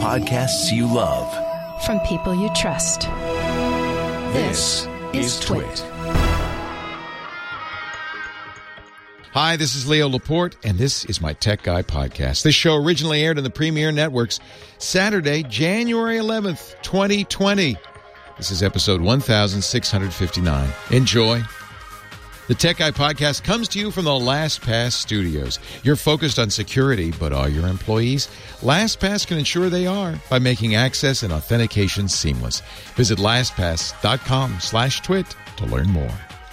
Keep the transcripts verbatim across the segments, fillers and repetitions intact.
podcasts you love. From people you trust. This is Twit. Hi, this is Leo Laporte, and this is my Tech Guy podcast. This show originally aired on the Premier Networks Saturday, January eleventh, twenty twenty. This is episode one thousand six hundred fifty-nine. Enjoy. The Tech Guy podcast comes to you from the LastPass studios. You're focused on security, but are your employees? LastPass can ensure they are by making access and authentication seamless. Visit LastPass.com slash twit to learn more.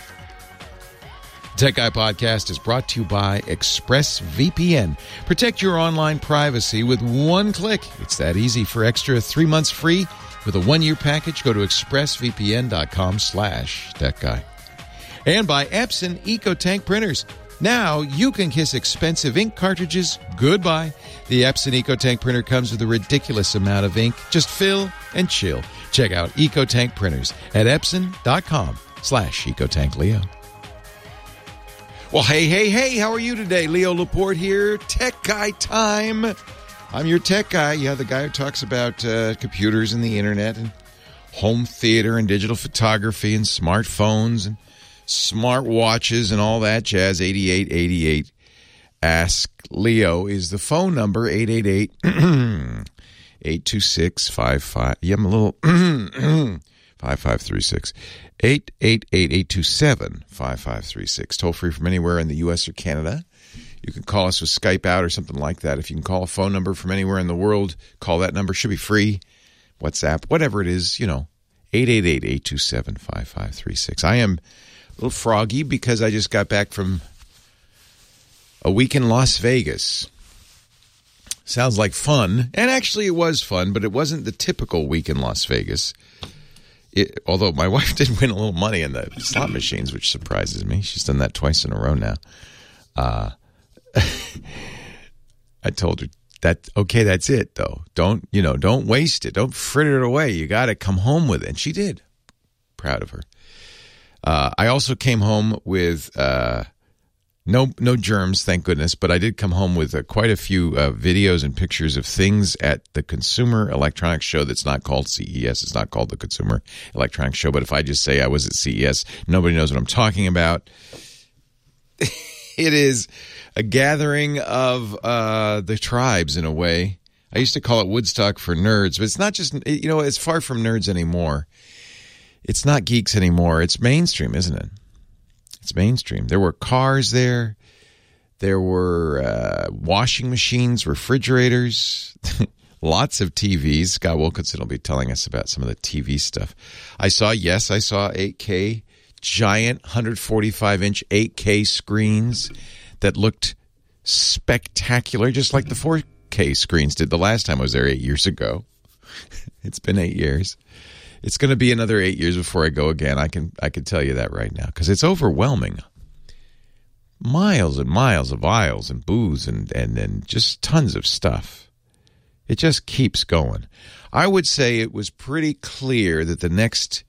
Tech Guy Podcast is brought to you by ExpressVPN. Protect your online privacy with one click. It's that easy. For extra three months free with a one-year package, go to expressvpn.com slash Tech Guy. And by Epson EcoTank printers. Now you can kiss expensive ink cartridges goodbye. The Epson EcoTank printer comes with a ridiculous amount of ink. Just fill and chill. Check out EcoTank printers at epson.com slash EcoTankLeo. Well, hey, hey, hey, how are you today? Leo Laporte here, Tech Guy time. I'm your tech guy. Yeah, the guy who talks about uh, computers and the internet and home theater and digital photography and smartphones and smart watches and all that jazz. eighty-eight eighty-eight. Ask Leo is the phone number, eight eight eight, eight two six, five five. Yeah, I'm a little five five three six. eight eight eight, eight two seven, five five three six. Toll free from anywhere in the U S or Canada. You can call us with Skype out or something like that. If you can call a phone number from anywhere in the world, call that number. Should be free. WhatsApp, whatever it is, you know, eight eight eight, eight two seven, five five three six. I am a little froggy because I just got back from a week in Las Vegas. Sounds like fun. And actually it was fun, but it wasn't the typical week in Las Vegas. It, although my wife did win a little money in the slot machines, which surprises me. She's done that twice in a row now. Uh, I told her that, okay, that's it, though. Don't, you know, don't waste it. Don't fritter it away. You got to come home with it. And she did. Proud of her. Uh, I also came home with uh, no no germs, thank goodness, but I did come home with uh, quite a few uh, videos and pictures of things at the Consumer Electronics Show that's not called C E S. It's not called the Consumer Electronics Show, but if I just say I was at C E S, nobody knows what I'm talking about. It is a gathering of uh, the tribes in a way. I used to call it Woodstock for nerds, but it's not just, you know, it's far from nerds anymore. It's not geeks anymore. It's mainstream, isn't it? It's mainstream. There were cars there. There were uh, washing machines, refrigerators, lots of T Vs. Scott Wilkinson will be telling us about some of the T V stuff. I saw, yes, I saw eight K, giant one forty-five inch eight K screens that looked spectacular, just like the four K screens did the last time I was there eight years ago. It's been eight years. It's going to be another eight years before I go again. I can I can tell you that right now because it's overwhelming. Miles and miles of aisles and booths and, and, and just tons of stuff. It just keeps going. I would say it was pretty clear that the next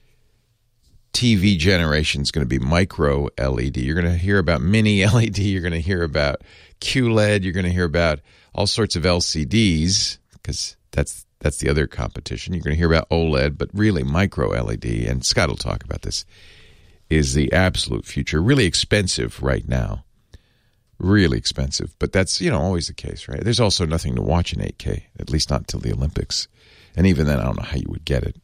T V generation is going to be micro L E D. You're going to hear about mini L E D. You're going to hear about Q L E D. You're going to hear about all sorts of L C Ds because that's That's the other competition. You're going to hear about OLED, but really micro L E D, and Scott will talk about this, is the absolute future. Really expensive right now. Really expensive. But that's, you know, always the case, right? There's also nothing to watch in eight K, at least not until the Olympics. And even then, I don't know how you would get it.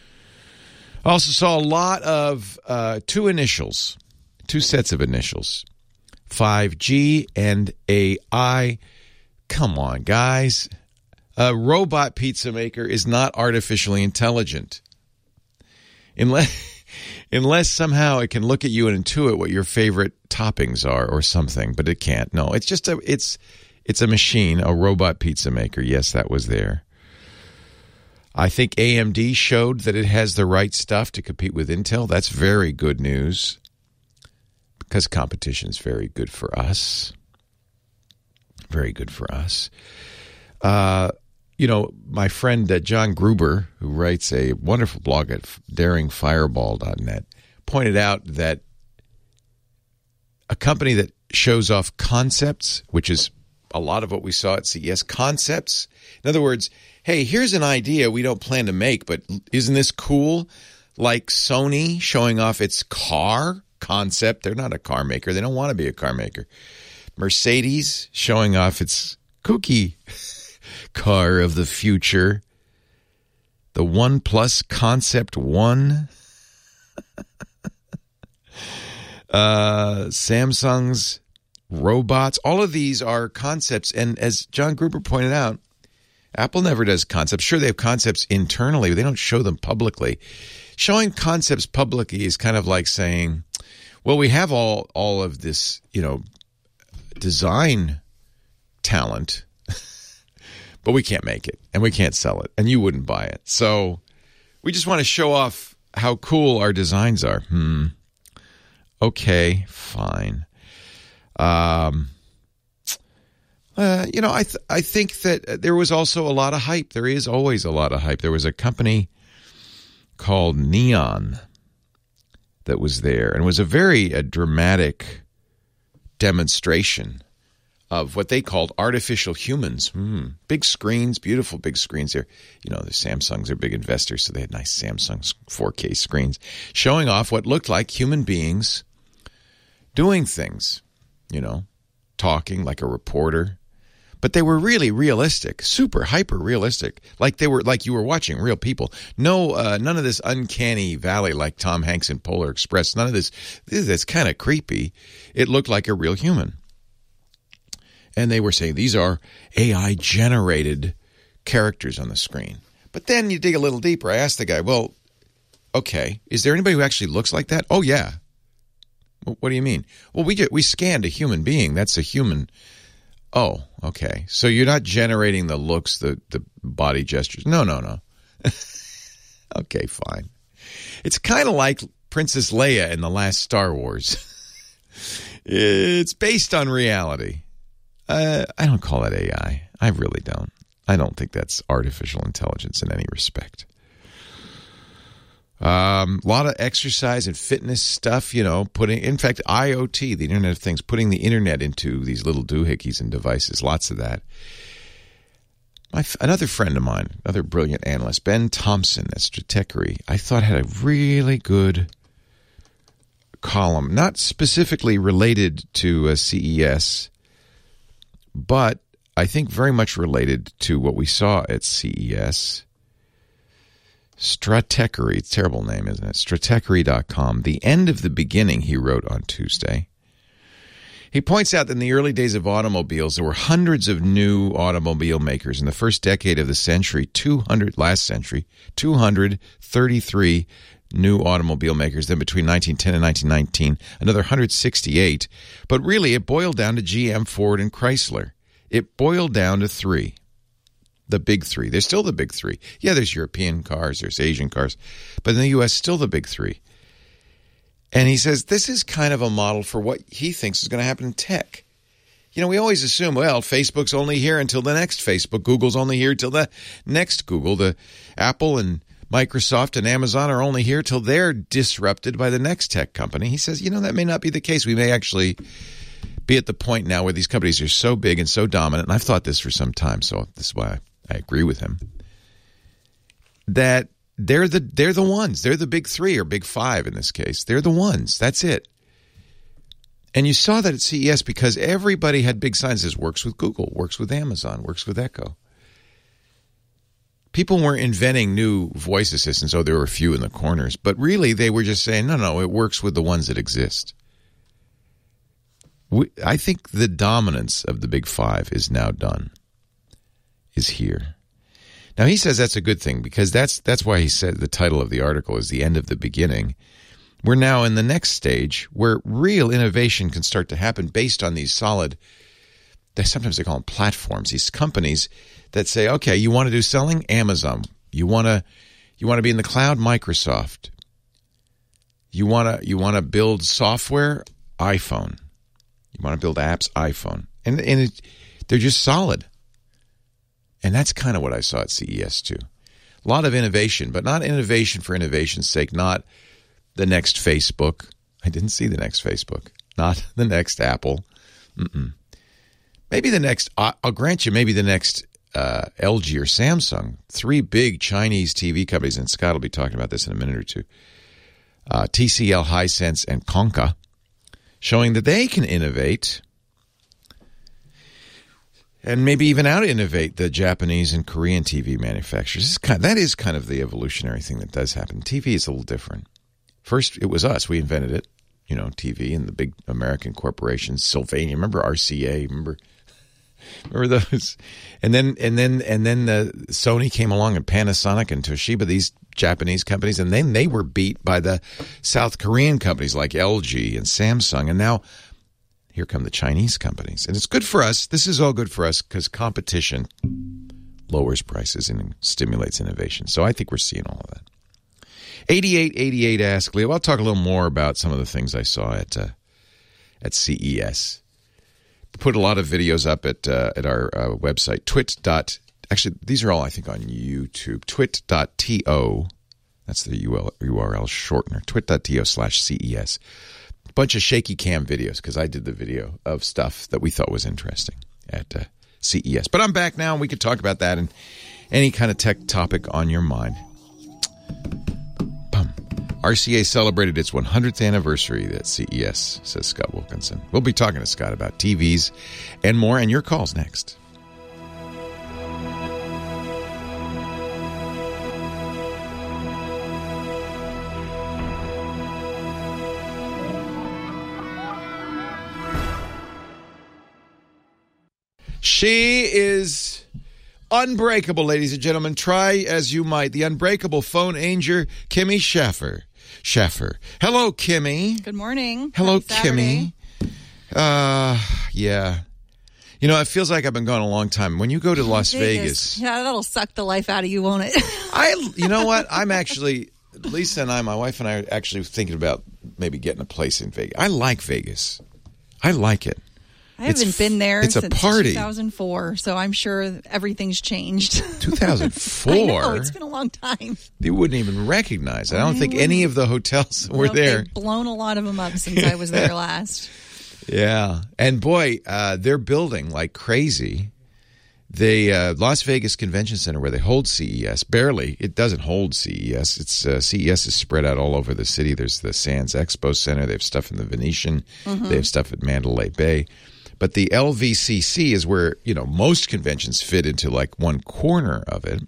I also saw a lot of uh, two initials, two sets of initials, five G and A I. Come on, guys. A robot pizza maker is not artificially intelligent. Unless, unless somehow it can look at you and intuit what your favorite toppings are or something, but it can't. No, it's just a it's it's a machine, a robot pizza maker. Yes, that was there. I think A M D showed that it has the right stuff to compete with Intel. That's very good news because competition is very good for us. Very good for us. Uh, you know, my friend uh, John Gruber, who writes a wonderful blog at daring fireball dot net, pointed out that a company that shows off concepts, which is a lot of what we saw at C E S. Concepts. In other words, hey, here's an idea we don't plan to make, but isn't this cool? Like Sony showing off its car concept. They're not a car maker. They don't want to be a car maker. Mercedes showing off its kooky car of the future. The OnePlus Concept One. uh, Samsung's robots. All of these are concepts. And as John Gruber pointed out, Apple never does concepts. Sure, they have concepts internally, but they don't show them publicly. Showing concepts publicly is kind of like saying, well, we have all, all of this, you know, design talent, but we can't make it and we can't sell it and you wouldn't buy it. So we just want to show off how cool our designs are. Hmm. Okay, fine. Um, uh, you know, I th- I think that there was also a lot of hype. There is always a lot of hype. There was a company called Neon that was there, and it was a very a dramatic demonstration of what they called artificial humans. Hmm. Big screens, beautiful big screens there. You know, the Samsungs are big investors, so they had nice Samsung four K screens showing off what looked like human beings doing things, you know, talking like a reporter. But they were really realistic, super hyper realistic, like they were like you were watching real people. No, uh, none of this uncanny valley like Tom Hanks in Polar Express. None of this. This is kind of creepy. It looked like a real human. And they were saying these are A I generated characters on the screen. But then you dig a little deeper. I asked the guy, well, okay, is there anybody who actually looks like that? Oh, yeah. What do you mean? Well, we get, we scanned a human being. That's a human. Oh, okay. So you're not generating the looks, the, the body gestures. No, no, no. Okay, fine. It's kind of like Princess Leia in the last Star Wars. It's based on reality. Uh, I don't call that A I. I really don't. I don't think that's artificial intelligence in any respect. Um, a lot of exercise and fitness stuff, you know, putting, in fact, I O T, the Internet of Things, putting the internet into these little doohickeys and devices, lots of that. My, another friend of mine, another brilliant analyst, Ben Thompson at Stratechery, I thought had a really good column, not specifically related to uh, C E S, but I think very much related to what we saw at C E S. Stratechery, it's a terrible name, isn't it? Stratechery dot com. The end of the beginning, he wrote on Tuesday. He points out that in the early days of automobiles, there were hundreds of new automobile makers. In the first decade of the century, two hundred, last century, two hundred thirty-three new automobile makers. Then between nineteen ten and nineteen nineteen, another one hundred sixty-eight. But really, it boiled down to G M, Ford, and Chrysler. It boiled down to three. The big three. They're still the big three. Yeah, there's European cars, there's Asian cars, but in the U S, still the big three. And he says this is kind of a model for what he thinks is going to happen in tech. You know, we always assume, well, Facebook's only here until the next Facebook. Google's only here till the next Google. The Apple and Microsoft and Amazon are only here till they're disrupted by the next tech company. He says, you know, that may not be the case. We may actually be at the point now where these companies are so big and so dominant, and I've thought this for some time, so this is why I I agree with him, that they're the they're the ones. They're the big three or big five in this case. They're the ones. That's it. And you saw that at C E S because everybody had big signs that says works with Google, works with Amazon, works with Echo. People weren't inventing new voice assistants. Oh, there were a few in the corners. But really, they were just saying, no, no, it works with the ones that exist. We, I think the dominance of the big five is now done. Is here. Now, he says that's a good thing because that's that's why he said the title of the article is The End of the Beginning. We're now in the next stage where real innovation can start to happen based on these solid, sometimes they call them platforms, these companies that say, okay, you want to do selling? Amazon. You want to you want to be in the cloud? Microsoft. You want to you want to build software? iPhone. You want to build apps? iPhone. And, and it, they're just solid. And that's kind of what I saw at C E S too. A lot of innovation, but not innovation for innovation's sake, not the next Facebook. I didn't see the next Facebook. Not the next Apple. Mm-mm. maybe the next, I'll grant you, maybe the next uh, L G or Samsung, three big Chinese T V companies, and Scott will be talking about this in a minute or two, uh, T C L, Hisense, and Konka, showing that they can innovate and maybe even out-innovate the Japanese and Korean T V manufacturers. This is kind of, that is kind of the evolutionary thing that does happen. T V is a little different. First, it was us. We invented it, you know, T V, and the big American corporations, Sylvania. Remember R C A? Remember, remember those? And then, and then, and then the Sony came along, and Panasonic and Toshiba, these Japanese companies, and then they were beat by the South Korean companies like L G and Samsung, and now here come the Chinese companies. And it's good for us. This is all good for us because competition lowers prices and stimulates innovation. So I think we're seeing all of that. eighty-eight eighty-eight Ask Leo. I'll talk a little more about some of the things I saw at uh, at C E S. Put a lot of videos up at uh, at our uh, website, twit. Actually, these are all, I think, on YouTube. twit dot to. That's the U R L shortener. twit dot to slash C E S. Bunch of shaky cam videos because I did the video of stuff that we thought was interesting at uh, C E S. But I'm back now, and we could talk about that and any kind of tech topic on your mind. Bum. R C A celebrated its one hundredth anniversary at C E S, says Scott Wilkinson. We'll be talking to Scott about T Vs and more, and your calls next. She is unbreakable, ladies and gentlemen. Try as you might. The unbreakable phone angel, Kimmy Schaffer. Schaffer. Hello, Kimmy. Good morning. Hello, Happy Kimmy. Uh, yeah. You know, it feels like I've been gone a long time. When you go to Las Vegas. Vegas. Yeah, that'll suck the life out of you, won't it? I, you know what? I'm actually, Lisa and I, my wife and I are actually thinking about maybe getting a place in Vegas. I like Vegas. I like it. I haven't It's- been there it's a since party. two thousand four, so I'm sure everything's changed. two thousand four? I know, it's been a long time. You wouldn't even recognize it. I don't I think any of the hotels were Nope, there. They've blown a lot of them up since I was there last. Yeah. And boy, uh, they're building like crazy. They uh, Las Vegas Convention Center, where they hold C E S, barely. It doesn't hold C E S. It's uh, C E S is spread out all over the city. There's the Sands Expo Center. They have stuff in the Venetian. Mm-hmm. They have stuff at Mandalay Bay. But the L V C C is where, you know, most conventions fit into like one corner of it.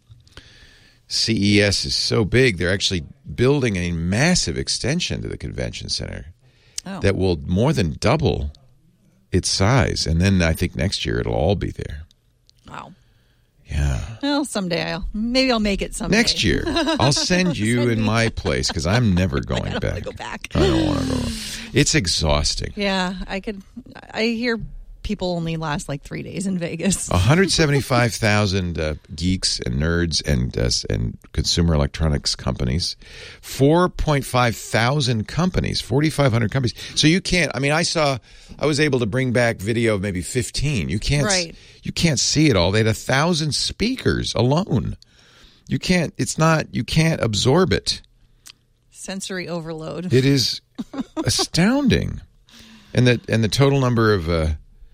C E S is so big, they're actually building a massive extension to the convention center Oh. that will more than double its size. And then I think next year it'll all be there. Wow. Yeah. Well, someday I'll maybe I'll make it someday. Next year, I'll send you Send in me. my place because I'm never going I don't back. want to go back. I don't want to go. It's exhausting. Yeah, I could. I hear people only last like three days in Vegas. one hundred seventy-five thousand uh, geeks and nerds and uh, and consumer electronics companies, four point five thousand companies, forty-five hundred companies. So you can't. I mean, I saw. I was able to bring back video of maybe fifteen. You can't. Right. You can't see it all. They had a thousand speakers alone. You can't. It's not. You can't absorb it. Sensory overload. It is astounding, and the and the total number of uh,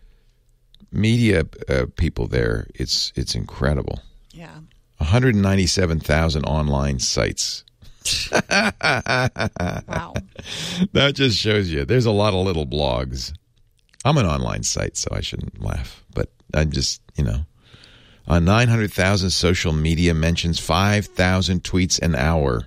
media uh, people there, it's it's incredible. Yeah. one hundred ninety-seven thousand online sites. Wow. That just shows you. There's a lot of little blogs. I'm an online site, so I shouldn't laugh. But I'm just, you know, on nine hundred thousand social media mentions, five thousand tweets an hour.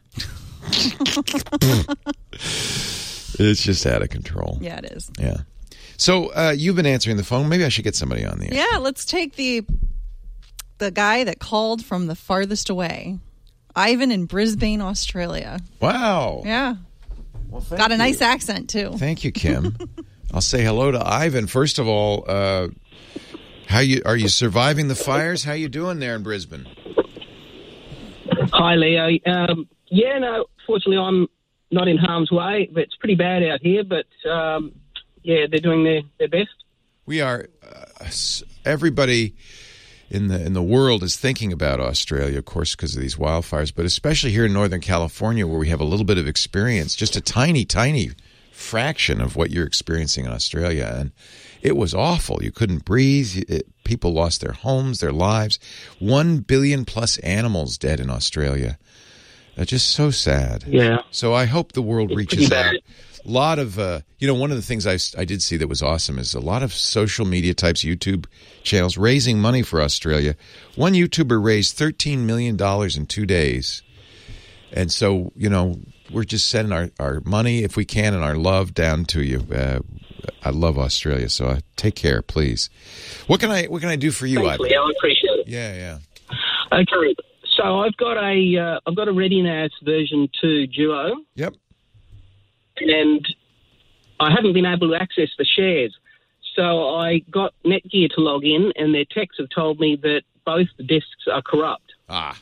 It's just out of control. Yeah, it is. Yeah. So uh, you've been answering the phone. Maybe I should get somebody on the air. Yeah, let's take the the guy that called from the farthest away. Ivan in Brisbane, Australia. Wow. Yeah. Well, thank Got a you. nice accent, too. Thank you, Kim. I'll say hello to Ivan. First of all, uh, how you are you surviving the fires? How you doing there in Brisbane? Hi, Leo. Um, yeah, no, fortunately I'm not in harm's way. But it's pretty bad out here, but um, yeah, they're doing their, their best. We are. Uh, everybody in the in the world is thinking about Australia, of course, because of these wildfires, but especially here in Northern California, where we have a little bit of experience, just a tiny, tiny fraction of what you're experiencing in Australia, and It was awful. You couldn't breathe. It, people lost their homes, their lives. One billion plus animals dead in Australia. Uh, just so sad. Yeah. So I hope the world It's reaches pretty out. bad. A lot of, uh, you know, one of the things I, I did see that was awesome is a lot of social media types, YouTube channels, raising money for Australia. One YouTuber raised thirteen million dollars in two days. And so, you know, we're just sending our, our money, if we can, and our love down to you. Uh, I love Australia, so uh, take care, please. What can I what can I do for you, Thanks, Ivan? Leo. I appreciate it. Yeah, yeah. Okay, so I've got a uh, I've got a ReadyNAS version two Duo, Yep. and I haven't been able to access the shares. So I got Netgear to log in, and their techs have told me that both the disks are corrupt. Ah.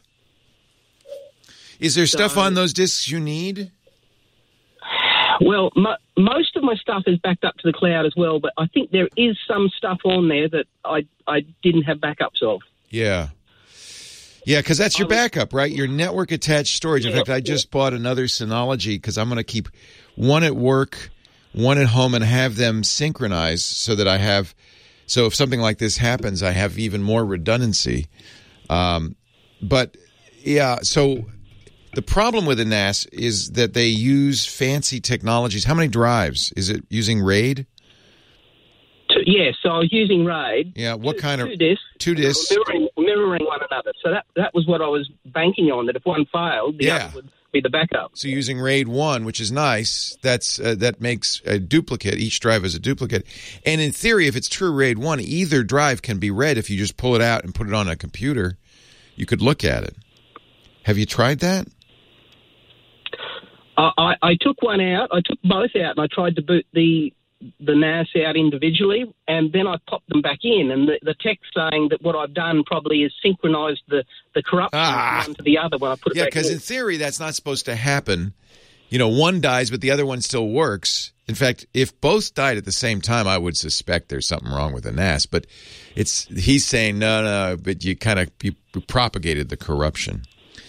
Is there stuff So- on those discs you need? Well, mo- most of my stuff is backed up to the cloud as well, but I think there is some stuff on there that I I didn't have backups of. Yeah. Yeah, because that's your backup, right? Your network attached storage. In fact, I just bought another Synology because I'm going to keep one at work, one at home, and have them synchronized so that I have, so if something like this happens, I have even more redundancy. Um, but yeah, so the problem with a N A S is that they use fancy technologies. How many drives? Is it using RAID? Two, yeah, so I was using RAID. Yeah, what two, kind of two disks? two discs? Mirroring, mirroring one another. So that that was what I was banking on. That if one failed, the Yeah. other would be the backup. So using RAID one, which is nice, that's uh, that makes a duplicate. Each drive is a duplicate. And in theory, if it's true RAID one, either drive can be read if you just pull it out and put it on a computer. You could look at it. Have you tried that? I, I, I took one out. I took both out, and I tried to boot the the N A S out individually, and then I popped them back in. And the, the text saying that what I've done probably is synchronized the, the corruption Ah. from one to the other when I put it Yeah, back because in. in theory, that's not supposed to happen. You know, one dies, but the other one still works. In fact, if both died at the same time, I would suspect there's something wrong with the N A S. But it's he's saying, no, no, but you kind of you propagated the corruption.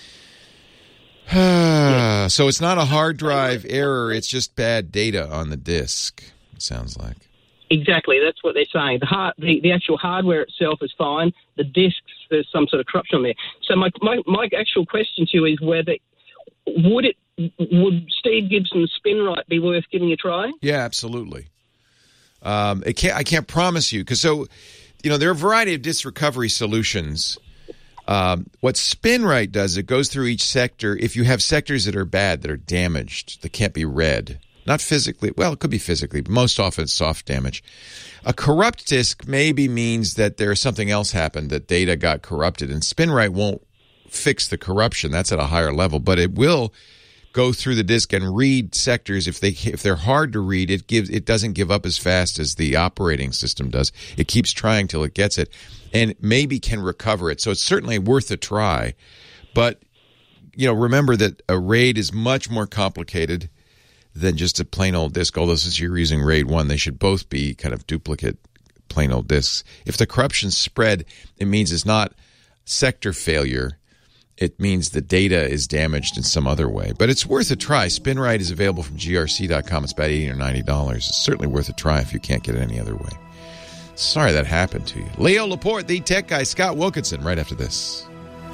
So it's not a hard drive error. It's just bad data on the disk, it sounds like. Exactly, that's what they're saying. The, hard, the the actual hardware itself is fine. The disks, there's some sort of corruption on there. So my my, my actual question to you is whether would it would Steve Gibson's SpinRite be worth giving a try? Yeah, absolutely. Um, it can't, I can't promise you because so, you know, there are a variety of disk recovery solutions. Um, what SpinRite does, it goes through each sector. If you have sectors that are bad, that are damaged, that can't be read, not physically, well, it could be physically, but most often it's soft damage. A corrupt disk maybe means that there's something else happened, that data got corrupted, and SpinRite won't fix the corruption. That's at a higher level, but it will go through the disk and read sectors. If they if they're hard to read, it gives it doesn't give up as fast as the operating system does. It keeps trying till it gets it, and maybe can recover it. So it's certainly worth a try. But you know, remember that a RAID is much more complicated than just a plain old disk. Although since you're using RAID one, they should both be kind of duplicate plain old disks. If the corruption's spread, it means it's not sector failure. It means the data is damaged in some other way. But it's worth a try. SpinRite is available from G R C dot com. It's about eighty dollars or ninety dollars. It's certainly worth a try if you can't get it any other way. Sorry that happened to you. Leo Laporte, the tech guy, Scott Wilkinson, right after this.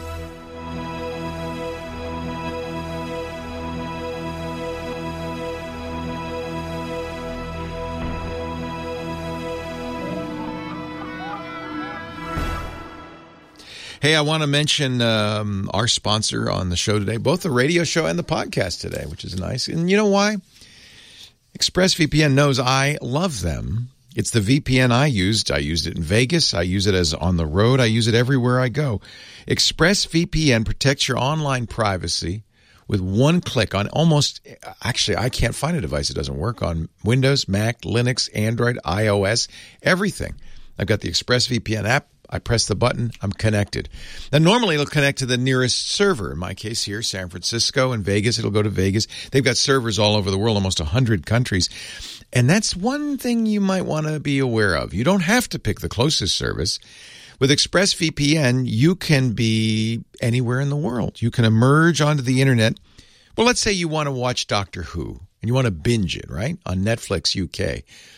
Hey, I want to mention um, our sponsor on the show today, both the radio show and the podcast today, which is nice. And you know why? ExpressVPN knows I love them. It's the V P N I used. I used it in Vegas. I use it as on the road. I use it everywhere I go. ExpressVPN protects your online privacy with one click on almost, actually, I can't find a device that doesn't work on Windows, Mac, Linux, Android, iOS, everything. I've got the ExpressVPN app. I press the button, I'm connected. Now, normally it'll connect to the nearest server. In my case here, San Francisco and Vegas, it'll go to Vegas. They've got servers all over the world, almost one hundred countries. And that's one thing you might want to be aware of. You don't have to pick the closest service. With ExpressVPN, you can be anywhere in the world. You can emerge onto the internet. Well, let's say you want to watch Doctor Who, and you want to binge it, right, on Netflix U K.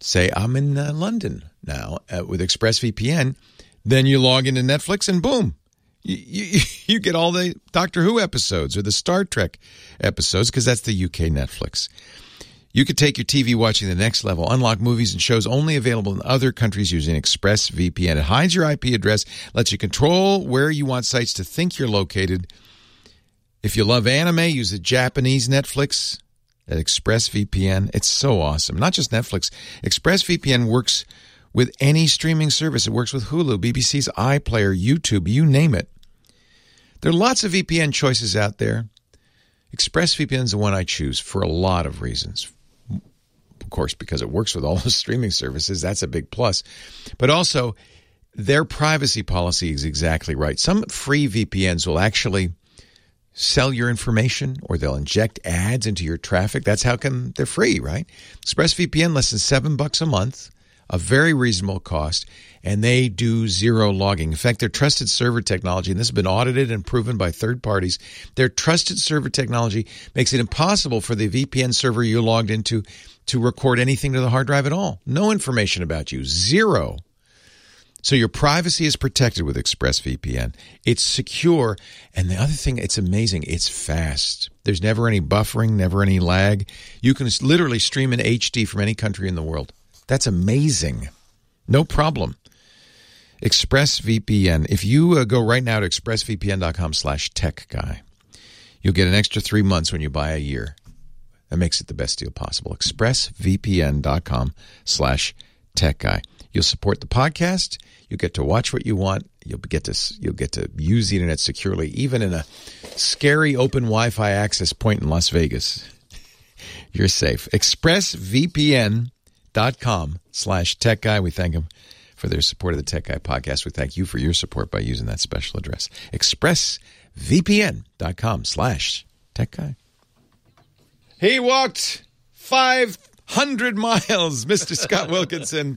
say I'm in uh, London now uh, with ExpressVPN, then you log into Netflix and boom, you, you, you get all the Doctor Who episodes or the Star Trek episodes because that's the U K Netflix. You could take your T V watching the next level, unlock movies and shows only available in other countries using ExpressVPN. It hides your I P address, lets you control where you want sites to think you're located. If you love anime, use the Japanese Netflix at ExpressVPN. It's so awesome. Not just Netflix. ExpressVPN works with any streaming service. It works with Hulu, B B C's iPlayer, YouTube, you name it. There are lots of V P N choices out there. ExpressVPN is the one I choose for a lot of reasons. Of course, because it works with all the streaming services. That's a big plus. But also, their privacy policy is exactly right. Some free V P Ns will actually sell your information or they'll inject ads into your traffic. That's how come they're free, right? ExpressVPN, less than seven bucks a month, a very reasonable cost, and they do zero logging. In fact, their trusted server technology, and this has been audited and proven by third parties, their trusted server technology makes it impossible for the V P N server you logged into to record anything to the hard drive at all. No information about you. Zero. So your privacy is protected with ExpressVPN. It's secure. And the other thing, it's amazing. It's fast. There's never any buffering, never any lag. You can literally stream in H D from any country in the world. That's amazing. No problem. ExpressVPN. If you uh, go right now to expressvpn.com slash tech guy, you'll get an extra three months when you buy a year. That makes it the best deal possible. expressvpn.com slash tech guy. You'll support the podcast. You'll get to watch what you want. You'll get to you'll get to use the internet securely, even in a scary open Wi-Fi access point in Las Vegas. You're safe. expressvpn.com slash tech guy. We thank them for their support of the Tech Guy podcast. We thank you for your support by using that special address. expressvpn.com slash tech guy. He walked five hundred miles, Mister Scott Wilkinson.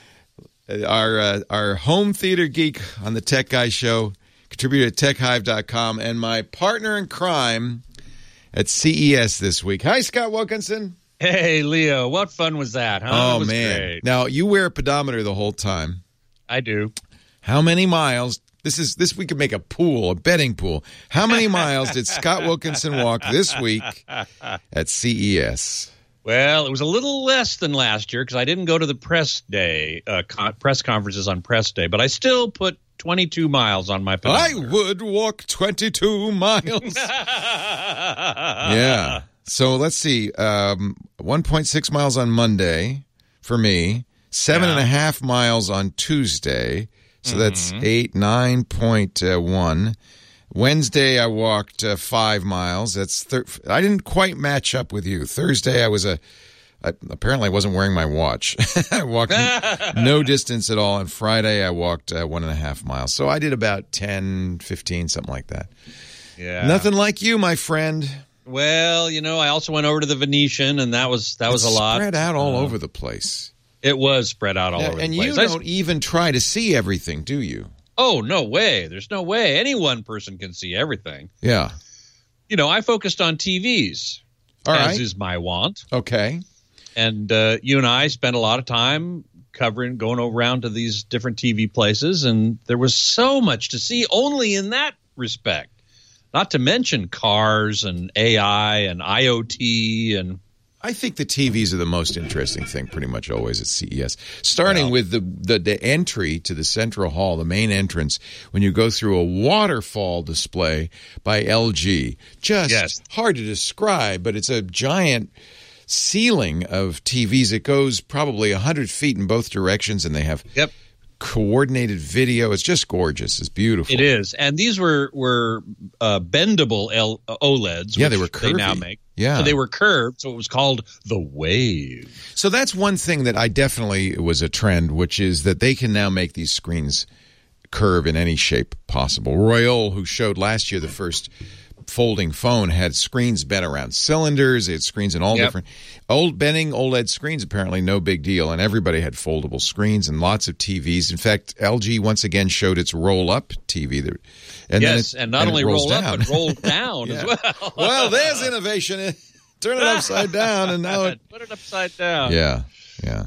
Our uh, our home theater geek on the Tech Guy Show, contributor at tech hive dot com, and my partner in crime at C E S this week. Hi, Scott Wilkinson. Hey, Leo. What fun was that, huh? Oh, that was man. Great. Now, you wear a pedometer the whole time. I do. How many miles? This is this. We could make a pool, a betting pool. How many miles did Scott Wilkinson walk this week at C E S? Well, it was a little less than last year because I didn't go to the press day, uh, con- press conferences on press day, but I still put twenty-two miles on my pedometer. I would walk twenty-two miles. Yeah. So let's see. Um, one point six miles on Monday for me, seven yeah. and a half miles on Tuesday. So mm-hmm. that's eight, nine point one. Wednesday, I walked uh, five miles. That's thir- I didn't quite match up with you. Thursday, I was a. I, apparently, I wasn't wearing my watch. I walked no distance at all. And Friday, I walked uh, one and a half miles. So I did about ten, fifteen, something like that. Yeah. Nothing like you, my friend. Well, you know, I also went over to the Venetian, and that was that was it's a lot. Spread out all uh, over the place. It was spread out all yeah, over and the place. And you don't even try to see everything, do you? Oh, no way. There's no way. Any one person can see everything. Yeah. You know, I focused on T Vs, all as right. is my want. Okay. And uh, you and I spent a lot of time covering, going around to these different T V places, and there was so much to see only in that respect. Not to mention cars and A I and I O T and I think the T Vs are the most interesting thing pretty much always at C E S. Starting well, with the, the, the entry to the central hall, the main entrance, when you go through a waterfall display by L G. Just yes. hard to describe, but it's a giant ceiling of T Vs. It goes probably one hundred feet in both directions, and they have yep. coordinated video. It's just gorgeous. It's beautiful. It is. And these were, were uh, bendable L- OLEDs. Yeah, they were curvy. They now make. Yeah. So they were curved, so it was called the Wave. So that's one thing that I definitely was a trend, which is that they can now make these screens curve in any shape possible. Royole, who showed last year the first folding phone, had screens bent around cylinders. It had screens in all yep. different old bending OLED screens. Apparently, no big deal, and everybody had foldable screens and lots of T Vs. In fact, L G once again showed its roll-up T V. That, and yes, then it, and not and only roll up, down. but roll down as well. Well, there's innovation. Turn it upside down, and now it put it upside down. Yeah, yeah.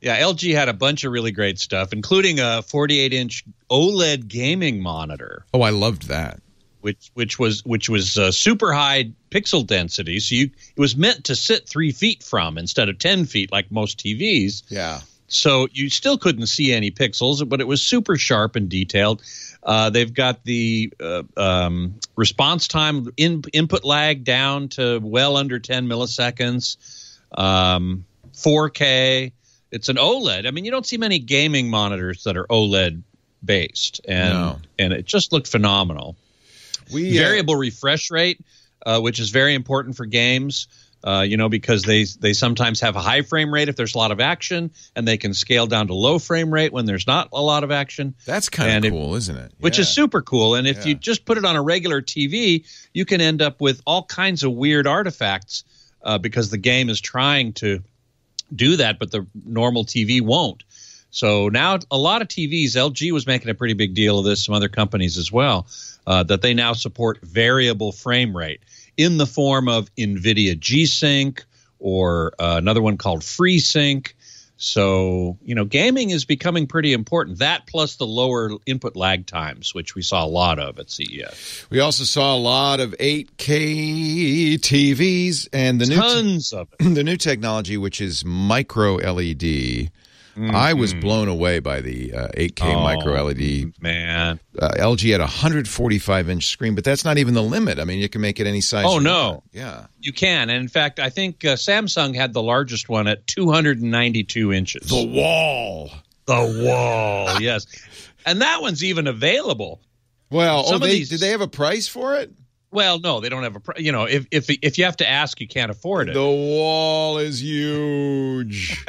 Yeah, L G had a bunch of really great stuff, including a forty-eight inch OLED gaming monitor. Oh, I loved that. Which which was which was uh, super high pixel density, so you it was meant to sit three feet from instead of ten feet like most T Vs. Yeah. So you still couldn't see any pixels, but it was super sharp and detailed. Uh, they've got the uh, um, response time in, input lag down to well under ten milliseconds. Um, four K. It's an OLED. I mean, you don't see many gaming monitors that are OLED based, and No. and it just looked phenomenal. We uh, Variable refresh rate, uh, which is very important for games. Uh, you know, because they they sometimes have a high frame rate if there's a lot of action, and they can scale down to low frame rate when there's not a lot of action. That's kind And of it- cool, isn't it? Which Yeah. is super cool. And if Yeah. you just put it on a regular T V, you can end up with all kinds of weird artifacts uh, because the game is trying to do that, but the normal T V won't. So now a lot of T Vs, L G was making a pretty big deal of this, some other companies as well, uh, that they now support variable frame rate in the form of NVIDIA G-Sync or uh, another one called FreeSync. So, you know, gaming is becoming pretty important. That plus the lower input lag times, which we saw a lot of at C E S. We also saw a lot of eight K T Vs and the new Tons of it. the new technology, which is micro L E D. I was blown away by the uh, eight K Oh, micro L E D. Man. Uh, L G had a one hundred forty-five inch screen, but that's not even the limit. I mean, you can make it any size. Oh, you no. want. Yeah. You can. And in fact, I think uh, Samsung had the largest one at two hundred ninety-two inches. The wall. The wall, yes. And that one's even available. Well, Some oh, of they, these- did they have a price for it? Well, no, they don't have a pr- you know, if if if you have to ask, you can't afford it. The wall is huge.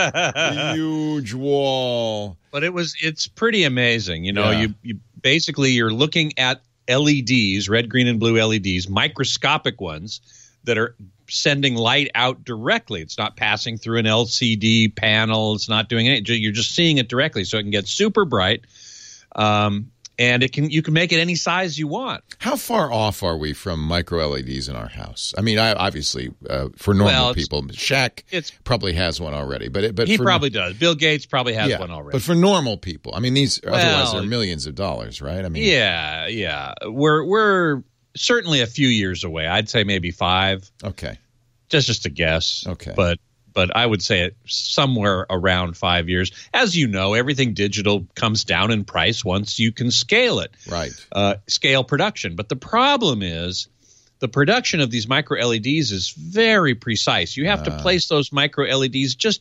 Huge wall. But it was it's pretty amazing. You know, Yeah. you you basically you're looking at L E Ds, red, green, and blue L E Ds, microscopic ones that are sending light out directly. It's not passing through an L C D panel. It's not doing it. You're just seeing it directly, so it can get super bright. Um, and it can you can make it any size you want. How far off are we from micro L E Ds in our house? I mean, I obviously uh, for normal Well, it's- people, Shaq it's- probably has one already, but it, but He for, probably does. Bill Gates probably has yeah, one already. But for normal people, I mean, these otherwise Well, they're millions of dollars, right? I mean, yeah, yeah. We're we're certainly a few years away. I'd say maybe five. okay, Just just a guess. Okay. But but I would say it somewhere around five years. As you know, everything digital comes down in price once you can scale it. right. Uh, scale production. But the problem is the production of these micro L E Ds is very precise. You have to Ah. place those micro L E Ds just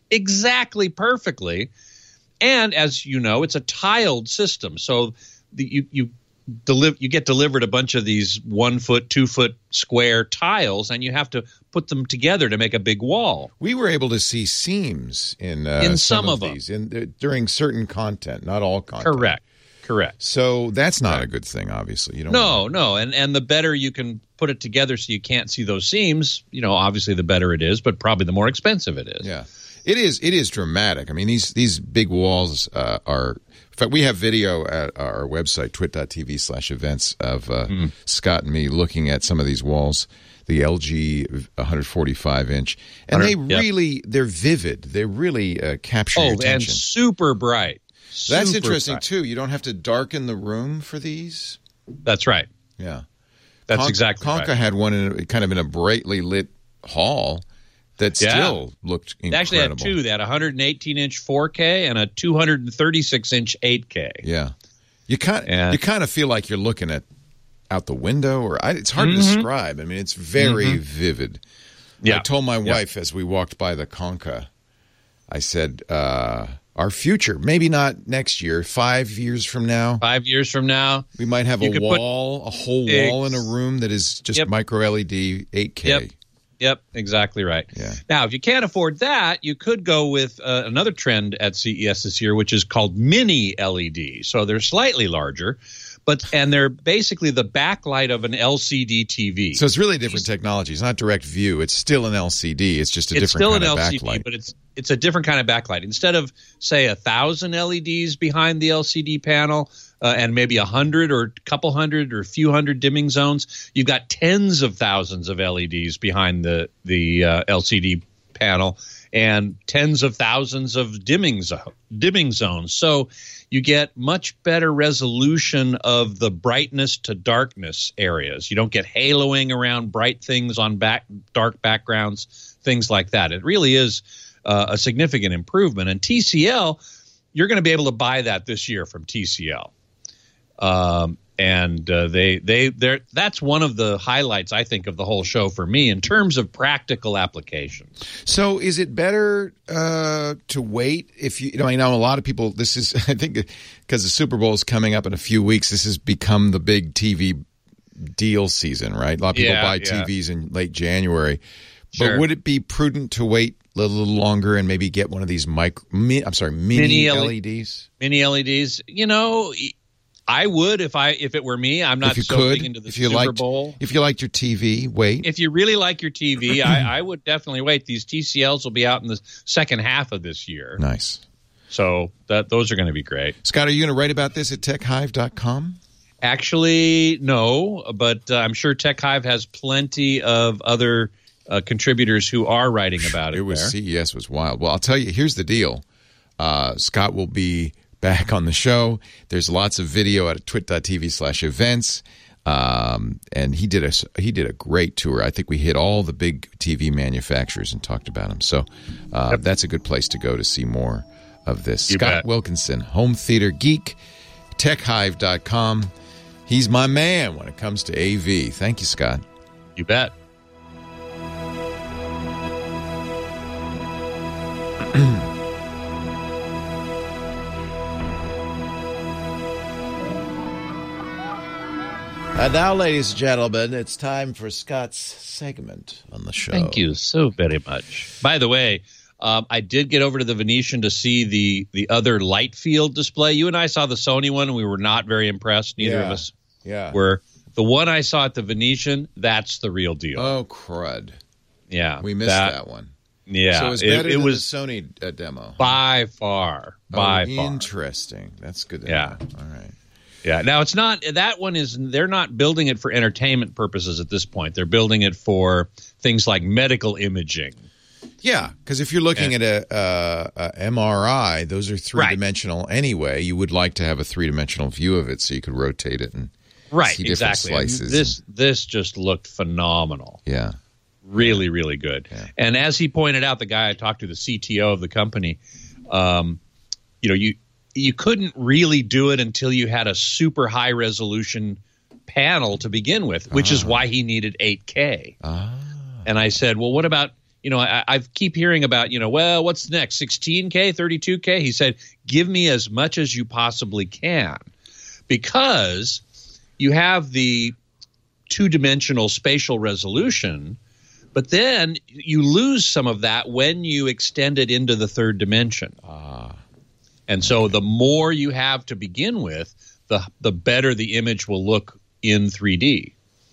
exactly perfectly. And as you know, it's a tiled system. So the, you you deliver you get delivered a bunch of these one foot, two foot square tiles, and you have to put them together to make a big wall. We were able to see seams in uh, In some, some of, of them. these in, uh, during certain content, not all content. Correct. Correct. So that's not a good thing. Obviously, you don't. No, no, and and the better you can put it together so you can't see those seams, you know, obviously the better it is, but probably the more expensive it is. Yeah, it is. It is dramatic. I mean, these these big walls uh, are. In fact, we have video at our website, twit.tv slash events, of uh, Hmm. Scott and me looking at some of these walls, the L G one forty-five inch, and they one hundred, yep. really they're vivid. They really uh, capture Oh, your and attention. super bright. That's Super interesting bright. too. You don't have to darken the room for these. That's right. Yeah, That's Conca, exactly Conca right. had one in a, kind of in a brightly lit hall that Yeah. still looked They incredible. actually had two. They had a one hundred eighteen inch four K and a two hundred thirty-six inch eight K. Yeah, you kind Yeah. you kind of feel like you're looking at out the window, or I, it's hard Mm-hmm. to describe. I mean, it's very vivid. Yeah. I told my wife as we walked by the Conca, I said, uh, "Our future, maybe not next year, five years from now, Five years from now, we might have You a could put wall, a whole big- wall in a room that is just Yep. micro L E D, eight K." Yep. Yep, exactly right. Yeah. Now, if you can't afford that, you could go with uh, another trend at C E S this year, which is called mini L E D. So they're slightly larger, but and they're basically the backlight of an L C D T V. So it's really different technology. It's not direct view. It's still an L C D. It's just a it's different still kind an of L C D, backlight. but it's it's a different kind of backlight. Instead of say a thousand L E Ds behind the L C D panel uh, and maybe a hundred or a couple hundred or a few hundred dimming zones, you've got tens of thousands of L E Ds behind the the uh, L C D panel and tens of thousands of dimming zo- dimming zones. So you get much better resolution of the brightness to darkness areas. You don't get haloing around bright things on back dark backgrounds, things like that. It really is uh, a significant improvement. And T C L, you're going to be able to buy that this year from T C L. Um, and uh, they they they that's one of the highlights, I think, of the whole show for me in terms of practical applications. So, is it better uh, to wait if you? You know, I know a lot of people. This is, I think, because the Super Bowl is coming up in a few weeks. This has become the big T V deal season, right? A lot of people Yeah, buy yeah. T Vs in late January. Sure. But would it be prudent to wait a little longer and maybe get one of these micro? Mi- I'm sorry, mini, Mini L E Ds. Mini L E Ds, you know, I would if I if it were me. I'm not If you so could, big into the if you Super liked, Bowl. if you liked your T V, wait. If you really like your T V, I, I would definitely wait. These T C Ls will be out in the second half of this year. Nice. So that those are going to be great. Scott, are you going to write about this at tech hive dot com? Actually, no, but uh, I'm sure TechHive has plenty of other uh, contributors who are writing about it. It was there. C E S was wild. Well, I'll tell you. Here's the deal. Uh, Scott will be back on the show. There's lots of video at twit dot t v slash events, um, and he did a he did a great tour. I think we hit all the big T V manufacturers and talked about them. So uh, Yep. that's a good place to go to see more of this. You Scott bet. Wilkinson, home theater geek, tech hive dot com. He's my man when it comes to A V. Thank you, Scott. You bet. And now, ladies and gentlemen, it's time for Scott's segment on the show. Thank you so very much. By the way, um, I did get over to the Venetian to see the the other light field display. You and I saw the Sony one, and we were not very impressed. Neither Yeah. of us Yeah. were. The one I saw at the Venetian, that's the real deal. Oh, crud. yeah, We missed that, one. Yeah, So it was it, better it than was the Sony uh, demo. by far, by oh, far. interesting. That's good to Yeah. know. All right. Yeah. Now it's not that one is they're not building it for entertainment purposes at this point. They're building it for things like medical imaging. Yeah, because if you're looking Yeah. at a, uh, a M R I, those are three-dimensional anyway. You would like to have a three-dimensional view of it so you could rotate it and Right, see different exactly. And slices. this this just looked phenomenal. yeah. Really, really good. Yeah. And as he pointed out, the guy I talked to, the C T O of the company, um, you know, you you couldn't really do it until you had a super high resolution panel to begin with, which is why he needed eight K. Ah. And I said, well, what about, you know, I, I keep hearing about, you know, well, what's next? sixteen K, thirty-two K? He said, give me as much as you possibly can, because you have the two-dimensional spatial resolution, but then you lose some of that when you extend it into the third dimension. Ah. And so the more you have to begin with, the the better the image will look in three D.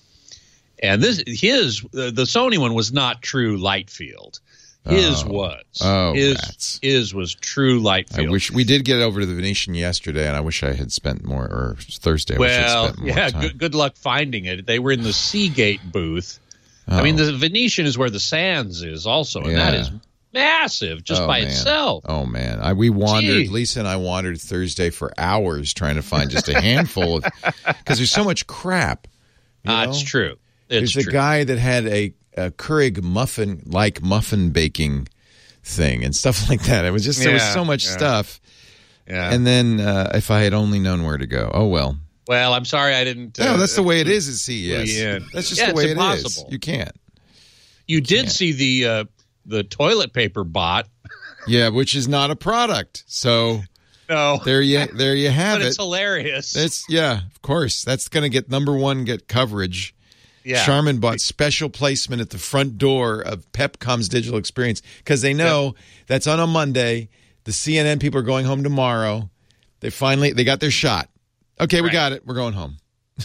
And this his uh, the Sony one was not true light field. His Oh. was. Oh, his rats. his was true light I field. wish we did get over to the Venetian yesterday, and I wish I had spent more, or Thursday. I wish I'd well, spent more yeah, time. good, good luck finding it. They were in the Seagate booth. I mean, Oh. the Venetian is where the Sands is also, and that Yeah. is massive just Oh, by man. itself. Oh man, I, we wandered. Gee. Lisa and I wandered Thursday for hours trying to find just a handful of, because there's so much crap. you Ah, know? it's true. It's There's true. a guy that had a, a Keurig muffin like muffin baking thing and stuff like that. It was just there was Yeah, so much yeah. stuff. yeah. And then uh, if I had only known where to go, oh well. well, I'm sorry I didn't. No, uh, that's the way it is at C E S. yeah. That's just Yeah, the it's way it is. impossible. You can't. You did can't. see the uh, the toilet paper bot. Yeah, which is not a product. So No, there you there you have but it. it's hilarious. That's yeah, of course. That's going to get number one, get coverage. yeah. Charmin bought special placement at the front door of Pepcom's digital experience because they know that's on a Monday. The C N N people are going home tomorrow. They finally they got their shot. Okay, we Right. got it. We're going home.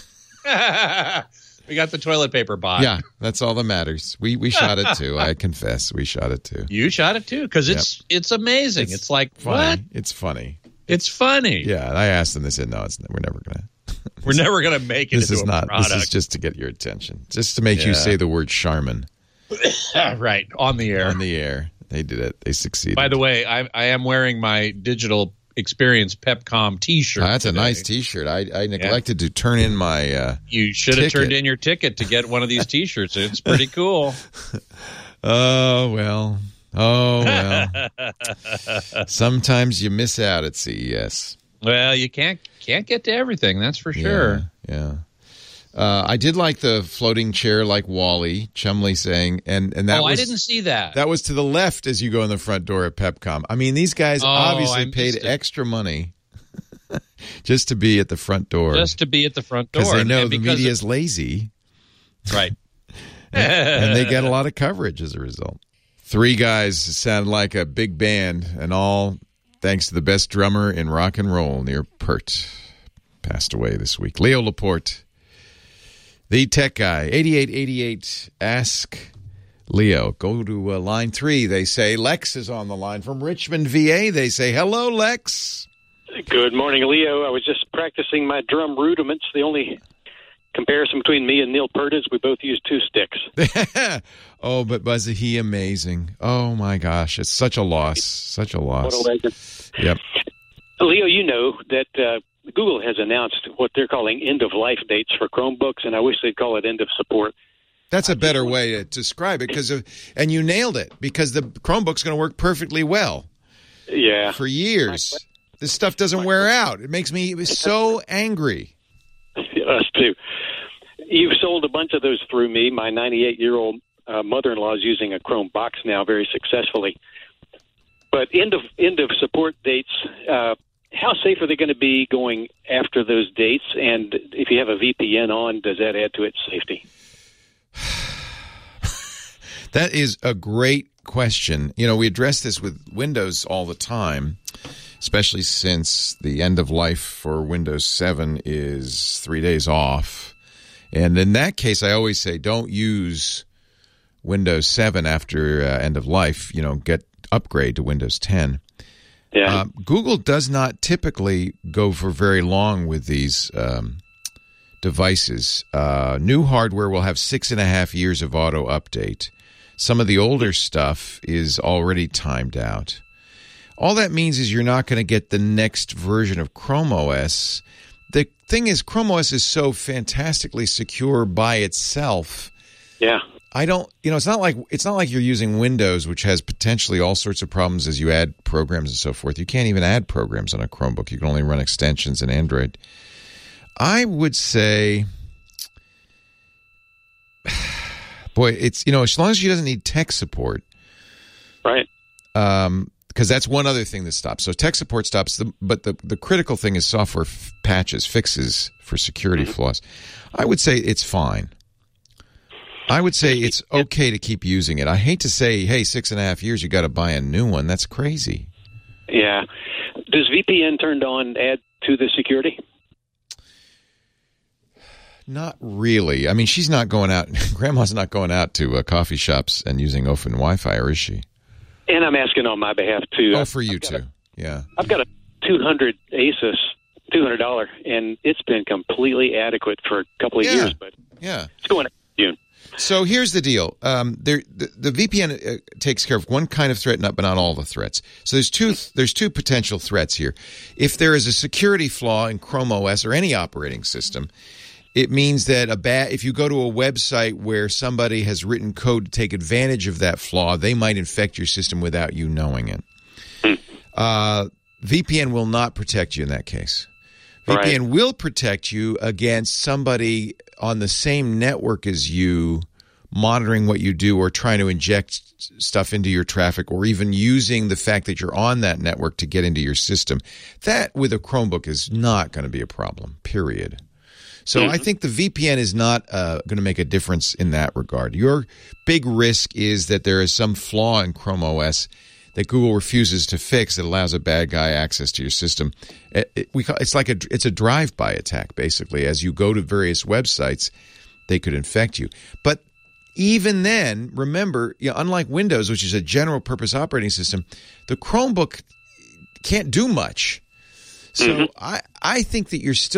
We got the toilet paper bot. Yeah, that's all that matters. We we shot it too. I confess, we shot it too. You shot it too, because it's it's amazing. It's, like Funny. what? It's funny. It's funny. Yeah, and I asked them. They said, "No, it's we're never gonna." We're never gonna make it This into is a not. product. This is just to get your attention, just to make Yeah. you say the word Charmin right on the air. on the air. They did it. They succeeded. By the way, I, I am wearing my digital experience Pepcom T-shirt. Oh, that's today. a nice T-shirt. I, I neglected yeah. to turn in my uh, You should have turned in your ticket to get one of these T-shirts. It's pretty cool. Oh, well. Oh, well. Sometimes you miss out at C E S. Well, you can't can't get to everything, that's for sure. Yeah. yeah. Uh, I did like the floating chair like Wall-E, Chumley saying, and, and that oh, was, I didn't see that. That was to the left as you go in the front door at Pepcom. I mean, these guys oh, obviously I paid it. extra money just to be at the front door. Just to be at the front door. Because they know and the media's lazy. Right. and, and they get a lot of coverage as a result. Three guys sound like a big band, and all thanks to the best drummer in rock and roll, Near Peart. Passed away this week. Leo Laporte, the tech guy, eighty-eight eighty-eight. Ask Leo. Go to uh, line three. They say Lex is on the line from Richmond, V A. They say, hello, Lex. Good morning, Leo. I was just practicing my drum rudiments. The only comparison between me and Neil Peart is we both use two sticks. Oh, but was he amazing? Oh, my gosh. It's such a loss. Such a loss. What a legend. Yep. Leo, you know that uh, Google has announced what they're calling end-of-life dates for Chromebooks, and I wish they'd call it end of support. That's a better way to describe it, because of, and you nailed it, because the Chromebook's going to work perfectly well. Yeah. For years. This stuff doesn't wear out. It makes me so angry. Us too. You've sold a bunch of those through me. My ninety-eight-year-old uh, mother-in-law is using a Chrome box now very successfully. But end of end of support dates, uh, how safe are they going to be going after those dates? And if you have a V P N on, does that add to its safety? That is a great question. You know, we address this with Windows all the time, especially since the end of life for Windows seven is three days off. And in that case, I always say don't use Windows seven after uh, end of life. You know, get upgrade to Windows ten. Yeah. Uh, Google does not typically go for very long with these um, devices. Uh, new hardware will have six and a half years of auto update. Some of the older stuff is already timed out. All that means is you're not going to get the next version of Chrome O S. The thing is, Chrome O S is so fantastically secure by itself. Yeah. I don't, you know, it's not like it's not like you're using Windows, which has potentially all sorts of problems as you add programs and so forth. You can't even add programs on a Chromebook. You can only run extensions in Android. I would say, boy, it's, you know, as long as she doesn't need tech support. Right. Um, because that's one other thing that stops. So tech support stops, the, but the, the critical thing is software f- patches, fixes for security mm-hmm. flaws. I would say it's fine. I would say it's okay to keep using it. I hate to say, hey, six and a half years, you got to buy a new one. That's crazy. Yeah. Does V P N turned on add to the security? Not really. I mean, she's not going out. Grandma's not going out to uh, coffee shops and using open Wi-Fi, or is she? And I'm asking on my behalf, too. Oh, for you, I've too. A, yeah. I've got a two hundred Asus, two hundred dollars, and it's been completely adequate for a couple of yeah. years, but yeah. it's going to June. So here's the deal. Um, there, the, the V P N uh, takes care of one kind of threat, not, but not all the threats. So there's two there's two potential threats here. If there is a security flaw in Chrome O S or any operating system, it means that a bad, if you go to a website where somebody has written code to take advantage of that flaw, they might infect your system without you knowing it. Uh, V P N will not protect you in that case. V P N right. will protect you against somebody on the same network as you monitoring what you do or trying to inject stuff into your traffic or even using the fact that you're on that network to get into your system. That, with a Chromebook, is not going to be a problem, period. So mm-hmm. I think the V P N is not uh, going to make a difference in that regard. Your big risk is that there is some flaw in Chrome O S that Google refuses to fix that allows a bad guy access to your system. It, it, we call, it's like a it's a drive-by attack, basically. As you go to various websites, they could infect you. But even then, remember, you know, unlike Windows, which is a general-purpose operating system, the Chromebook can't do much. So mm-hmm. I, I think that you're still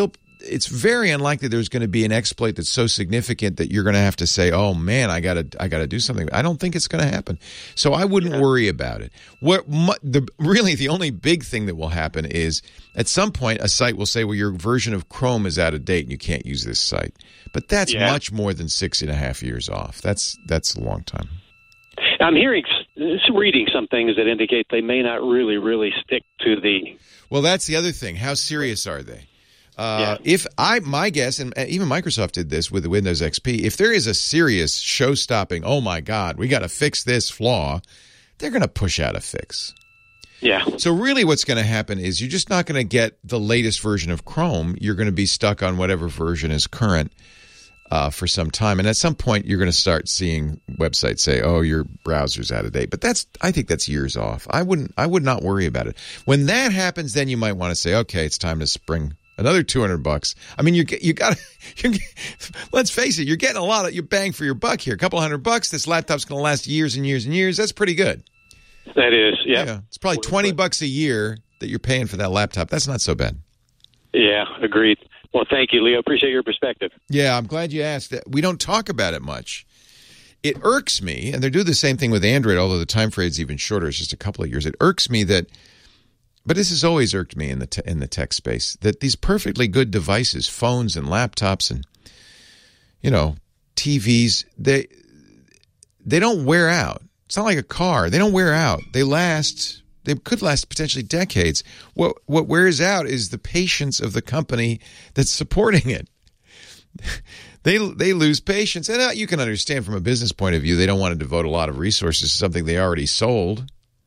it's very unlikely there's going to be an exploit that's so significant that you're going to have to say, "Oh man, I got to I got to do something." I don't think it's going to happen. So I wouldn't yeah. worry about it. What the really the only big thing that will happen is at some point a site will say, "Well, your version of Chrome is out of date and you can't use this site." But that's yeah. much more than six and a half years off. That's that's a long time. I'm hearing, reading some things that indicate they may not really, really stick to the. Well, that's the other thing. How serious are they? Uh, yeah. If I, my guess, and even Microsoft did this with the Windows X P, if there is a serious show-stopping, oh my God, we got to fix this flaw, they're going to push out a fix. Yeah. So really what's going to happen is you're just not going to get the latest version of Chrome. You're going to be stuck on whatever version is current uh, for some time. And at some point, you're going to start seeing websites say, oh, your browser's out of date. But that's, I think that's years off. I wouldn't, I would not worry about it. When that happens, then you might want to say, okay, it's time to spring another two hundred bucks. I mean, you you got to, let's face it, you're getting a lot of your bang for your buck here. A couple hundred bucks. This laptop's going to last years and years and years. That's pretty good. That is, yeah. yeah. It's probably twenty bucks a year that you're paying for that laptop. That's not so bad. Yeah, agreed. Well, thank you, Leo. Appreciate your perspective. Yeah, I'm glad you asked. We don't talk about it much. It irks me, and they're doing the same thing with Android, although the time frame is even shorter. It's just a couple of years. It irks me that, but this has always irked me in the te- in the tech space, that these perfectly good devices, phones and laptops and, you know, T Vs, they they don't wear out. It's not like a car. They don't wear out. They last. They could last potentially decades. What what wears out is the patience of the company that's supporting it. They they lose patience, and uh, you can understand from a business point of view, they don't want to devote a lot of resources to something they already sold.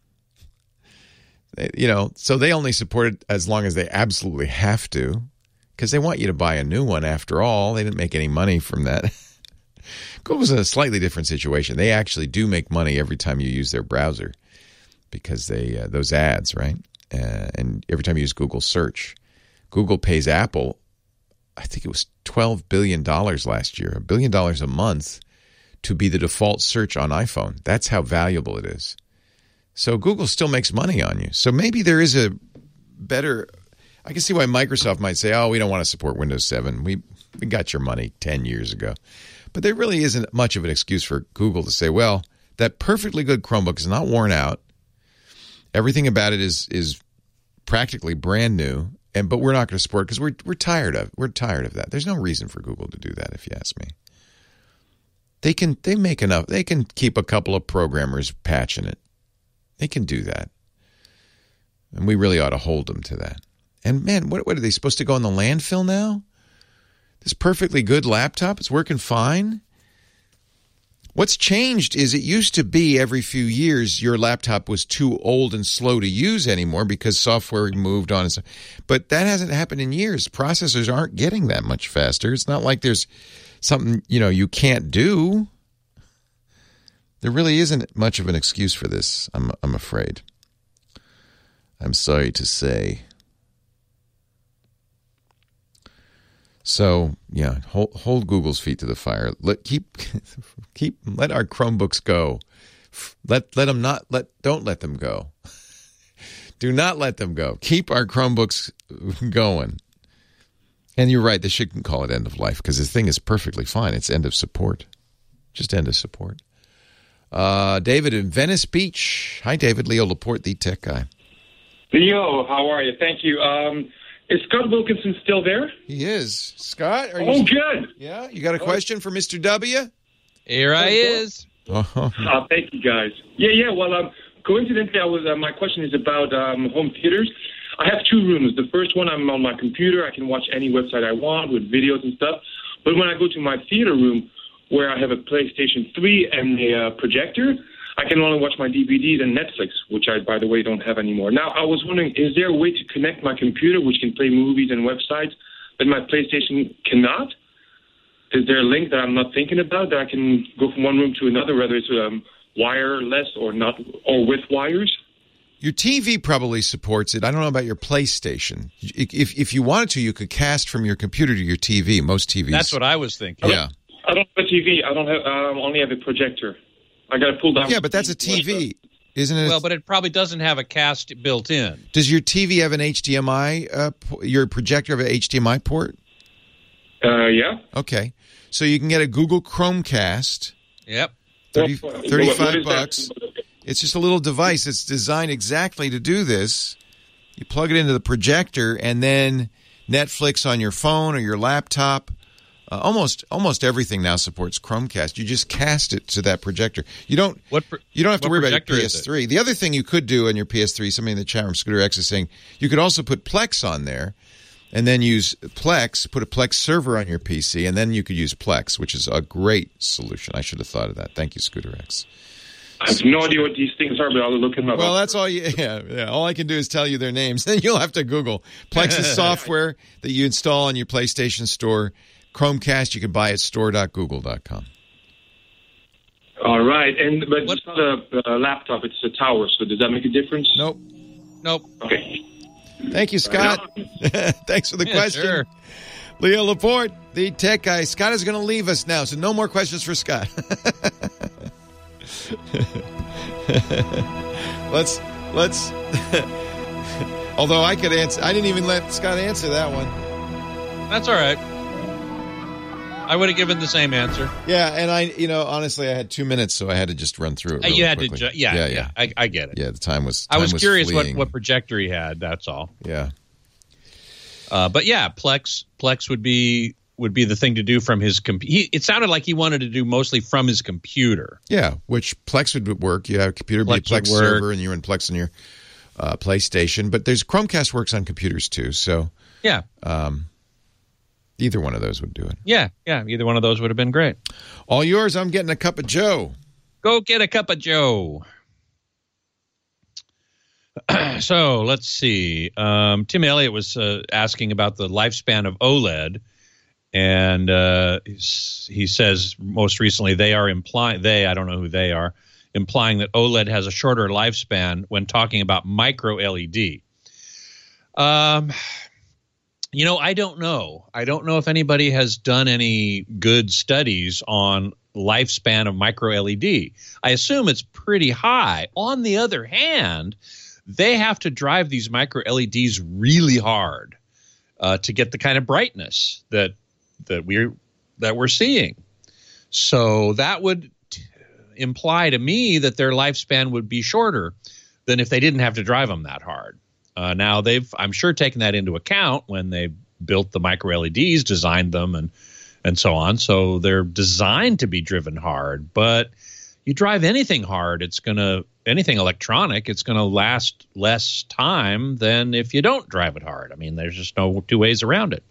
They, you know, so they only support it as long as they absolutely have to, because they want you to buy a new one. After all, they didn't make any money from that. Google's in a slightly different situation. They actually do make money every time you use their browser, because they uh, those ads, right? Uh, and every time you use Google search, Google pays Apple, I think it was twelve billion dollars last year, a billion dollars a month to be the default search on iPhone. That's how valuable it is. So Google still makes money on you. So maybe there is a better, I can see why Microsoft might say, oh, we don't want to support Windows seven. We, we got your money ten years ago. But there really isn't much of an excuse for Google to say, well, that perfectly good Chromebook is not worn out. Everything about it is is practically brand new, and but we're not going to support it because we're we're tired of we're tired of that. There's no reason for Google to do that, if you ask me. They can they make enough. They can keep a couple of programmers patching it. They can do that, and we really ought to hold them to that. And man, what what are they supposed to go in the landfill now? This perfectly good laptop, it's working fine. What's changed is it used to be every few years your laptop was too old and slow to use anymore because software moved on. But that hasn't happened in years. Processors aren't getting that much faster. It's not like there's something, you know, you can't do. There really isn't much of an excuse for this, I'm I'm afraid. I'm sorry to say. So yeah, hold, hold Google's feet to the fire. Let keep keep let our Chromebooks go. Let let them not let don't let them go. Do not let them go. Keep our Chromebooks going. And you're right, they shouldn't call it end of life because this thing is perfectly fine. It's end of support. Just end of support. Uh, David in Venice Beach. Hi, David. Leo Laporte, the tech guy. Leo, how are you? Thank you. Um, is Scott Wilkinson still there? He is. Scott, are you? Oh, good. Yeah, you got a question for Mister W? Here I is. Oh, uh, thank you, guys. Yeah, yeah. Well, um, coincidentally, I was. Uh, my question is about um, home theaters. I have two rooms. The first one, I'm on my computer. I can watch any website I want with videos and stuff. But when I go to my theater room, where I have a PlayStation three and a uh, projector, I can only watch my D V Ds and Netflix, which I, by the way, don't have anymore. Now, I was wondering, is there a way to connect my computer, which can play movies and websites, that my PlayStation cannot? Is there a link that I'm not thinking about that I can go from one room to another, whether it's um, wireless or not, or with wires? Your T V probably supports it. I don't know about your PlayStation. If if you wanted to, you could cast from your computer to your T V. Most T Vs. That's what I was thinking. Yeah. I don't have a T V. I don't have. I um, only have a projector. I got to pull down. Yeah, but that's a T V, isn't it? Well, but it probably doesn't have a cast built in. Does your T V have an H D M I? Uh, your projector have an H D M I port? Uh, yeah. Okay. So you can get a Google Chromecast. Yep. thirty, What- what- thirty-five what is that? bucks. It's just a little device. It's designed exactly to do this. You plug it into the projector, and then Netflix on your phone or your laptop. Uh, almost almost everything now supports Chromecast. You just cast it to that projector. You don't What pro- you don't have to what worry about projector your is P it? S three. The other thing you could do on your P S three, somebody in the chat room, Scooter X, is saying you could also put Plex on there and then use Plex, put a Plex server on your P C, and then you could use Plex, which is a great solution. I should have thought of that. Thank you, Scooter X. I have no idea what these things are, but I'll look them up. Well, that's all you. Yeah, yeah. All I can do is tell you their names. Then you'll have to Google. Plex is software that you install on your PlayStation Store. Chromecast you can buy at store dot google dot com. All right, and but What- it's not a, a laptop; it's a tower. So does that make a difference? Nope. Nope. Okay. Thank you, Scott. Thanks for the Yeah, question. sure. Leo Laporte, the tech guy. Scott is going to leave us now, so no more questions for Scott. let's let's. Although I could answer, I didn't even let Scott answer that one. That's all right. I would have given the same answer. Yeah, and I, you know, honestly, I had two minutes, so I had to just run through it. Uh, Really you had quickly. to, ju- yeah, yeah, yeah, yeah. I, I get it. Yeah, the time was. I time was, curious what, fleeing. what projector he had. That's all. Yeah. Uh, but yeah, Plex Plex would be would be the thing to do from his computer. It sounded like he wanted to do mostly from his computer. Yeah, which Plex would work. You have a computer, be a Plex would Plex work. server, and you're in Plex on your uh, PlayStation. But there's Chromecast works on computers too, so Yeah, um, either one of those would do it. yeah, yeah. Either one of those would have been great. All yours. I'm getting a cup of Joe. Go get a cup of Joe. So let's see. Um, Tim Elliott was uh, asking about the lifespan of OLED, and uh, he's- he says most recently they are implying they I don't know who they are implying that OLED has a shorter lifespan when talking about micro L E D. Um, you know, I don't know. I don't know if anybody has done any good studies on lifespan of micro L E D. I assume it's pretty high. On the other hand, they have to drive these micro L E Ds really hard uh, to get the kind of brightness that that we're that we're seeing. So that would t- imply to me that their lifespan would be shorter than if they didn't have to drive them that hard. Uh, now they've, I'm sure, taken that into account when they built the micro L E Ds, designed them, and and so on. So they're designed to be driven hard. But you drive anything hard, it's going to anything electronic, it's going to last less time than if you don't drive it hard. I mean, there's just no two ways around it.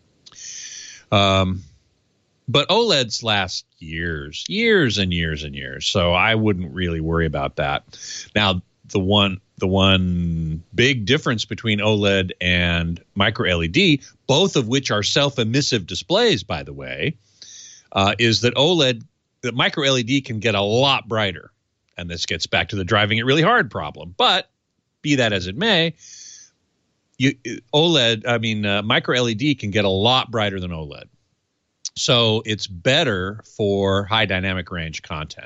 Um, but OLEDs last years, years and years and years. So I wouldn't really worry about that. Now, the one the one big difference between OLED and micro L E D, both of which are self-emissive displays, by the way, uh, is that OLED, that micro L E D can get a lot brighter. And this gets back to the driving it really hard problem. But be that as it may, you, OLED, I mean, uh, micro L E D can get a lot brighter than OLED. So it's better for high dynamic range content.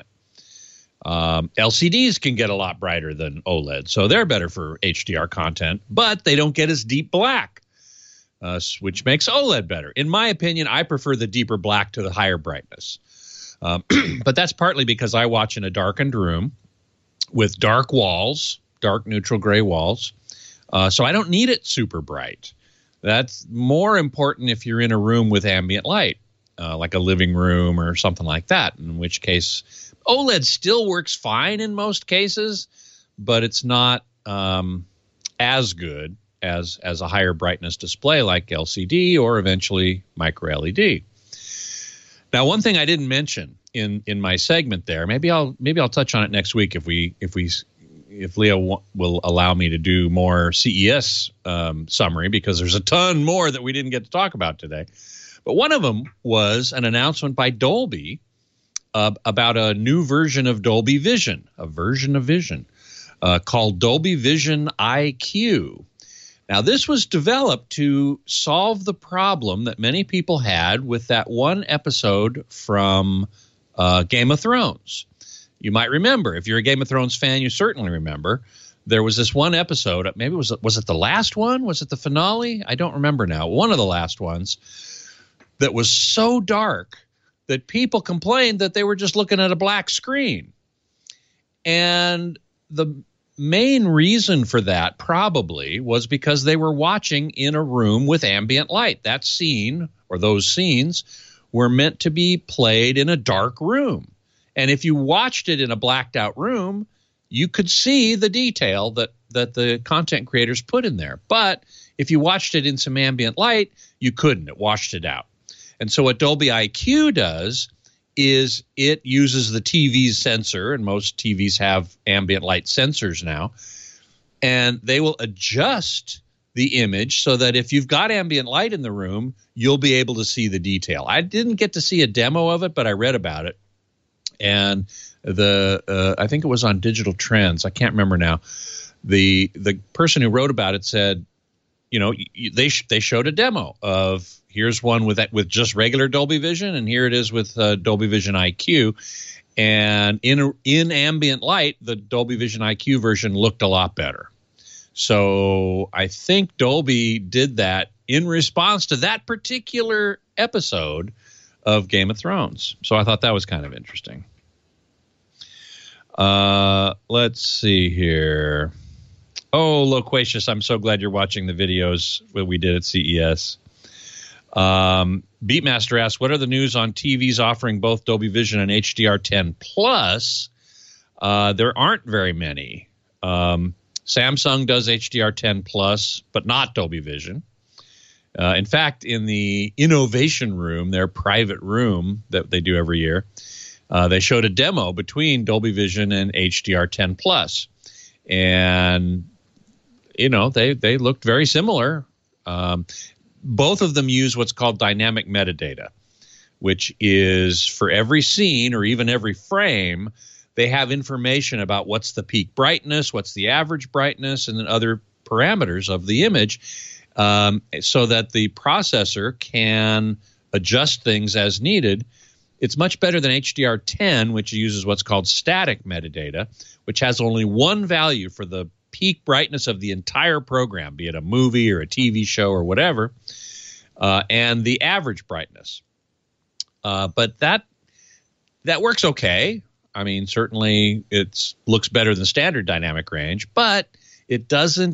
Um, L C Ds can get a lot brighter than OLED, so they're better for H D R content, but they don't get as deep black, uh, which makes OLED better. In my opinion, I prefer the deeper black to the higher brightness. Um, but that's partly because I watch in a darkened room with dark walls, dark neutral gray walls. Uh, so I don't need it super bright. That's more important if you're in a room with ambient light, uh, like a living room or something like that, in which case OLED still works fine in most cases, but it's not um, as good as, as a higher brightness display like L C D or eventually micro L E D. Now, one thing I didn't mention in, in my segment there, maybe I'll maybe I'll touch on it next week if we if we if Leo w- will allow me to do more C E S um, summary, because there's a ton more that we didn't get to talk about today. But one of them was an announcement by Dolby uh, about a new version of Dolby Vision, a version of Vision uh, called Dolby Vision I Q. Now, this was developed to solve the problem that many people had with that one episode from uh, Game of Thrones. You might remember, if you're a Game of Thrones fan, you certainly remember, there was this one episode, maybe it was, was it the last one? Was it the finale? I don't remember now. One of the last ones, that was so dark that people complained that they were just looking at a black screen. And the main reason for that probably was because they were watching in a room with ambient light. That scene or those scenes were meant to be played in a dark room. And if you watched it in a blacked out room, you could see the detail that, that the content creators put in there. But if you watched it in some ambient light, you couldn't. It washed it out. And so what Dolby I Q does is it uses the T V's sensor, and most T Vs have ambient light sensors now, and they will adjust the image so that if you've got ambient light in the room, you'll be able to see the detail. I didn't get to see a demo of it, but I read about it. And the uh, I think it was on Digital Trends. I can't remember now. The the person who wrote about it said, you know, they sh- they showed a demo of here's one with that, with just regular Dolby Vision, and here it is with uh, Dolby Vision I Q. And in in ambient light, the Dolby Vision I Q version looked a lot better. So I think Dolby did that in response to that particular episode of Game of Thrones. So I thought that was kind of interesting. Uh, let's see here. Oh, Loquacious, I'm so glad you're watching the videos that we did at C E S. Um, Beatmaster asks, what are the news on T Vs offering both Dolby Vision and H D R ten Plus? Uh, there aren't very many. Um, Samsung does H D R ten Plus, but not Dolby Vision. Uh, in fact, in the Innovation Room, their private room that they do every year, uh, they showed a demo between Dolby Vision and H D R ten Plus. And, you know, they, they looked very similar. Um, both of them use what's called dynamic metadata, which is for every scene or even every frame, they have information about what's the peak brightness, what's the average brightness, and then other parameters of the image, um, so that the processor can adjust things as needed. It's much better than H D R ten, which uses what's called static metadata, which has only one value for the peak brightness of the entire program, be it a movie or a T V show or whatever, uh, and the average brightness. Uh, but that that works okay. I mean, certainly it looks better than standard dynamic range, but it doesn't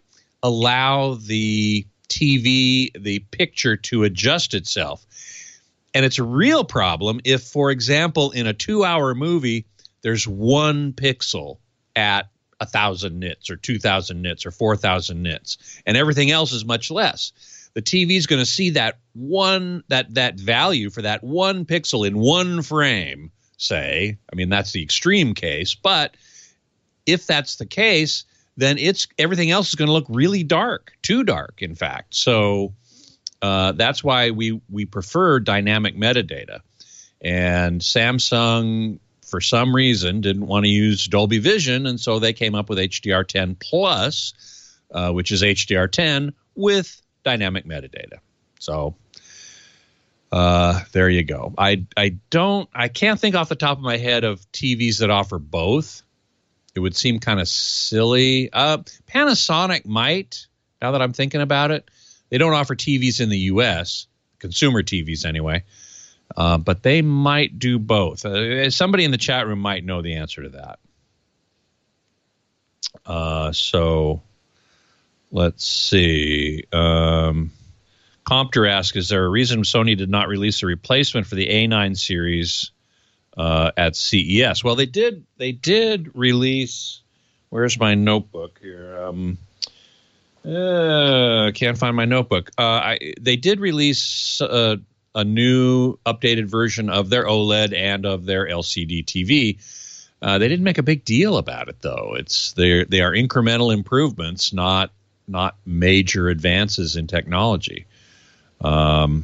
allow the T V, the picture, to adjust itself. And it's a real problem if, for example, in a two-hour movie, there's one pixel at one thousand nits or two thousand nits or four thousand nits, and everything else is much less. The T V is going to see that one that that value for that one pixel in one frame, say. I mean, that's the extreme case, but if that's the case, then it's everything else is going to look really dark, too dark, in fact. So uh, that's why we we prefer dynamic metadata. And Samsung, for some reason, didn't want to use Dolby Vision, and so they came up with H D R ten Plus, uh, which is H D R ten with dynamic metadata. So uh, there you go. I I don't I can't think off the top of my head of T Vs that offer both. It would seem kind of silly. Uh, Panasonic might, now that I'm thinking about it. They don't offer T Vs in the U S, consumer T Vs anyway. Uh, but they might do both. Uh, somebody in the chat room might know the answer to that. Uh, so let's see. Um, Compter asks, is there a reason Sony did not release a replacement for the A nine series uh, at C E S? Well, they did. They did release. Where's my notebook here? Um, uh, can't find my notebook. Uh, I, they did release Uh, a new updated version of their OLED and of their L C D T V. Uh, they didn't make a big deal about it, though. It's they they are incremental improvements, not not major advances in technology. Um,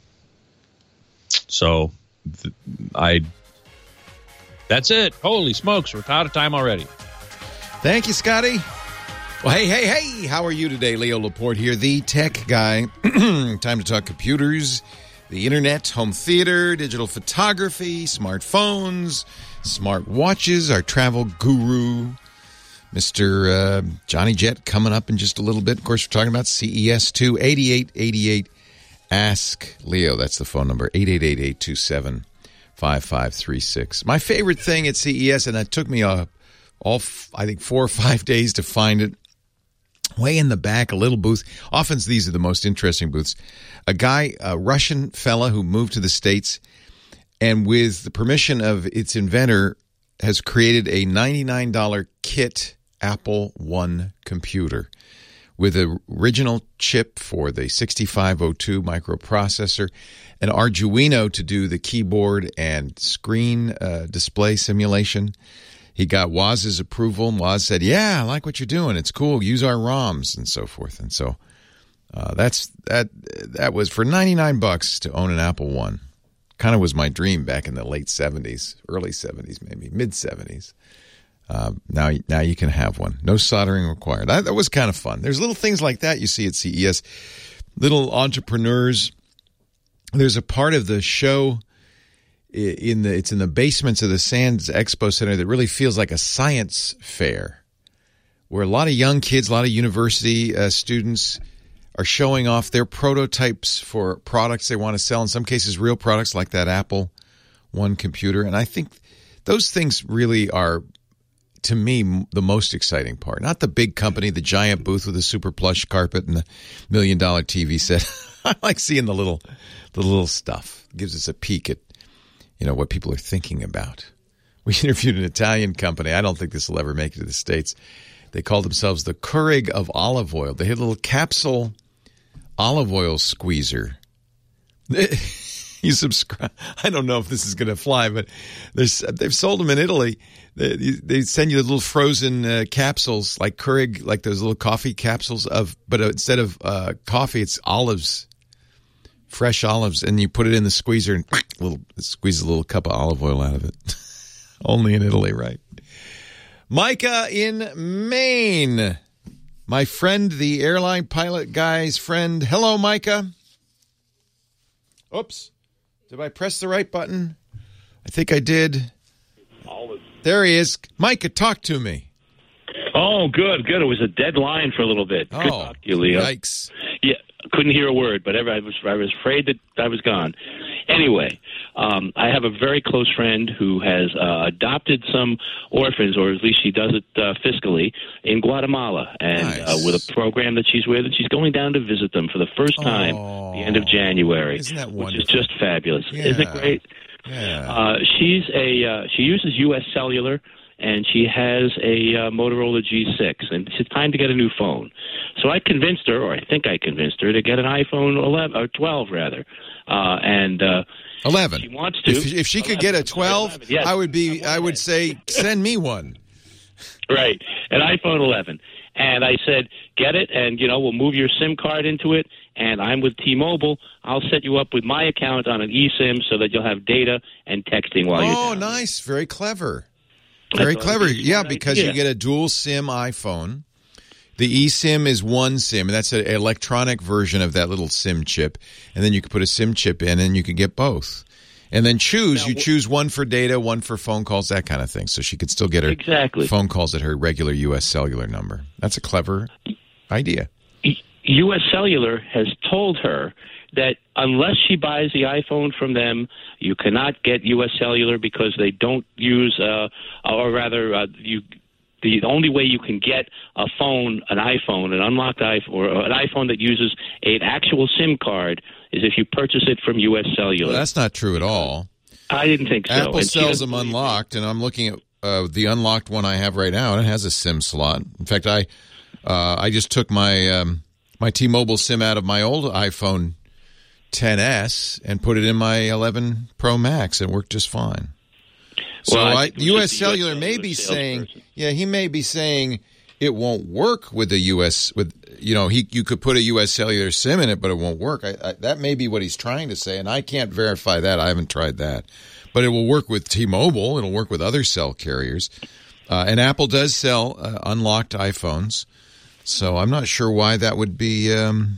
so th- I that's it. Holy smokes, we're out of time already. Thank you, Scotty. Well, hey, hey, hey, how are you today? Leo Laporte here, the tech guy. Time to talk computers, the internet, home theater, digital photography, smartphones, smart watches, our travel guru, Mister Uh, Johnny Jet, coming up in just a little bit. Of course, we're talking about C E S two, eighty-eight eighty-eight Ask Leo. That's the phone number, eight eight eight, eight two seven, five five three six. My favorite thing at C E S, and it took me uh, all, I think, four or five days to find it, way in the back, a little booth. Often these are the most interesting booths. A guy, a Russian fella who moved to the States, and with the permission of its inventor, has created a ninety-nine dollars kit Apple One computer with an original chip for the sixty-five oh two microprocessor, an Arduino to do the keyboard and screen uh, display simulation. He got Woz's approval. Woz said, yeah, I like what you're doing. It's cool. Use our ROMs and so forth. And so uh, that's that. That was for ninety-nine bucks to own an Apple One. Kind of was my dream back in the late seventies, early seventies, maybe mid seventies. Uh, now, now you can have one. No soldering required. That, that was kind of fun. There's little things like that you see at C E S. Little entrepreneurs. There's a part of the show in the it's in the basements of the Sands Expo Center that really feels like a science fair, where a lot of young kids, a lot of university uh, students are showing off their prototypes for products they want to sell. In some cases, real products like that Apple One computer. And I think those things really are, to me, the most exciting part. Not the big company, the giant booth with the super plush carpet and the million dollar T V set. I like seeing the little, the little stuff. It gives us a peek at, you know, what people are thinking about. We interviewed an Italian company. I don't think this will ever make it to the States. They called themselves the Keurig of olive oil. They had a little capsule olive oil squeezer. You subscribe. I don't know if this is going to fly, but they've sold them in Italy. They, they send you little frozen uh, capsules like Keurig, like those little coffee capsules of, but instead of uh, coffee, it's olives, fresh olives, and you put it in the squeezer and little squeeze a little cup of olive oil out of it. Only in Italy, right? Micah in Maine. My friend, the airline pilot guy's friend. Hello, Micah. Oops. Did I press the right button? I think I did. There he is. Micah, talk to me. Oh, good, good. It was a dead line for a little bit. Good Oh, talk to you, Leo. yikes. Yeah, couldn't hear a word, but I was I was afraid that I was gone. Anyway, um, I have a very close friend who has uh, adopted some orphans, or at least she does it uh, fiscally, in Guatemala, and Nice. uh, with a program that she's with, and she's going down to visit them for the first time Oh, at the end of January, isn't that which wonderful? is just fabulous. Yeah. Isn't it great? Yeah. Uh, she's a uh, she uses U S Cellular, and she has a uh, Motorola G six, and it's time to get a new phone. So I convinced her, or I think I convinced her, to get an iPhone eleven or twelve rather, uh, and uh, eleven. She wants to. If, if she could get a twelve, eleven, yes. I would be. I would say, send me one. Right, an iPhone eleven. And I said, get it, and, you know, we'll move your SIM card into it, and I'm with T-Mobile. I'll set you up with my account on an eSIM so that you'll have data and texting while you're Oh, down nice. Very clever. I Very thought clever. it was a Yeah, smart because idea. you get a dual SIM iPhone. The eSIM is one SIM, and that's an electronic version of that little SIM chip. And then you can put a SIM chip in, and you can get both. And then choose. Now, you choose one for data, one for phone calls, that kind of thing. So she could still get her Exactly. phone calls at her regular U S cellular number. That's a clever idea. U S Cellular has told her that unless she buys the iPhone from them, you cannot get U S Cellular because they don't use, uh, or rather, uh, you. The only way you can get a phone, an iPhone, an unlocked iPhone, or an iPhone that uses an actual SIM card is if you purchase it from U S Cellular. Well, that's not true at all. I didn't think so. Apple And she sells doesn't them believe me. unlocked, and I'm looking at uh, the unlocked one I have right now, and it has a SIM slot. In fact, I uh, I just took my um, my T-Mobile SIM out of my old iPhone ten S and put it in my eleven Pro Max. It worked just fine. So Well, I I, think it was U S just the U S Cellular may be salesperson. saying, yeah, he may be saying it won't work with the U S with you know he you could put a U S Cellular SIM in it, but it won't work. I, I, that may be what he's trying to say, and I can't verify that. I haven't tried that, but it will work with T-Mobile. It'll work with other cell carriers, uh, and Apple does sell uh, unlocked iPhones. So I'm not sure why that would be um,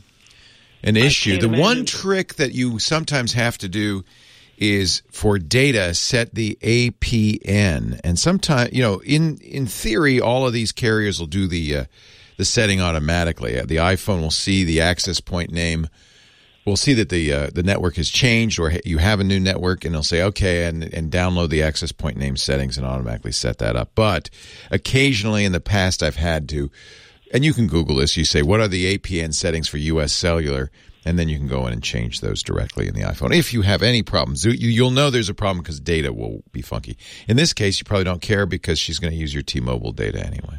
an issue. can't The one imagine- trick that you sometimes have to do is for data, set the A P N. And sometimes, you know, in, in theory, all of these carriers will do the uh, the setting automatically. The iPhone will see the access point name will see that the uh, the network has changed, or you have a new network, and it'll say, okay, and, and download the access point name settings and automatically set that up. But occasionally in the past, I've had to, and you can Google this, you say, what are the A P N settings for U S Cellular? And then you can go in and change those directly in the iPhone. If you have any problems, you, you'll know there's a problem because data will be funky. In this case, you probably don't care because she's going to use your T-Mobile data anyway.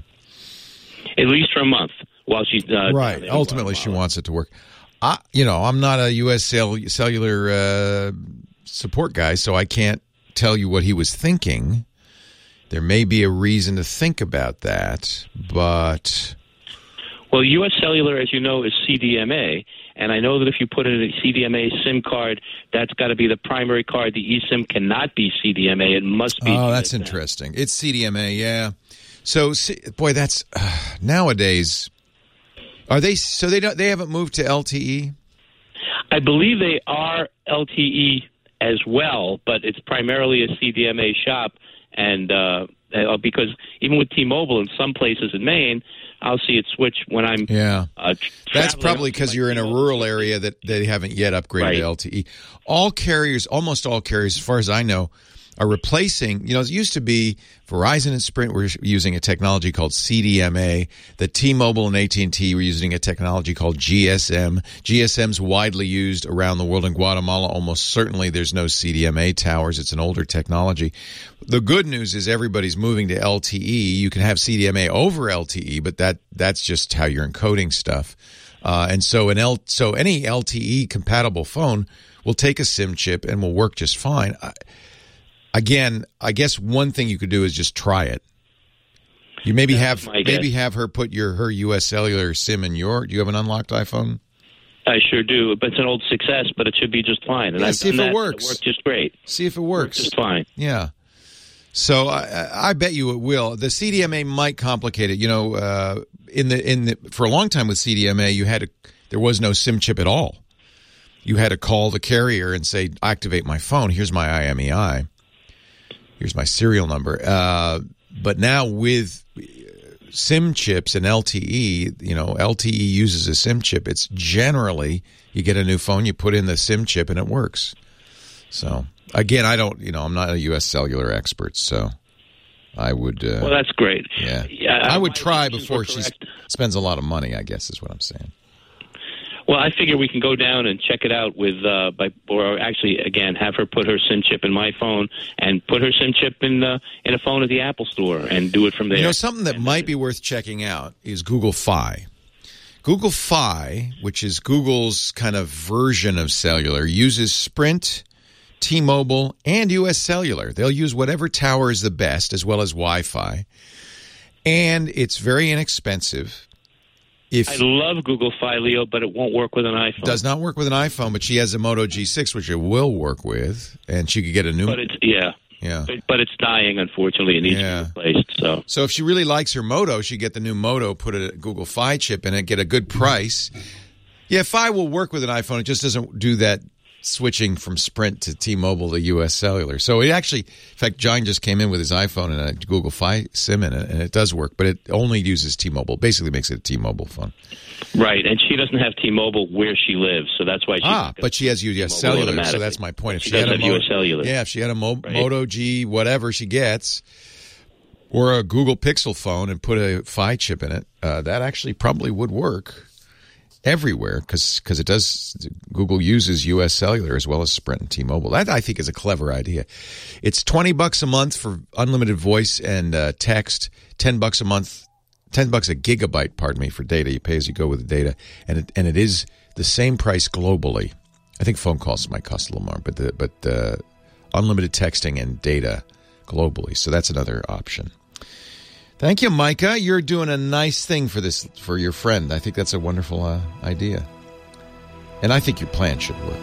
At least for a month while she's uh, right. Ultimately, she wants it to work. I, you know, I'm not a U S cell, cellular uh, support guy, so I can't tell you what he was thinking. There may be a reason to think about that, but... Well, U S Cellular, as you know, is C D M A, and I know that if you put in a C D M A SIM card, that's got to be the primary card. The eSIM cannot be C D M A. It must be. Oh, that's interesting. It's C D M A, yeah. So, boy, that's uh, nowadays. Are they? So they don't. They haven't moved to L T E. I believe they are L T E as well, but it's primarily a C D M A shop, and uh, because even with T-Mobile in some places in Maine, I'll see it switch when I'm. Yeah, uh, that's probably because you're in a rural area that they haven't yet upgraded right. to L T E. All carriers, almost all carriers, as far as I know, are replacing. You know, it used to be Verizon and Sprint were using a technology called C D M A. The T-Mobile and A T and T were using a technology called G S M. G S M's widely used around the world. In Guatemala, almost certainly there's no C D M A towers. It's an older technology. The good news is everybody's moving to L T E. You can have C D M A over L T E, but that that's just how you're encoding stuff. Uh, and so an L, so any L T E compatible phone will take a SIM chip and will work just fine. I, Again, I guess one thing you could do is just try it. You maybe have maybe have her put your her U S Cellular SIM in your. Do you have an unlocked iPhone? I sure do, but it's an old success. But it should be just fine. And yeah, I've see if done it that, works. It works just great. See if it works. It works just fine. Yeah. So I, I bet you it will. The C D M A might complicate it. You know, uh, in the in the for a long time with C D M A, you had to, there was no SIM chip at all. You had to call the carrier and say, "Activate my phone. Here's my I M E I. Here's my serial number." Uh, but now with SIM chips and L T E, you know, L T E uses a SIM chip. It's generally you get a new phone, you put in the SIM chip, and it works. So again, I don't, you know, I'm not a U S Cellular expert, so I would. Uh, well, that's great. Yeah, yeah I would try before she spends a lot of money, I guess is what I'm saying. Well, I figure we can go down and check it out with, uh, by, or actually, again, have her put her SIM chip in my phone and put her SIM chip in uh, in a phone at the Apple Store and do it from there. You know, something that might be worth checking out is Google Fi. Google Fi, which is Google's kind of version of cellular, uses Sprint, T-Mobile, and U S Cellular. They'll use whatever tower is the best, as well as Wi-Fi. And it's very inexpensive. If I love Google Fi, Leo, but it won't work with an iPhone. Does not work with an iPhone, but she has a Moto G six, which it will work with, and she could get a new. But it's yeah, yeah. But, but it's dying, unfortunately. It needs yeah. to be replaced. So, so if she really likes her Moto, she get the new Moto, put a Google Fi chip in it, get a good price. Yeah, Fi will work with an iPhone. It just doesn't do that switching from Sprint to T-Mobile to U S Cellular. So it actually, in fact, John just came in with his iPhone and a Google Fi SIM in it, and it does work, but it only uses T-Mobile. Basically makes it a T-Mobile phone. Right, and she doesn't have T-Mobile where she lives, so that's why she. Ah, but she has U S Cellular, so that's my point. If she, she does had a have Mo- U S Cellular. Yeah, if she had a Mo- right. Moto G, whatever she gets, or a Google Pixel phone and put a Fi chip in it, uh, that actually probably would work everywhere, because because it does. Google uses U S Cellular as well as Sprint and T-Mobile. That I think is a clever idea. It's twenty bucks a month for unlimited voice and uh, text. Ten bucks a month, ten bucks a gigabyte. Pardon me, for data. You pay as you go with the data, and it and it is the same price globally. I think phone calls might cost a little more, but the but uh, unlimited texting and data globally. So that's another option. Thank you, Micah. You're doing a nice thing for this for your friend. I think that's a wonderful uh, idea. And I think your plan should work.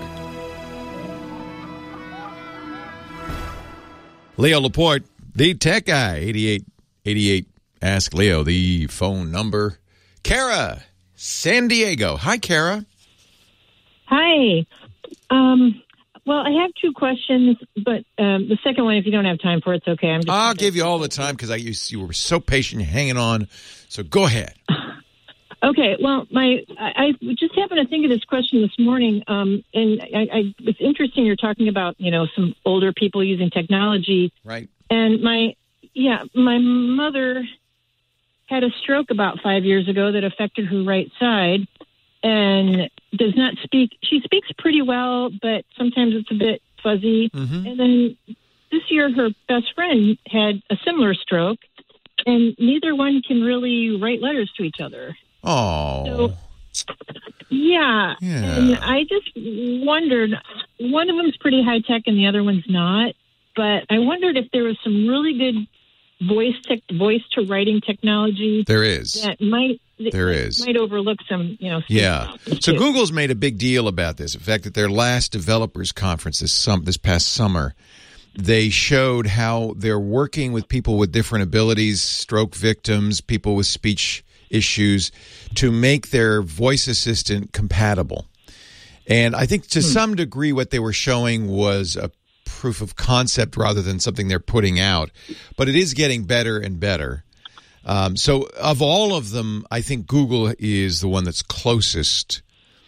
Leo Laporte, the tech guy, eighty-eight eighty-eight. Ask Leo the phone number. Kara, San Diego. Hi, Kara. Hi. Um, well, I have two questions, but um, the second one, if you don't have time for it, it's okay. I'm just I'll give you all the time because I you, you were so patient, you're hanging on. So go ahead. Okay, well, my I, I just happened to think of this question this morning, um, and I, I, it's interesting you're talking about, you know, some older people using technology. Right. And my, yeah, my mother had a stroke about five years ago that affected her right side and does not speak. She speaks pretty well, but sometimes it's a bit fuzzy. Mm-hmm. And then this year, her best friend had a similar stroke, and neither one can really write letters to each other. Oh. So, yeah. Yeah. And I just wondered, one of them's pretty high tech and the other one's not. But I wondered if there was some really good voice tech, voice to writing technology. There is. That might There that is. might overlook some, you know. Yeah. So too. Google's made a big deal about this. In fact, at their last developers conference this sum, this past summer, they showed how they're working with people with different abilities, stroke victims, people with speech issues, to make their voice assistant compatible. And I think to hmm. some degree what they were showing was a proof of concept rather than something they're putting out. But it is getting better and better. Um, so of all of them, I think Google is the one that's closest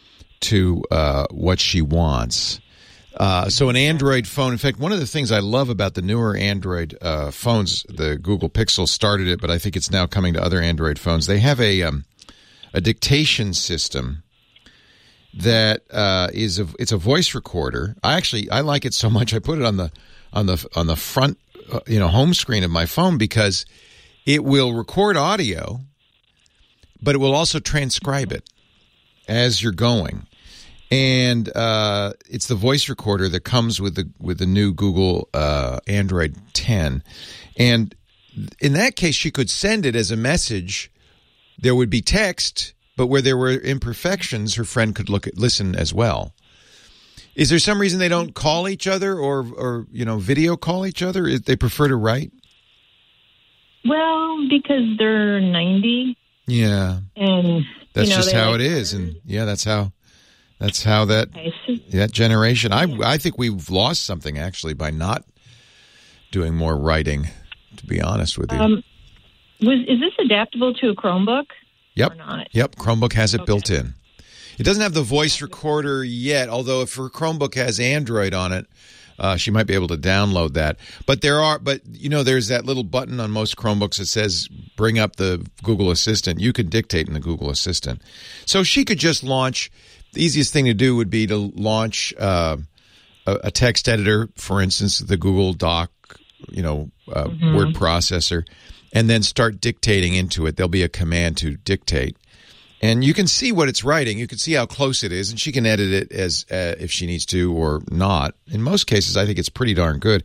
to uh, what she wants. Uh, so an Android phone, in fact, one of the things I love about the newer Android uh, phones, the Google Pixel started it, but I think it's now coming to other Android phones. They have a um, a dictation system that uh, is a it's a voice recorder. I actually I like it so much I put it on the on the on the front uh, you know home screen of my phone because it will record audio, but it will also transcribe it as you're going. And uh, it's the voice recorder that comes with the with the new Google uh, Android ten. And in that case, she could send it as a message. There would be text, but where there were imperfections, her friend could look at listen as well. Is there some reason they don't call each other or or you know video call each other? They prefer to write? Well, because they're ninety. Yeah. And that's you know, just how like it is, and yeah, that's how. That's how that that generation. I I think we've lost something actually by not doing more writing. To be honest with you, um, was is this adaptable to a Chromebook? Yep. Or not? Yep. Chromebook has it okay. built in. It doesn't have the voice recorder yet, although if her Chromebook has Android on it, uh, she might be able to download that. But there are, but you know, there's that little button on most Chromebooks that says "Bring up the Google Assistant." You can dictate in the Google Assistant, so she could just launch. The easiest thing to do would be to launch uh, a, a text editor, for instance, the Google Doc, you know, uh, mm-hmm. word processor, and then start dictating into it. There'll be a command to dictate, and you can see what it's writing. You can see how close it is, and she can edit it as uh, if she needs to or not. In most cases, I think it's pretty darn good.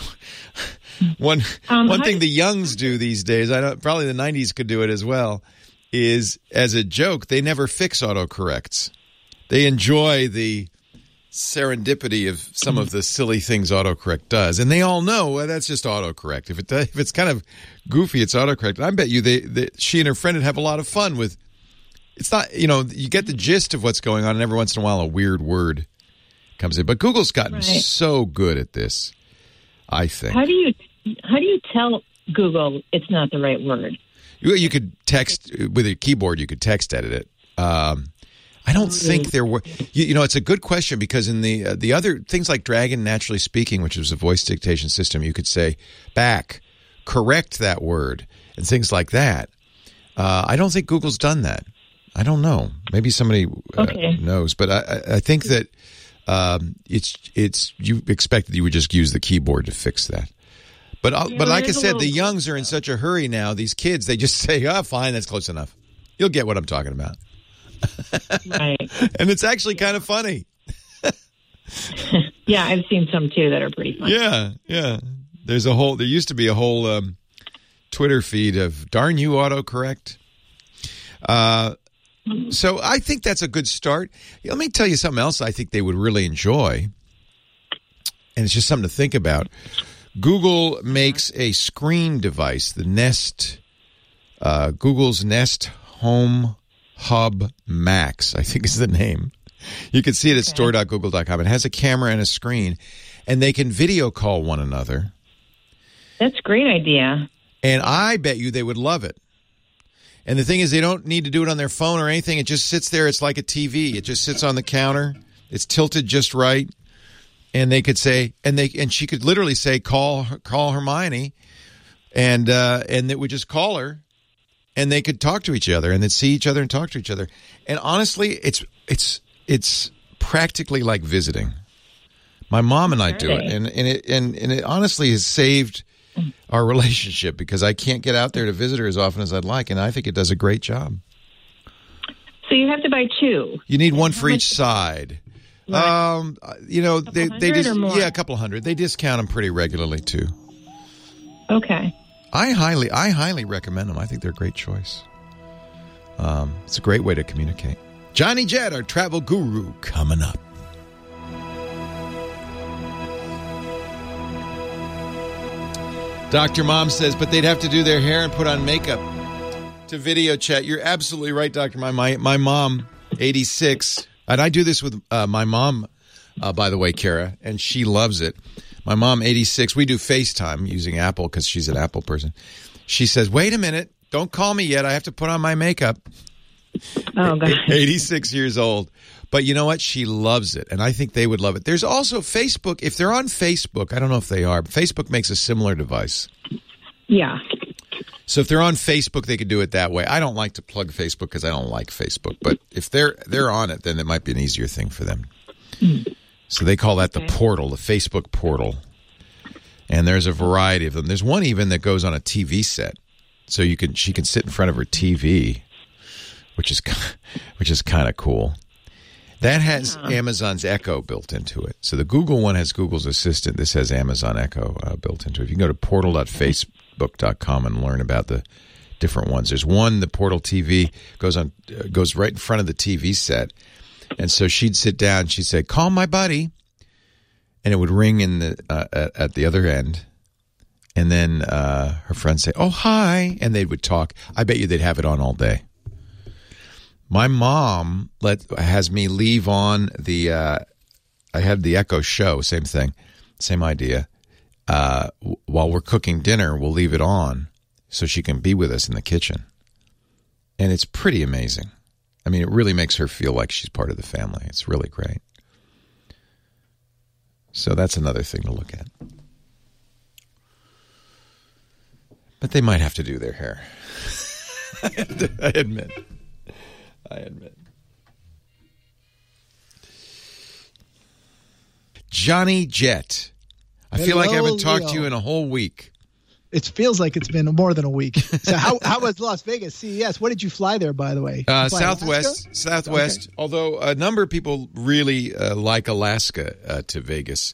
one um, one thing do- the youngs do these days, I don't, probably the nineties could do it as well, is as a joke, they never fix autocorrects. They enjoy the serendipity of some of the silly things autocorrect does, and they all know well, that's just autocorrect. If it does, if it's kind of goofy, it's autocorrect. I bet you they, they she and her friend would have a lot of fun with. It's not you know you get the gist of what's going on, and every once in a while a weird word comes in. But Google's gotten right. so good at this. I think. How do you how do you tell Google it's not the right word? You, you could text with a keyboard. You could text edit it. Um, I don't think there were. You, you know, it's a good question because in the uh, the other things like Dragon Naturally Speaking, which is a voice dictation system, you could say back, correct that word, and things like that. Uh, I don't think Google's done that. I don't know. Maybe somebody uh, okay. knows, but I, I think that um, it's it's you expect that you would just use the keyboard to fix that. But uh, yeah, but like I said, the youngs are in such a hurry now. These kids, they just say, "Oh, fine, that's close enough." You'll get what I'm talking about. Right. And it's actually kind of funny. Yeah, I've seen some too that are pretty funny. Yeah, yeah. There's a whole. There used to be a whole um, Twitter feed of "Darn you, autocorrect." Uh, so I think that's a good start. Let me tell you something else. I think they would really enjoy, and it's just something to think about. Google makes a screen device, the Nest, uh, Google's Nest Home Hub Max, I think is the name. You can see it at okay. store dot google dot com. It has a camera and a screen, and they can video call one another. That's a great idea. And I bet you they would love it. And the thing is, they don't need to do it on their phone or anything. It just sits there. It's like a T V. It just sits on the counter. It's tilted just right. And they could say, and they and she could literally say, call call Hermione, and uh, and it would just call her, and they could talk to each other, and they'd see each other and talk to each other. And honestly, it's it's it's practically like visiting. My mom and I do it, and and it and, and it honestly has saved our relationship because I can't get out there to visit her as often as I'd like, and I think it does a great job. So you have to buy two. You need one for each side. Right. Um, you know, they they just yeah, a couple of hundred. They discount them pretty regularly too. Okay. I highly I highly recommend them. I think they're a great choice. Um, it's a great way to communicate. Johnny Jett, our travel guru, coming up. Doctor Mom says, but they'd have to do their hair and put on makeup to video chat. You're absolutely right, Doctor Mom. My, my mom, eighty-six, and I do this with uh, my mom, uh, by the way, Kara, and she loves it. My mom, eighty-six, we do FaceTime using Apple because she's an Apple person. She says, wait a minute, don't call me yet. I have to put on my makeup. Oh, God. eighty-six years old. But you know what? She loves it, and I think they would love it. There's also Facebook. If they're on Facebook, I don't know if they are, but Facebook makes a similar device. Yeah. So if they're on Facebook, they could do it that way. I don't like to plug Facebook because I don't like Facebook. But if they're they're on it, then it might be an easier thing for them. Mm. So they call that the okay. portal, the Facebook portal. And there's a variety of them. There's one even that goes on a T V set. So you can she can sit in front of her T V, which is which is kind of cool. That has yeah. Amazon's Echo built into it. So the Google one has Google's Assistant. This has Amazon Echo uh, built into it. You can go to portal dot facebook dot com and learn about the different ones. There's one, the Portal T V goes on uh, goes right in front of the T V set. And so she'd sit down. She'd say, "Call my buddy," and it would ring in the uh, at, at the other end. And then uh, her friends say, "Oh, hi," and they would talk. I bet you they'd have it on all day. My mom let has me leave on the. Uh, I had the Echo Show, same thing, same idea. Uh, w- while we're cooking dinner, we'll leave it on so she can be with us in the kitchen, and it's pretty amazing. I mean, it really makes her feel like she's part of the family. It's really great. So that's another thing to look at. But they might have to do their hair. I admit. I admit. Johnny Jett. I feel like I haven't talked Leo. to you in a whole week. It feels like it's been more than a week. So how how was Las Vegas C E S? What did you fly there, by the way? Uh, Southwest. Alaska? Southwest. Okay. Although a number of people really uh, like Alaska uh, to Vegas.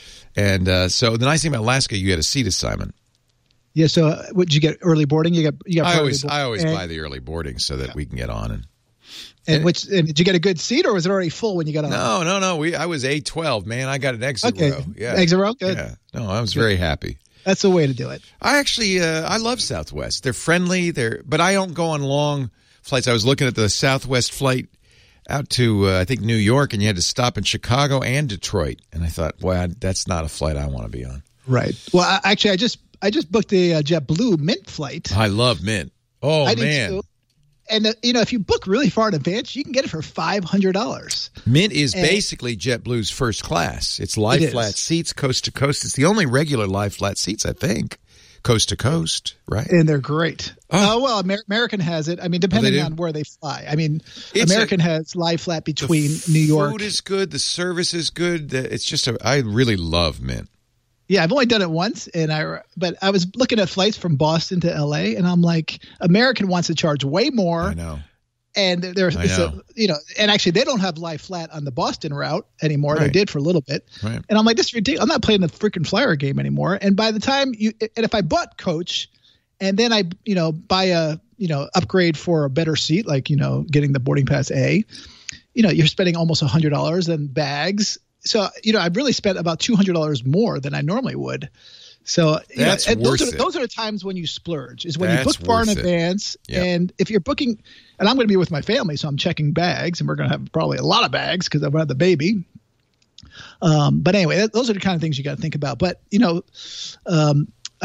And uh, so the nice thing about Alaska, you get a seat assignment. Yeah, so uh, what, did you get early boarding? You got you got I always boarding. I always and, buy the early boarding so that yeah. we can get on. And and, and which and did you get a good seat or was it already full when you got on? No, no, no. We I was A twelve, man. I got an exit okay. row. Yeah. Exit row? Good. Yeah. No, I was good. Very happy. That's the way to do it. I actually uh, I love Southwest. They're friendly. They're but I don't go on long flights. I was looking at the Southwest flight out to uh, I think New York, and you had to stop in Chicago and Detroit. And I thought, well, that's not a flight I want to be on. Right. Well, I, actually, I just I just booked a uh, JetBlue Mint flight. I love Mint. Oh I man. Do too. And uh, you know, if you book really far in advance, you can get it for five hundred dollars. Mint is and basically JetBlue's first class. It's lie it flat seats, coast to coast. It's the only regular lie flat seats, I think, coast to coast, right? And they're great. Oh, uh, well, Amer- American has it. I mean, depending oh, on where they fly. I mean, it's American a, has lie flat between New York. The food is good. The service is good. It's just a, I really love Mint. Yeah, I've only done it once, and I but I was looking at flights from Boston to L A, and I'm like, American wants to charge way more. I know. And there's, it's a, you know, and actually they don't have lie flat on the Boston route anymore. Right. They did for a little bit. Right. And I'm like, this is ridiculous. I'm not playing the freaking flyer game anymore. And by the time you, and if I bought coach, and then I, you know, buy a, you know, upgrade for a better seat, like, you know, getting the boarding pass A, you know, you're spending almost a hundred dollars in bags. So, you know, I've really spent about two hundred dollars more than I normally would. So that's you know, worth those are, it. those are the times when you splurge, is when that's you book far in it. advance. Yep. And if you're booking, and I'm going to be with my family, so I'm checking bags, and we're going to have probably a lot of bags because I've had the baby. Um, but anyway, that, those are the kind of things you got to think about. But, you know, um,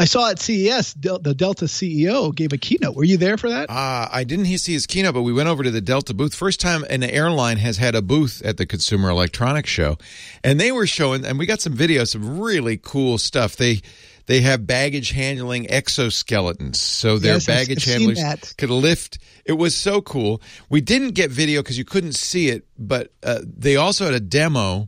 I saw at C E S, Del- the Delta C E O gave a keynote. Were you there for that? Uh, I didn't see his keynote, but we went over to the Delta booth. First time an airline has had a booth at the Consumer Electronics Show. And they were showing, and we got some videos of really cool stuff. They they have baggage handling exoskeletons. So their Yes, I've- baggage I've seen handlers that. could lift. It was so cool. We didn't get video because you couldn't see it, but uh, they also had a demo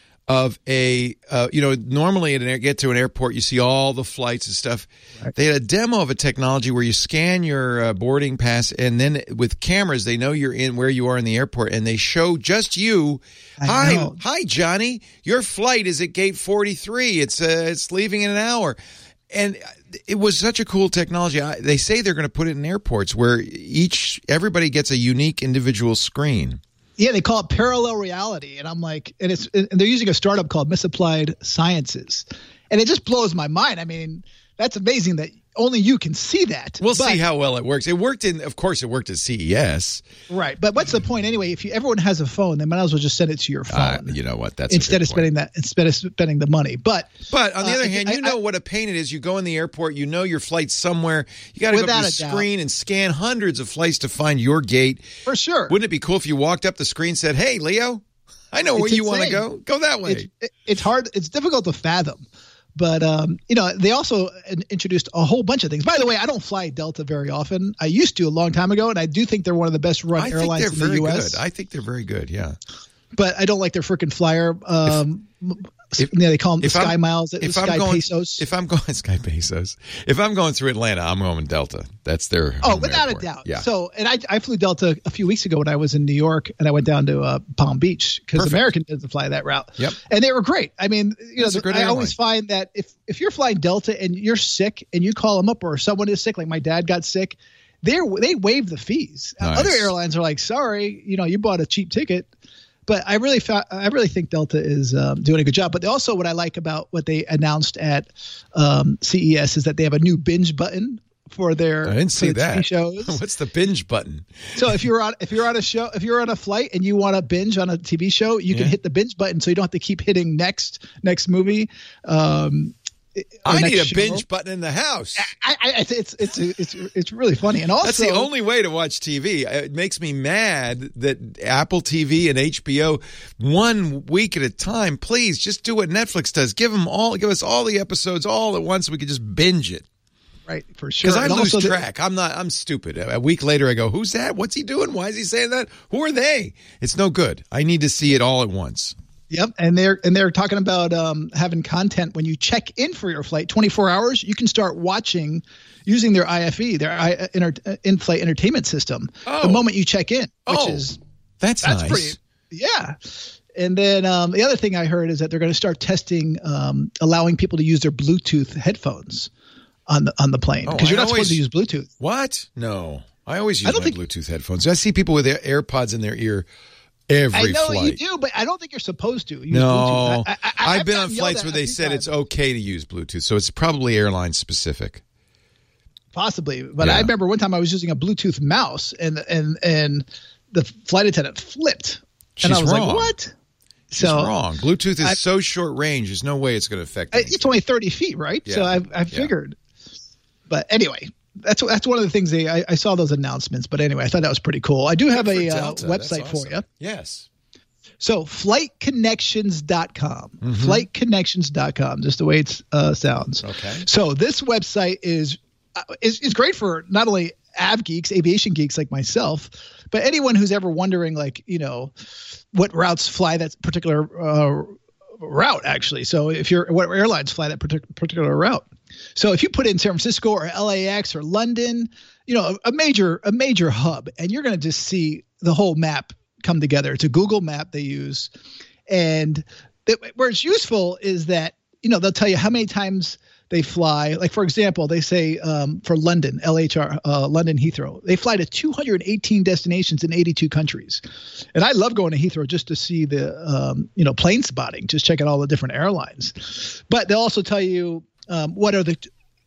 of a, uh, you know, normally at an air, get to an airport, you see all the flights and stuff. Right. They had a demo of a technology where you scan your uh, boarding pass, and then with cameras, they know you're in where you are in the airport, and they show just you. I Hi, know. hi, Johnny. Your flight is at gate forty-three. It's uh, it's leaving in an hour. And it was such a cool technology. I, they say they're going to put it in airports where each everybody gets a unique individual screen. Yeah, they call it parallel reality, and I'm like, and it's and they're using a startup called Misapplied Sciences, and it just blows my mind. I mean, that's amazing that only you can see that. We'll But- see how well it works. It worked in, of course, it worked at C E S. Right, but what's the point anyway? If you, everyone has a phone, they might as well just send it to your phone. Uh, you know what? That's a instead good of spending that, instead of spending the money. But But on the uh, other I- hand, I- you know I- what a pain it is. You go in the airport, you know your flight's somewhere. You got to go up Without the a doubt. screen and scan hundreds of flights to find your gate. For sure. Wouldn't it be cool if you walked up the screen and said, "Hey, Leo, I know where It's you want to insane. go. Go that way." It's, it- it's hard. It's difficult to fathom. But, um, you know, they also in- introduced a whole bunch of things. By the way, I don't fly Delta very often. I used to a long time ago, and I do think they're one of the best run I think airlines they're in the very U S. good. I think they're very good. Yeah. But I don't like their freaking flyer. Um, If- yeah, they call them the if Sky I'm- Miles, the if Sky I'm going, Pesos. if I'm going Sky Pesos, if I'm going through Atlanta, I'm going Delta. That's their Oh, home without airport. a doubt. Yeah. So, and I, I flew Delta a few weeks ago when I was in New York, and I went down to uh, Palm Beach because Perfect. American doesn't fly that route. Yep. And they were great. I mean, you That's know, a good I airline. always find that if if you're flying Delta and you're sick and you call them up, or someone is sick, like my dad got sick, they they waive the fees. Uh, Nice. Other airlines are like, sorry, you know, you bought a cheap ticket. But I really, fa- I really think Delta is um, doing a good job. But also, what I like about what they announced at um, C E S is that they have a new binge button for their I didn't for see the T V that. shows. What's the binge button? So if you're on if you're on a show if you're on a flight and you want to binge on a T V show, you Yeah. can hit the binge button, so you don't have to keep hitting next next movie. Um, or I next need a show. binge button in the house. I, I, it's it's it's it's it's really funny, and also That's the only way to watch T V. It makes me mad that Apple T V and H B O, one week at a time, please just do what Netflix does. Give them all, give us all the episodes all at once. So we could just binge it. right for sure. Because I And lose also the- track. I'm not. I'm stupid. A week later, I go, "Who's that? What's he doing? Why is he saying that? Who are they?" It's no good. I need to see it all at once. Yep, and they're and they're talking about um, having content when you check in for your flight, twenty-four hours. You can start watching using their I F E, their I, inter, in-flight entertainment system, Oh. the moment you check in, which Oh, is That's, that's nice. pretty. Yeah. And then um, the other thing I heard is that they're going to start testing, um, allowing people to use their Bluetooth headphones on the on the plane Oh, because you're I not supposed to always- use Bluetooth. What? No, I always use I don't my think- Bluetooth headphones. I see people with their AirPods in their ear every I know flight. you do, but I don't think you're supposed to. Use No, Bluetooth. I, I, I, I've I've been gotten on yelled flights at where a they few said times. it's okay to use Bluetooth, so it's probably airline specific. Possibly, but Yeah. I remember one time I was using a Bluetooth mouse, and and and the flight attendant flipped, She's and I was wrong. like, "What?" She's so wrong. Bluetooth is I- so short range. There's no way it's going to affect I- anything. it's only thirty feet, right? So Yeah. I I figured. But anyway, that's that's one of the things they I, I saw those announcements. But anyway, I thought that was pretty cool. I do have Good a for uh, Delta. That's website for awesome. you. Yes. So flight connections dot com. Mm-hmm. flight connections dot com, just the way it uh, sounds. Okay. So this website is, uh, is is great for not only av geeks, aviation geeks like myself, but anyone who's ever wondering, like, you know, what routes fly that particular uh, route, actually. So if you're, what airlines fly that partic- particular route. So if you put in San Francisco or L A X or London, you know, a, a major a major hub, and you're going to just see the whole map come together. It's a Google map they use, and th- where it's useful is that, you know, they'll tell you how many times they fly. Like, for example, they say um, for London, L H R, uh, London Heathrow, they fly to two hundred eighteen destinations in eighty-two countries. And I love going to Heathrow just to see the, um, you know, plane spotting, just checking all the different airlines. But they'll also tell you um, what are the t-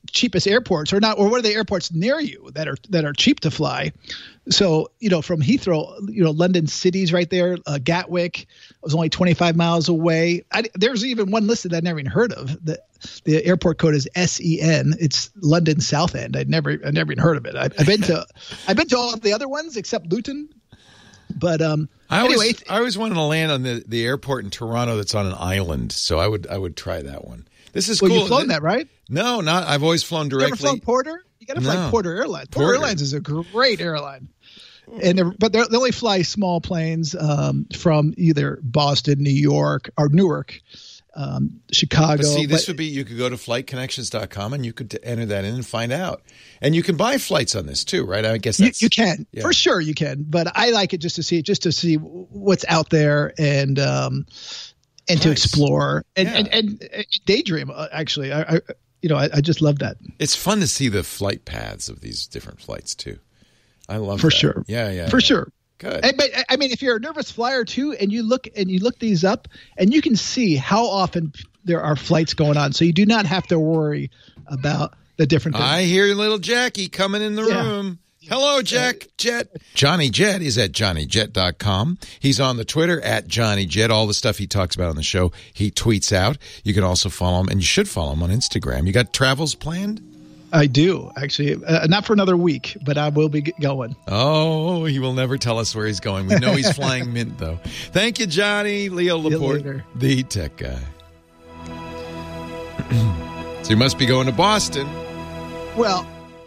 cheapest airports, or not, or what are the airports near you that are that are cheap to fly? So, you know, from Heathrow, you know, London City's right there. Uh, Gatwick was only twenty-five miles away. I, there's even one listed I'd never even heard of. The the airport code is S E N. It's London Southend. I'd never I'd never even heard of it. I, I've been to I've been to all of the other ones except Luton. But um, I always, anyway, I always wanted to land on the, the airport in Toronto that's on an island, so I would I would try that one. This is well, cool. You've flown that, right? No, not. I've always flown directly. You ever flown Porter? You got to fly No. Porter Airlines. Porter, Porter. Airlines is a great airline, and they're, but they're, they only fly small planes um, from either Boston, New York, or Newark, um, Chicago. But see, this but, would be, you could go to flight connections dot com and you could enter that in and find out. And you can buy flights on this too, right? I guess you, that's, you can yeah. for sure you can, but I like it just to see just to see what's out there and um, and to Nice. explore and, Yeah. and, and, and daydream. uh, Actually, I, I you know I, I just love that. It's fun to see the flight paths of these different flights too. I love For that. sure. Yeah, yeah. For yeah. sure. Good. And, but I mean, if you're a nervous flyer too, and you look and you look these up, and you can see how often there are flights going on, so you do not have to worry about the different things. I hear little Jackie coming in the Yeah. room. Hello, Jack Jet. Johnny Jet is at johnny jet dot com. He's on the Twitter at Johnny Jet. All the stuff he talks about on the show, he tweets out. You can also follow him, and you should follow him on Instagram. You got travels planned? I do actually, uh, not for another week, but I will be g- going. Oh, he will never tell us where he's going. We know he's flying Mint, though. Thank you, Johnny. Leo you Laporte, later. the tech guy. So you must be going to Boston. Well,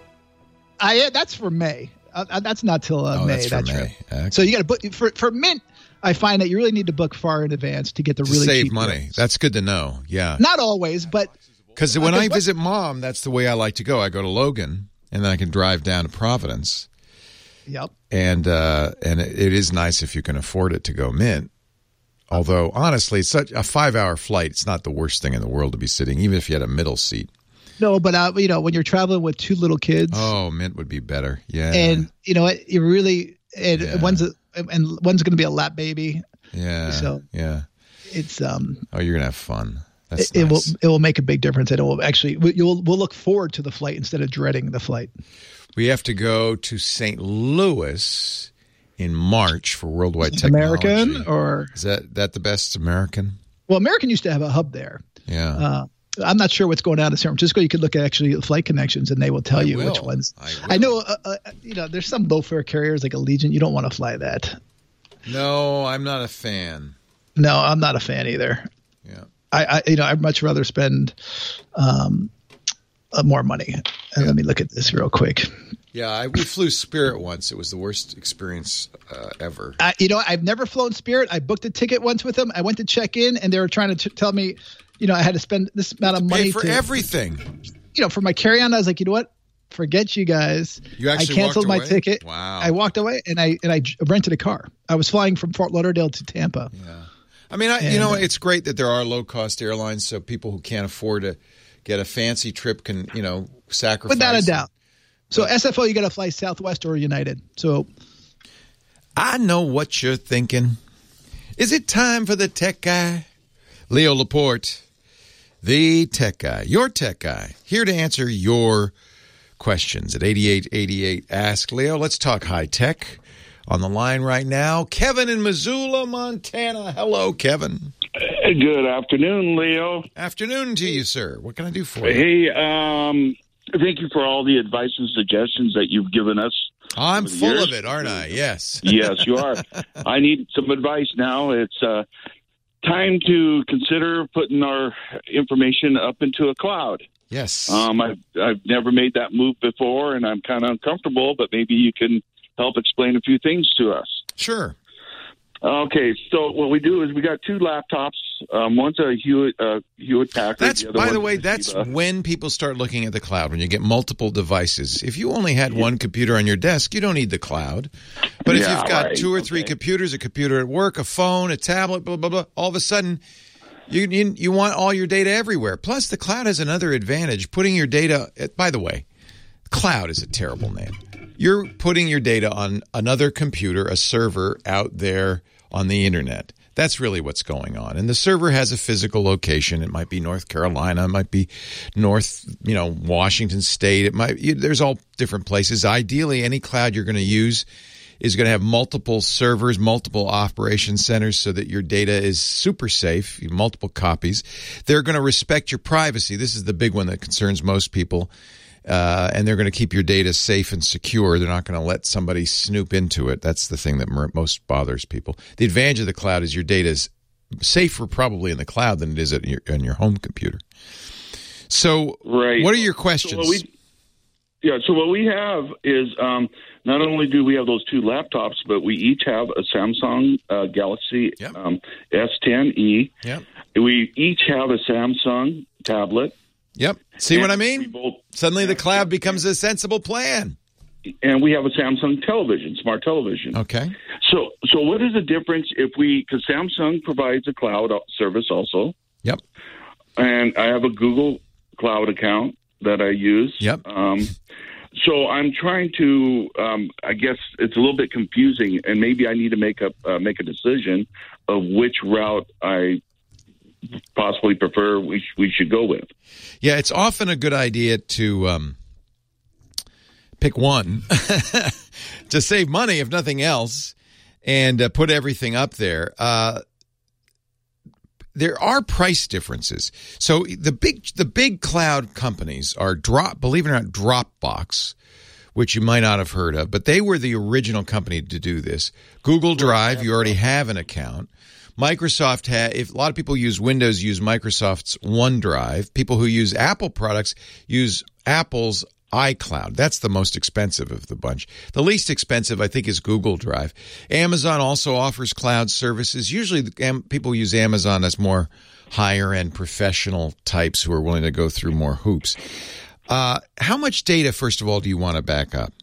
I that's for May. Uh, uh, that's not till uh, Oh, May. that's for that May. trip. Okay. So you got to book for for Mint. I find that you really need to book far in advance to get the To really save cheap money. rates. That's good to know. Yeah. Not always, but Because when Uh, I what- visit Mom, that's the way I like to go. I go to Logan, and then I can drive down to Providence. yep. And uh, and it, it is nice if you can afford it to go Mint. Although, honestly, it's such a five-hour flight. It's not the worst thing in the world to be sitting, even if you had a middle seat. No, but uh, you know when you're traveling with two little kids. Oh, Mint would be better. Yeah. And you know what? You really and Yeah. one's a, and one's going to be a lap baby. yeah. so- yeah. It's um Oh, you're gonna have fun. That's it, it will nice. it will make a big difference. And it will actually we- you'll we'll look forward to the flight instead of dreading the flight. We have to go to Saint Louis in March for Worldwide Technology. American or Is that that the best American? well, American used to have a hub there. Yeah. Uh, I'm not sure what's going on in San Francisco. You could look at actually the flight connections, and they will tell I you will. which ones. I I, will. know, uh, uh, you know, there's some low fare carriers like Allegiant. You don't want to fly that. No, I'm not a fan. No, I'm not a fan either. Yeah. I, I you know, I'd much rather spend um, uh, more money. And let me look at this real quick. Yeah, I, we flew Spirit once. It was the worst experience uh, ever. I, you know, I've never flown Spirit. I booked a ticket once with them. I went to check in, and they were trying to t- tell me, you know, I had to spend this amount of money Pay for to, everything. you know, for my carry-on. I was like, you know what? Forget you guys. You actually I canceled walked my away? ticket. Wow. I walked away, and I and I j- rented a car. I was flying from Fort Lauderdale to Tampa. Yeah. I mean, I, you And, know, uh, it's great that there are low-cost airlines, so people who can't afford to get a fancy trip can, you know, sacrifice. Without a doubt. So S F O, you got to fly Southwest or United. So I know what you're thinking. Is it time for the tech guy? Leo Laporte, the tech guy, your tech guy, here to answer your questions at eighty-eight eighty-eight Ask Leo. Let's talk high tech. On the line right now, Kevin in Missoula, Montana. Hello, Kevin. Good afternoon, Leo. Afternoon to you, sir. What can I do for you? Hey, um, thank you for all the advice and suggestions that you've given us. I'm over the full years. of it, aren't I? Yes. Yes, you are. I need some advice now. It's uh, time to consider putting our information up into a cloud. Yes. Um, I've, I've never made that move before, and I'm kind of uncomfortable, but maybe you can help explain a few things to us. Sure. Okay, so what we do is we got two laptops. Um, one's a Hewitt, uh, Hewitt Packard. That's, the other by the one's way, a that's Toshiba. when people start looking at the cloud, when you get multiple devices. If you only had one computer on your desk, you don't need the cloud. But if Yeah, you've got right. two or three Okay. computers, a computer at work, a phone, a tablet, blah, blah, blah, all of a sudden you, you, you want all your data everywhere. Plus, the cloud has another advantage. Putting your data, by the way, cloud is a terrible name. You're putting your data on another computer, a server out there on the internet. That's really what's going on. And the server has a physical location. It might be North Carolina. It might be North, you know, Washington State. It might. There's all different places. Ideally, any cloud you're going to use is going to have multiple servers, multiple operation centers so that your data is super safe, multiple copies. They're going to respect your privacy. This is the big one that concerns most people. Uh, and they're going to keep your data safe and secure. They're not going to let somebody snoop into it. That's the thing that most bothers people. The advantage of the cloud is your data is safer probably in the cloud than it is at your, on your home computer. So right. What are your questions? So what we, yeah, so what we have is um, not only do we have those two laptops, but we each have a Samsung uh, Galaxy yep. um, S ten E. Yep. We each have a Samsung tablet. Yep. See and what I mean? Both, Suddenly the cloud becomes a sensible plan. And we have a Samsung television, smart television. Okay. So so what is the difference if we, because Samsung provides a cloud service also. Yep. And I have a Google Cloud account that I use. Yep. Um, so I'm trying to, um, I guess it's a little bit confusing, and maybe I need to make a uh, make a decision of which route I possibly prefer we sh- we should go with. Yeah, it's often a good idea to um, pick one to save money, if nothing else, and uh, put everything up there. Uh, there are price differences. So the big the big cloud companies are drop. Believe it or not, Dropbox, which you might not have heard of, but they were the original company to do this. Google Drive, you already have an account. Microsoft had, if a lot of people use Windows, use Microsoft's OneDrive. People who use Apple products use Apple's iCloud. That's the most expensive of the bunch. The least expensive, I think, is Google Drive. Amazon also offers cloud services. Usually the, people use Amazon as more higher-end professional types who are willing to go through more hoops. Uh, how much data, first of all, do you want to back up?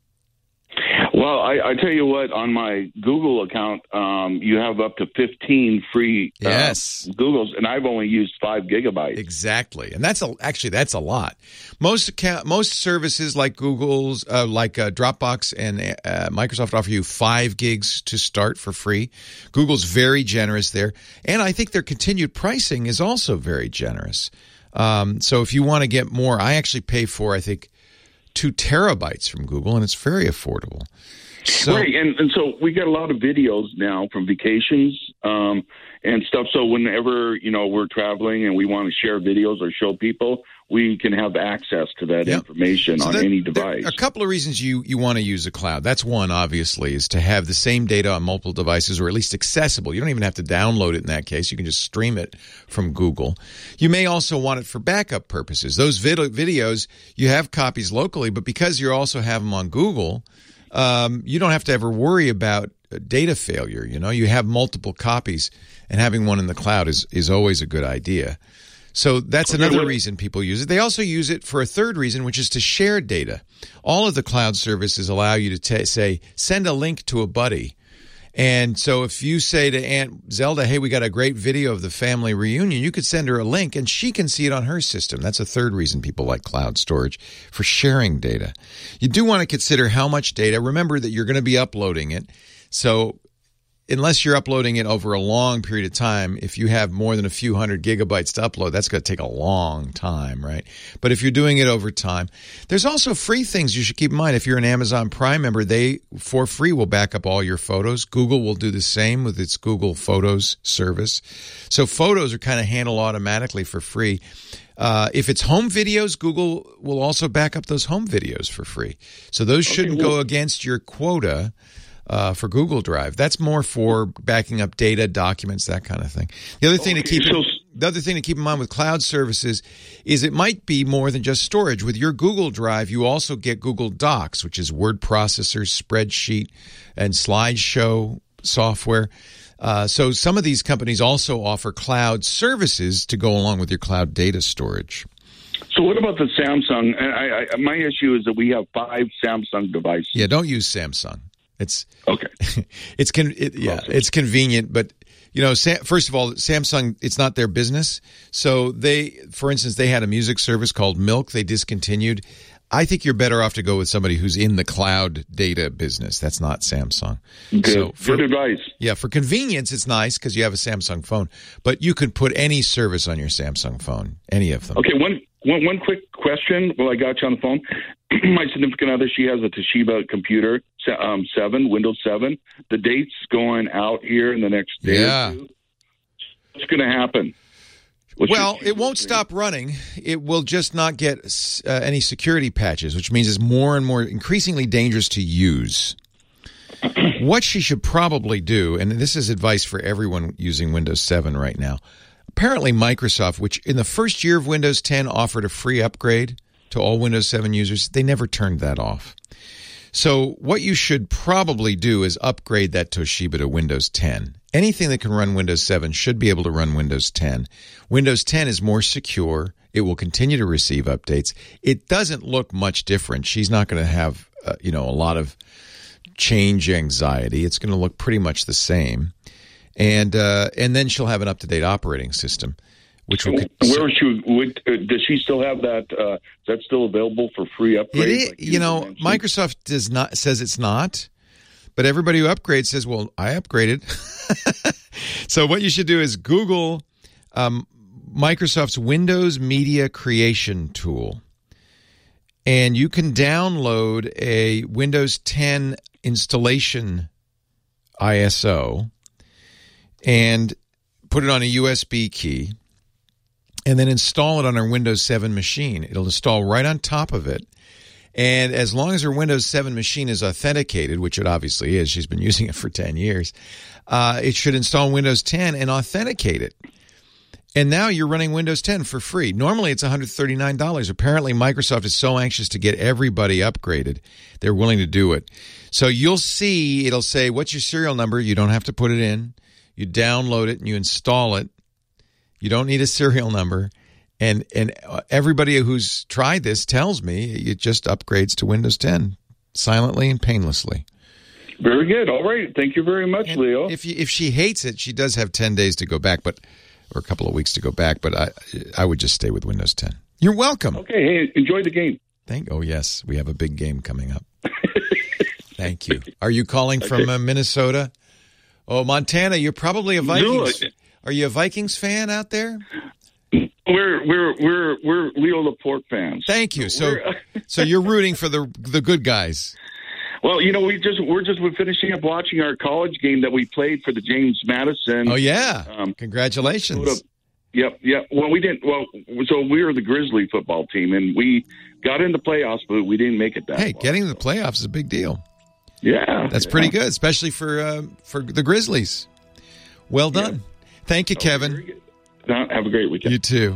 Well, I, I tell you what, on my Google account, um, you have up to fifteen free uh, yes. Googles, and I've only used five gigabytes. Exactly, and that's a, actually that's a lot. Most account, most services like Google's, uh, like uh, Dropbox and uh, Microsoft offer you five gigs to start for free. Google's very generous there, and I think their continued pricing is also very generous. Um, so if you want to get more, I actually pay for, I think, two terabytes from Google, and it's very affordable. So, right, and, and so we get a lot of videos now from vacations um, and stuff. So whenever, you know, we're traveling and we want to share videos or show people, we can have access to that yep. information so on that, any device. A couple of reasons you, you want to use a cloud. That's one, obviously, is to have the same data on multiple devices, or at least accessible. You don't even have to download it in that case. You can just stream it from Google. You may also want it for backup purposes. Those vid- videos, you have copies locally, but because you also have them on Google, um, you don't have to ever worry about data failure. You know, you have multiple copies, and having one in the cloud is, is always a good idea. So that's okay, another well, reason people use it. They also use it for a third reason, which is to share data. All of the cloud services allow you to t- say, send a link to a buddy. And so if you say to Aunt Zelda, hey, we got a great video of the family reunion, you could send her a link and she can see it on her system. That's a third reason people like cloud storage, for sharing data. You do want to consider how much data. Remember that you're going to be uploading it. So unless you're uploading it over a long period of time, if you have more than a few hundred gigabytes to upload, that's going to take a long time, right? But if you're doing it over time, there's also free things you should keep in mind. If you're an Amazon Prime member, they, for free, will back up all your photos. Google will do the same with its Google Photos service. So photos are kind of handled automatically for free. Uh, if it's home videos, Google will also back up those home videos for free. So those okay, shouldn't well, go against your quota. Uh, for Google Drive. That's more for backing up data, documents, that kind of thing. The other thing okay, to keep so, in, the other thing to keep in mind with cloud services is it might be more than just storage. With your Google Drive, you also get Google Docs, which is word processor, spreadsheet, and slideshow software. Uh, so some of these companies also offer cloud services to go along with your cloud data storage. So what about the Samsung? I, I, my issue is that we have five Samsung devices. Yeah, don't use Samsung. It's okay. It's con- it, yeah, it's convenient, but you know, Sam, first of all, Samsung, it's not their business. So they, for instance, they had a music service called Milk. They discontinued. I think you're better off to go with somebody who's in the cloud data business. That's not Samsung. Good, so for, good advice. Yeah, for convenience, it's nice because you have a Samsung phone. But you could put any service on your Samsung phone, any of them. Okay, one, one, one quick question while I got you on the phone. My significant other, she has a Toshiba computer, um, seven, Windows seven. The date's going out here in the next day yeah. or two. What's going to happen? What's well, it won't stop running. It will just not get uh, any security patches, which means it's more and more increasingly dangerous to use. What she should probably do, and this is advice for everyone using Windows seven right now, apparently Microsoft, which in the first year of Windows ten offered a free upgrade to all Windows seven users, they never turned that off. So what you should probably do is upgrade that Toshiba to Windows ten. Anything that can run Windows seven should be able to run Windows ten. Windows ten is more secure. It will continue to receive updates. It doesn't look much different. She's not going to have, uh, you know, a lot of change anxiety. It's going to look pretty much the same. And uh, and then she'll have an up-to-date operating system. Which will, Where she would, uh, does she still have that? Uh, is that still available for free upgrade? It is, like you know, mentioned? Microsoft does not says it's not, but everybody who upgrades says, "Well, I upgraded." So what you should do is Google um, Microsoft's Windows Media Creation tool, and you can download a Windows ten installation I S O and put it on a U S B key. And then install it on her Windows seven machine. It'll install right on top of it. And as long as her Windows seven machine is authenticated, which it obviously is, she's been using it for ten years, uh, it should install Windows ten and authenticate it. And now you're running Windows ten for free. Normally it's one hundred thirty-nine dollars. Apparently Microsoft is so anxious to get everybody upgraded, they're willing to do it. So you'll see, it'll say, what's your serial number? You don't have to put it in. You download it and you install it. You don't need a serial number. And and everybody who's tried this tells me it just upgrades to Windows ten silently and painlessly. Very good. All right. Thank you very much, and Leo. If you, if she hates it, she does have ten days to go back, but or a couple of weeks to go back. But I I would just stay with Windows ten. You're welcome. Okay. Hey, enjoy the game. Thank. Oh yes, we have a big game coming up. Thank you. Are you calling from okay. uh, Minnesota? Oh, Montana. You're probably a Vikings. No, Are you a Vikings fan out there? We're we're we're we're Leo Laporte fans. Thank you. So so you're rooting for the the good guys. Well, you know, we just we're just we're finishing up watching our college game that we played for the James Madison. Oh yeah! Um, Congratulations. Yep, yep. Well, we didn't. Well, so we were the Grizzly football team, and we got in the playoffs, but we didn't make it that. Hey, far. getting to the playoffs is a big deal. Yeah, that's yeah. pretty good, especially for uh, for the Grizzlies. Well done. Yeah. Thank you, Kevin. Oh, have a great weekend. You too.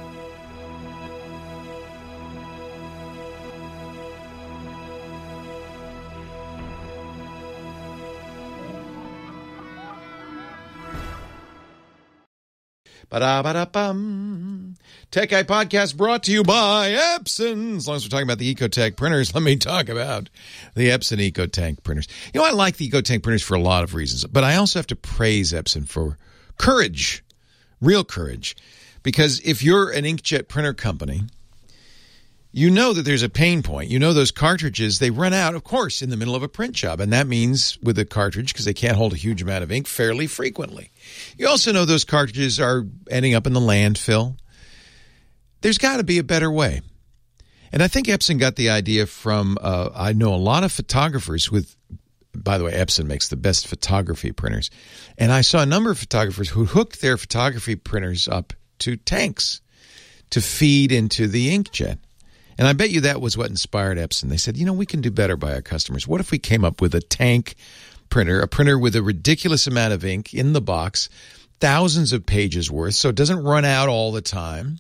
Ba-da-ba-da-bum. Tech Guy Podcast brought to you by Epson. As long as we're talking about the EcoTank printers, let me talk about the Epson EcoTank printers. You know, I like the EcoTank printers for a lot of reasons, but I also have to praise Epson for courage, real courage. Because if you're an inkjet printer company, you know that there's a pain point. You know those cartridges, they run out, of course, in the middle of a print job. And that means with a cartridge, because they can't hold a huge amount of ink fairly frequently. You also know those cartridges are ending up in the landfill. There's got to be a better way. And I think Epson got the idea from, uh, I know a lot of photographers with, by the way, Epson makes the best photography printers. And I saw a number of photographers who hooked their photography printers up to tanks to feed into the inkjet. And I bet you that was what inspired Epson. They said, you know, we can do better by our customers. What if we came up with a tank printer, a printer with a ridiculous amount of ink in the box, thousands of pages worth, so it doesn't run out all the time.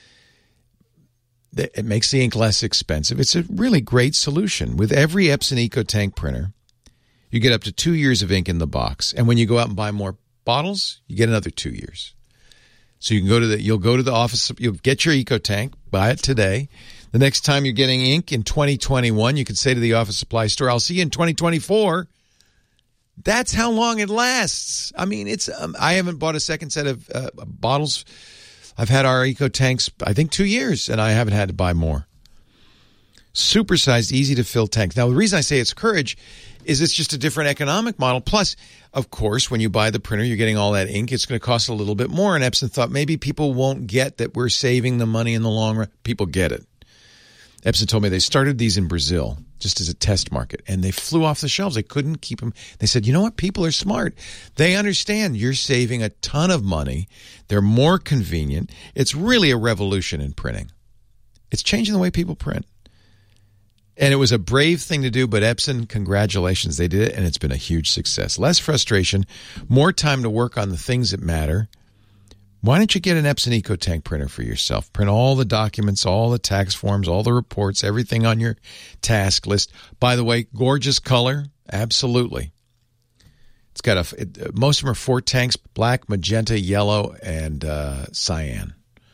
It makes the ink less expensive. It's a really great solution. With every Epson EcoTank printer, you get up to two years of ink in the box. And when you go out and buy more bottles, you get another two years. So you can go to the, you'll go to the office, you'll get your EcoTank, buy it today. The next time you're getting ink in twenty twenty-one, you can say to the office supply store, I'll see you in twenty twenty-four. That's how long it lasts. I mean, it's. Um, I haven't bought a second set of uh, bottles. I've had our EcoTanks, I think, two years, and I haven't had to buy more. Supersized, easy to fill tanks. Now, the reason I say it's courage is it's just a different economic model. Plus, of course, when you buy the printer, you're getting all that ink. It's going to cost a little bit more. And Epson thought maybe people won't get that we're saving the money in the long run. People get it. Epson told me they started these in Brazil just as a test market, and they flew off the shelves. They couldn't keep them. They said, you know what? People are smart. They understand you're saving a ton of money. They're more convenient. It's really a revolution in printing. It's changing the way people print. And it was a brave thing to do, but Epson, congratulations, they did it, and it's been a huge success. Less frustration, more time to work on the things that matter. Why don't you get an Epson EcoTank printer for yourself? Print all the documents, all the tax forms, all the reports, everything on your task list. By the way, gorgeous color, absolutely. It's got a. It, most of them are four tanks: black, magenta, yellow, and uh, cyan.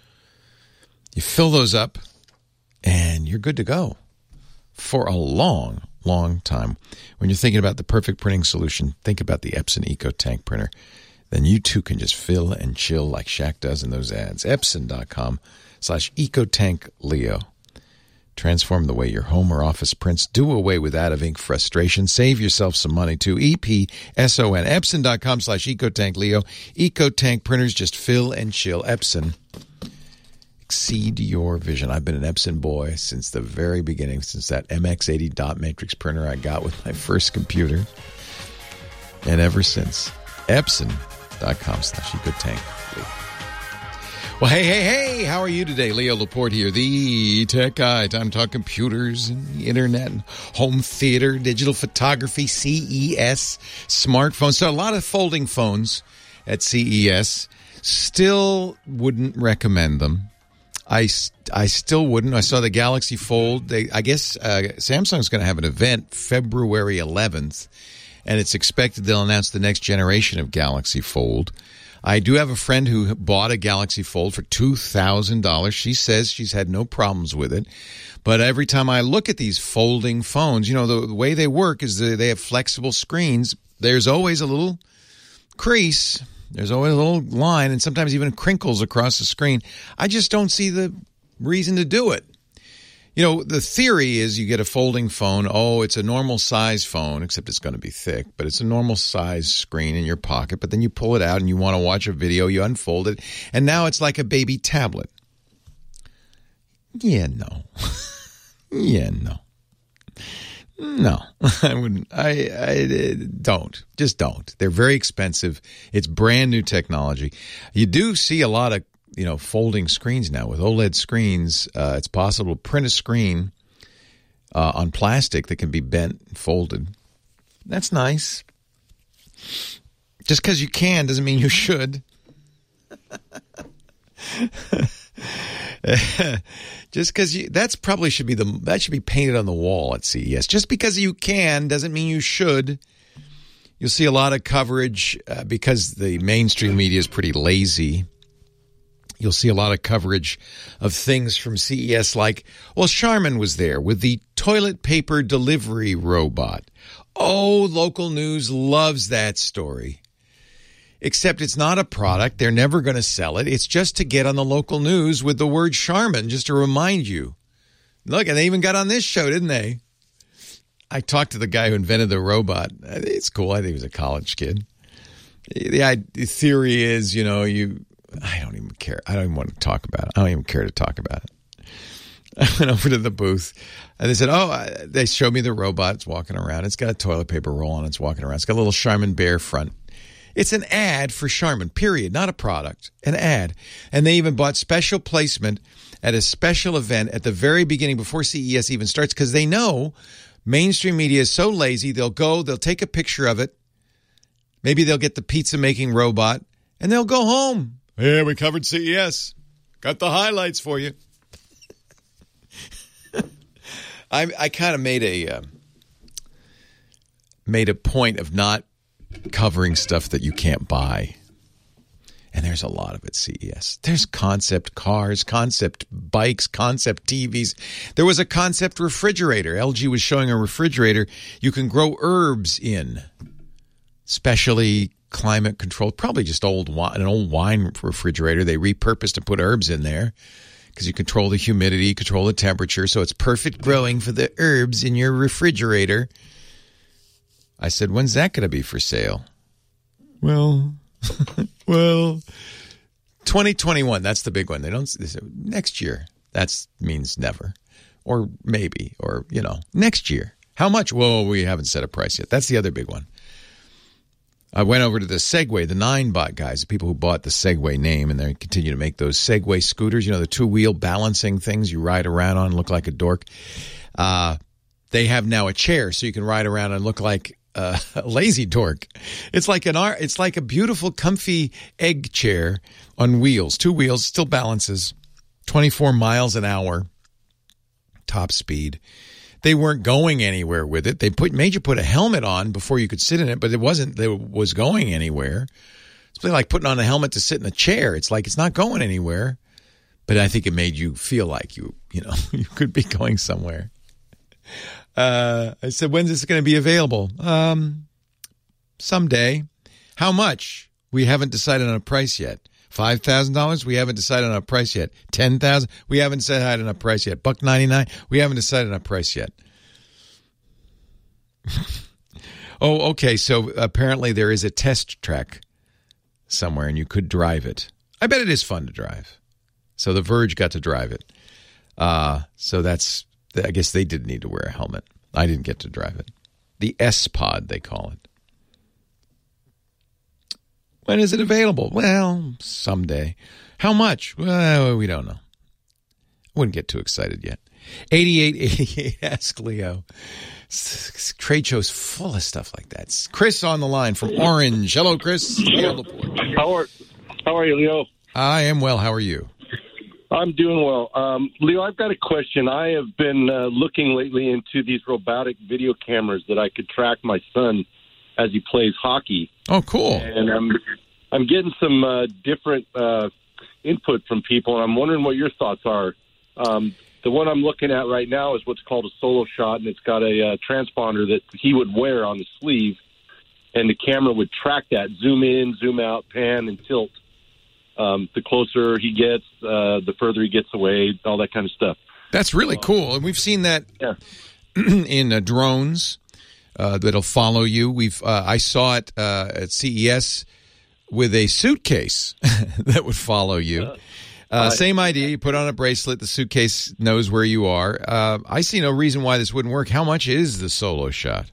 You fill those up, and you're good to go for a long, long time. When you're thinking about the perfect printing solution, think about the Epson EcoTank printer. Then you too can just fill and chill like Shaq does in those ads. Epson.com slash EcoTank Leo. Transform the way your home or office prints. Do away with out-of-ink frustration. Save yourself some money too. E P S O N. Epson.com slash EcoTank Leo. EcoTank printers, just fill and chill. Epson. Exceed your vision. I've been an Epson boy since the very beginning, since that M X eighty dot matrix printer I got with my first computer. And ever since. Epson.com slash EcoTank. Well, hey, hey, hey, how are you today? Leo Laporte here, the tech guy. Time to talk computers and the internet and home theater, digital photography, C E S, smartphones. So a lot of folding phones at C E S. Still wouldn't recommend them. I, I still wouldn't. I saw the Galaxy Fold. They, I guess uh, Samsung's going to have an event February eleventh. And it's expected they'll announce the next generation of Galaxy Fold. I do have a friend who bought a Galaxy Fold for two thousand dollars. She says she's had no problems with it. But every time I look at these folding phones, you know, the, the way they work is that they have flexible screens. There's always a little crease. There's always a little line, and sometimes even crinkles across the screen. I just don't see the reason to do it. You know, the theory is you get a folding phone. Oh, it's a normal size phone, except it's going to be thick, but it's a normal size screen in your pocket. But then you pull it out and you want to watch a video, you unfold it, and now it's like a baby tablet. Yeah, no. yeah, no. No, I wouldn't. I, I don't. Just don't. They're very expensive. It's brand new technology. You do see a lot of you know, folding screens now with OLED screens. Uh, it's possible to print a screen uh, on plastic that can be bent and folded. That's nice. Just because you can doesn't mean you should. Just because you, that's probably should be the, that should be painted on the wall at C E S. Just because you can doesn't mean you should. You'll see a lot of coverage uh, because the mainstream media is pretty lazy. You'll see a lot of coverage of things from C E S like, well, Charmin was there with the toilet paper delivery robot. Oh, local news loves that story. Except it's not a product. They're never going to sell it. It's just to get on the local news with the word Charmin, just to remind you. Look, and they even got on this show, didn't they? I talked to the guy who invented the robot. It's cool. I think he was a college kid. The, the theory is, you know, you... I don't even care. I don't even want to talk about it. I don't even care to talk about it. I went over to the booth, and they said, oh, they showed me the robot. It's walking around. It's got a toilet paper roll on it. It's walking around. It's got a little Charmin Bear front. It's an ad for Charmin, period, not a product, an ad. And they even bought special placement at a special event at the very beginning before C E S even starts because they know mainstream media is so lazy. They'll go, they'll take a picture of it. Maybe they'll get the pizza-making robot, and they'll go home. Yeah, we covered C E S. Got the highlights for you. I I kind of made a uh, made a point of not covering stuff that you can't buy. And there's a lot of it at C E S. There's concept cars, concept bikes, concept T Vs. There was a concept refrigerator. L G was showing a refrigerator you can grow herbs in. Specially climate controlled, probably just old wine, an old wine refrigerator. They repurposed to put herbs in there. because you control the humidity, control the temperature, so it's perfect growing for the herbs in your refrigerator. I said, when's that going to be for sale? Well, well, twenty twenty-one, that's the big one. They don't they say, next year. That means never, or maybe, or, you know, next year. How much? Whoa, we haven't set a price yet. That's the other big one. I went over to the Segway, the Ninebot guys, the people who bought the Segway name, and they continue to make those Segway scooters, you know, the two-wheel balancing things you ride around on, look like a dork. Uh, they have now a chair, so you can ride around and look like uh, a lazy dork. It's like an art. It's like a beautiful, comfy egg chair on wheels, two wheels, still balances, twenty-four miles an hour, top speed. They weren't going anywhere with it. They put made you put a helmet on before you could sit in it, but it wasn't. It was going anywhere. It's like putting on a helmet to sit in a chair. It's like it's not going anywhere, but I think it made you feel like you, you know, you could be going somewhere. Uh, I said, when's this going to be available? Um, someday. How much? We haven't decided on a price yet. Five thousand dollars? We haven't decided on a price yet. Ten thousand? We haven't decided on a price yet. Buck ninety nine? We haven't decided on a price yet. Oh, okay. So apparently there is a test track somewhere, and you could drive it. I bet it is fun to drive. So the Verge got to drive it. Uh, so that's. I guess they did need to wear a helmet. I didn't get to drive it. The S-Pod, they call it. When is it available? Well, someday. How much? Well, we don't know. I wouldn't get too excited yet. eighty-eight eighty-eight, ask Leo. Trade show's full of stuff like that. It's Chris on the line from Orange. Hello, Chris. How are, how are you, Leo? I am well. How are you? I'm doing well. Um, Leo, I've got a question. I have been uh, looking lately into these robotic video cameras that I could track my son as he plays hockey. Oh, cool. And I'm, I'm getting some uh, different uh, input from people, and I'm wondering what your thoughts are. Um, the one I'm looking at right now is what's called a solo shot, and it's got a uh, transponder that he would wear on the sleeve, and the camera would track that, zoom in, zoom out, pan, and tilt. Um, the closer he gets, uh, the further he gets away, all that kind of stuff. That's really cool. And we've seen that yeah. in uh, drones uh, that'll follow you. We've uh, I saw it uh, at C E S with a suitcase that would follow you. Uh, uh, same idea. You put on a bracelet. The suitcase knows where you are. Uh, I see no reason why this wouldn't work. How much is the solo shot?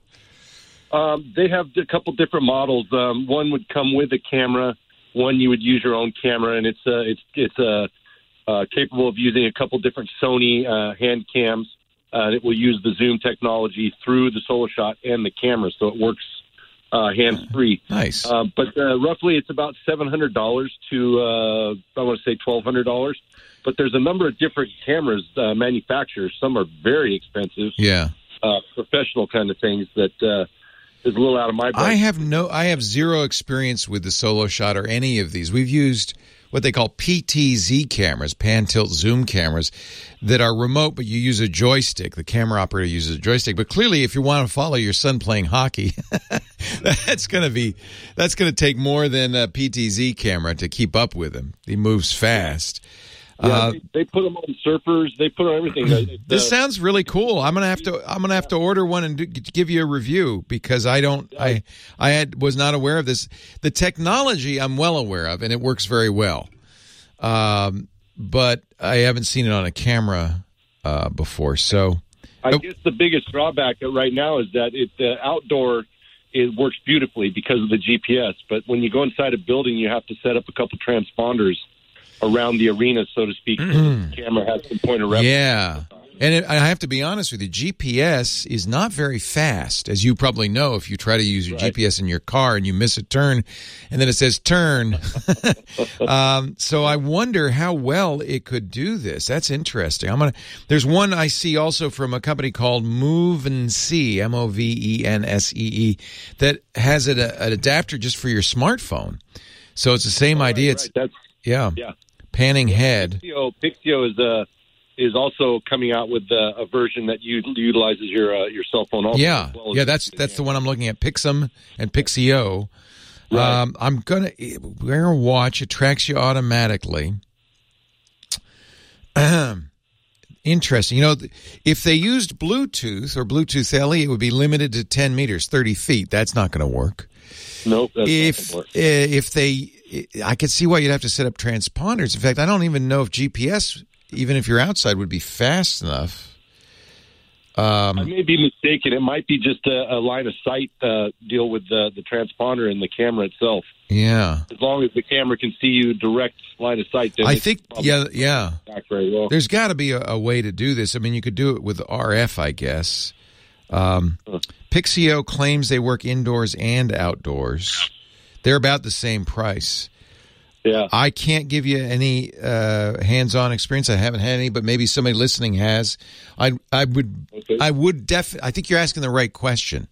Um, they have a couple different models. Um, one would come with a camera. One, you would use your own camera, and it's uh, it's it's uh, uh, capable of using a couple different Sony uh, hand cams. Uh, it will use the zoom technology through the solo shot and the camera, so it works uh, hands-free. Nice. Uh, but uh, roughly it's about seven hundred dollars to, uh, I want to say twelve hundred dollars. But there's a number of different cameras uh, manufacturers. Some are very expensive. Yeah. Uh, professional kind of things that uh, is a little out of my budget. I have no, I have zero experience with the solo shot or any of these. We've used what they call P T Z cameras, pan, tilt, zoom cameras, that are remote, but you use a joystick. The camera operator uses a joystick. But clearly, if you want to follow your son playing hockey, that's going to be, that's going to take more than a P T Z camera to keep up with him. He moves fast. Yeah, Uh, they, they put them on surfers. They put on everything. It, This uh, sounds really cool. I'm gonna have to. I'm gonna have to order one and do, give you a review because I don't. I I had was not aware of this. The technology I'm well aware of, and it works very well. Um, but I haven't seen it on a camera uh, before. So I guess the biggest drawback right now is that it the outdoor it works beautifully because of the G P S. But when you go inside a building, you have to set up a couple transponders around the arena, so to speak. So the camera has some point of reference. Yeah. And it, I have to be honest with you, G P S is not very fast, as you probably know. If you try to use your Right. G P S in your car and you miss a turn, and then it says turn. um, so I wonder how well it could do this. That's interesting. I'm gonna. There's one I see also from a company called Move and See, M O V E N S E E, that has an, an adapter just for your smartphone. So it's the same Right, idea. right. It's That's yeah, yeah. panning head. Pixio, Pixio is uh, is also coming out with uh, a version that u- utilizes your uh, your cell phone. Also, Yeah, as well as yeah, that's that's the one I'm looking at. Pixum and Pixio. Right. Um, I'm gonna wear a watch. It tracks you automatically. Interesting. You know, if they used Bluetooth or Bluetooth L E, it would be limited to ten meters, thirty feet. That's not going to work. Nope. That's if not work. if they, I could see why you'd have to set up transponders. In fact, I don't even know if G P S, even if you're outside, would be fast enough. Um, I may be mistaken. It might be just a, a line of sight uh, deal with the, the transponder and the camera itself. Yeah. As long as the camera can see you direct line of sight, then I it's think, probably yeah, yeah. back very well. There's got to be a, a way to do this. I mean, you could do it with R F, I guess. Um, Pixio claims they work indoors and outdoors. They're about the same price. Yeah. I can't give you any uh, hands-on experience. I haven't had any, but maybe somebody listening has. I I would Okay. I would def. I think you're asking the right question.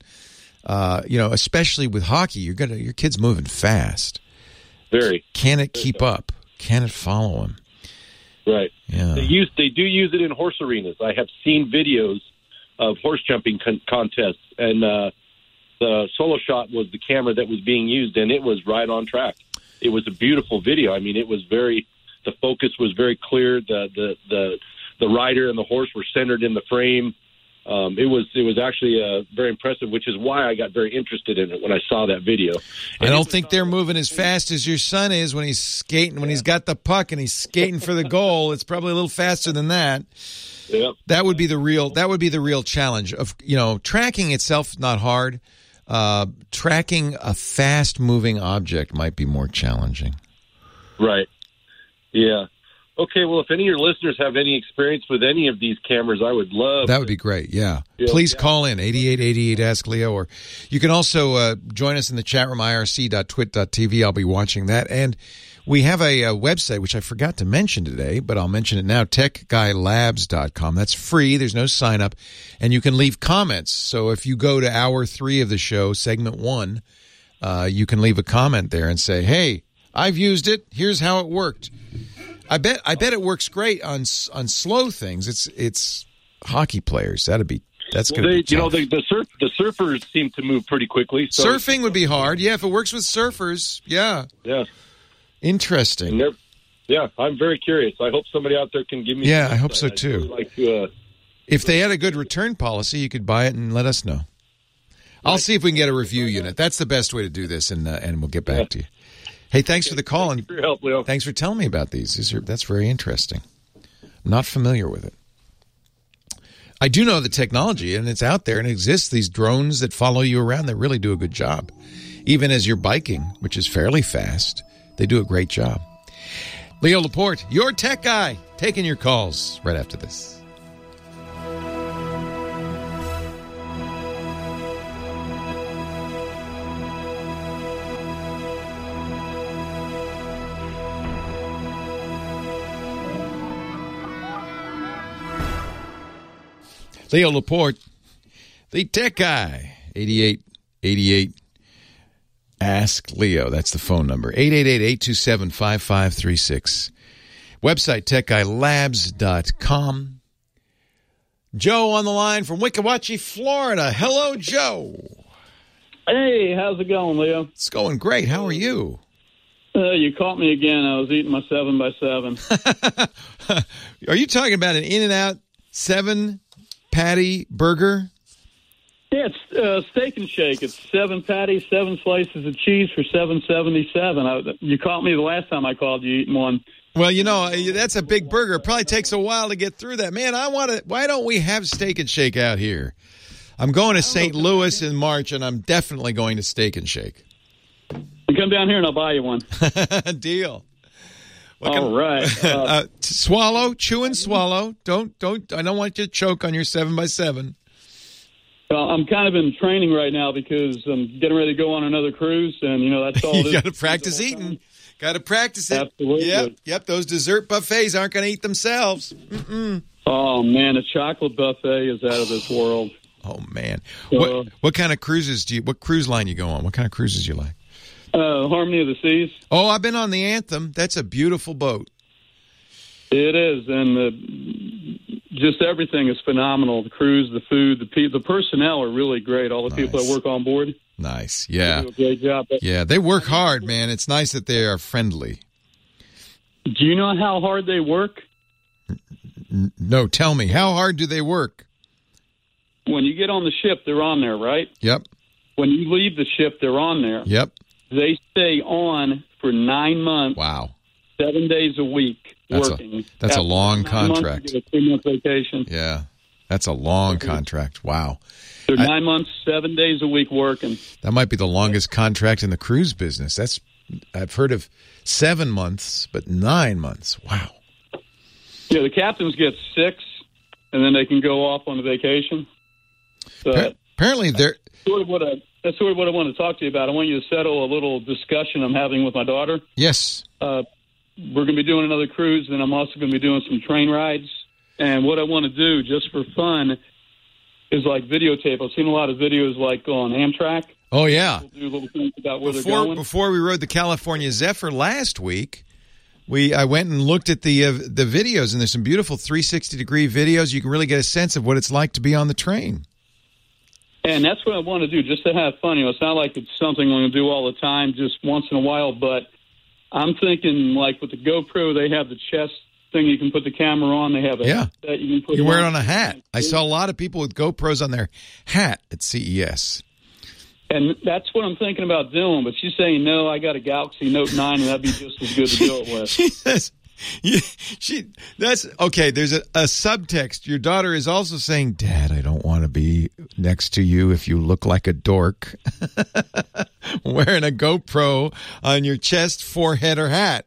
Uh, you know, especially with hockey, you're gonna your kid's moving fast. Very. Can it keep up? Can it follow him? Right. Yeah. They use they do use it in horse arenas. I have seen videos of horse jumping con- contests, and uh, the Solo Shot was the camera that was being used, and it was right on track. It was a beautiful video. I mean, it was very, the focus was very clear. The the the, the rider and the horse were centered in the frame. Um, it was it was actually uh, very impressive, which is why I got very interested in it when I saw that video. I don't think they're moving as fast as your son is when he's skating, when he's got the puck and he's skating for the goal. It's probably a little faster than that. Yep. That would be the real, that would be the real challenge of, you know, tracking itself, not hard. Uh, tracking a fast-moving object might be more challenging. Right. Yeah. Okay, well, if any of your listeners have any experience with any of these cameras, I would love That would be great, yeah. Yeah, Please yeah. call in, eighty-eight eighty-eight, Ask Leo, or you can also uh, join us in the chat room, I R C dot twit dot T V. I'll be watching that. And we have a, a website, which I forgot to mention today, but I'll mention it now, tech guy labs dot com. That's free. There's no sign-up. And you can leave comments. So if you go to hour three of the show, segment one, uh, you can leave a comment there and say, hey, I've used it. Here's how it worked. I bet I bet it works great on on slow things. It's it's hockey players. That'd be that's Well, going to they, be tough. you know, the the, surf, the surfers seem to move pretty quickly. So Surfing would be hard. Yeah, if it works with surfers. Yeah. Yeah. Interesting. And they're- yeah, I'm very curious. I hope somebody out there can give me. Yeah, some I hope so, insight. I'd too. really like to, uh, If they had a good return policy, you could buy it and let us know. I'll see if we can get a review unit. That's the best way to do this, and uh, and we'll get back to you. Hey, thanks for the call, and for your help, Leo. thanks for telling me about these. These are that's very interesting. I'm not familiar with it. I do know the technology, and it's out there and it exists. These drones that follow you around that really do a good job. Even as you're biking, which is fairly fast, they do a great job. Leo Laporte, your tech guy, taking your calls right after this. Leo Laporte, the tech guy, eighty-eight eighty-eight. Ask Leo. That's the phone number, eight eight eight, eight two seven, five five three six. Website, tech guy labs dot com. Joe on the line from Wickawachi, Florida. Hello, Joe. Hey, how's it going, Leo? It's going great. How are you? Uh, you caught me again. I was eating my seven by seven. Are you talking about an In-N-Out seven patty burger? Yeah, it's uh, Steak and Shake. It's seven patties, seven slices of cheese for seven seventy seven. I, you caught me the last time I called you eating one. Well, you know, that's a big burger. It probably takes a while to get through that. Man, I want to. Why don't we have Steak and Shake out here? I'm going to Saint Louis in March, and I'm definitely going to Steak and Shake. You come down here, and I'll buy you one. Deal. What All right. Uh, uh, swallow, chew and swallow. Don't, don't. I don't want you to choke on your seven by seven. Well, I'm kind of in training right now because I'm getting ready to go on another cruise, and you know that's all. You got to practice eating. Got to practice it. Absolutely. Yep, yep. Those dessert buffets aren't going to eat themselves. Mm-mm. Oh man, a chocolate buffet is out of this world. Oh man, Uh, what what kind of cruises do you? What cruise line you go on? What kind of cruises you like? Uh, Harmony of the Seas. Oh, I've been on the Anthem. That's a beautiful boat. It is, and the, just everything is phenomenal. The cruise, the food, the pe- the personnel are really great. All the Nice. people that work on board. Nice, yeah, They do a great job. But yeah. They work hard, man. It's nice that they are friendly. do you know how hard they work? No, tell me, how hard do they work? When you get on the ship, they're on there, right? Yep. When you leave the ship, they're on there. Yep. They stay on for nine months. Wow. Seven days a week That's working. A, that's After a long nine months, contract. you get a three-month vacation. Yeah. That's a long contract. Wow. They're I, nine months, seven days a week working. That might be the longest contract in the cruise business. That's I've heard of seven months, but nine months. Wow. Yeah, the captains get six, and then they can go off on a vacation. So Pa- apparently, they're that's sort of what I, that's sort of what I want to talk to you about. I want you to settle a little discussion I'm having with my daughter. Yes. Uh, we're going to be doing another cruise, and I'm also going to be doing some train rides. And what I want to do, just for fun, is like videotape. I've seen a lot of videos like on Amtrak. Oh, yeah. We'll do little things about where Before, they're going. before we rode the California Zephyr last week, we I went and looked at the uh, the videos, and there's some beautiful three sixty degree videos. You can really get a sense of what it's like to be on the train. And that's what I want to do, just to have fun. You know, it's not like it's something I'm going to do all the time, just once in a while. But I'm thinking, like with the GoPro, they have the chest thing you can put the camera on. They have a Yeah. headset you can put You it wear it on. on a hat. I saw a lot of people with GoPros on their hat at C E S. And that's what I'm thinking about doing. But she's saying, no, I got a Galaxy Note nine, and that'd be just as good to do it with. She says, yeah, she, that's, okay, there's a, a subtext. Your daughter is also saying, Dad, I don't want to be next to you if you look like a dork. Wearing a GoPro on your chest, forehead, or hat.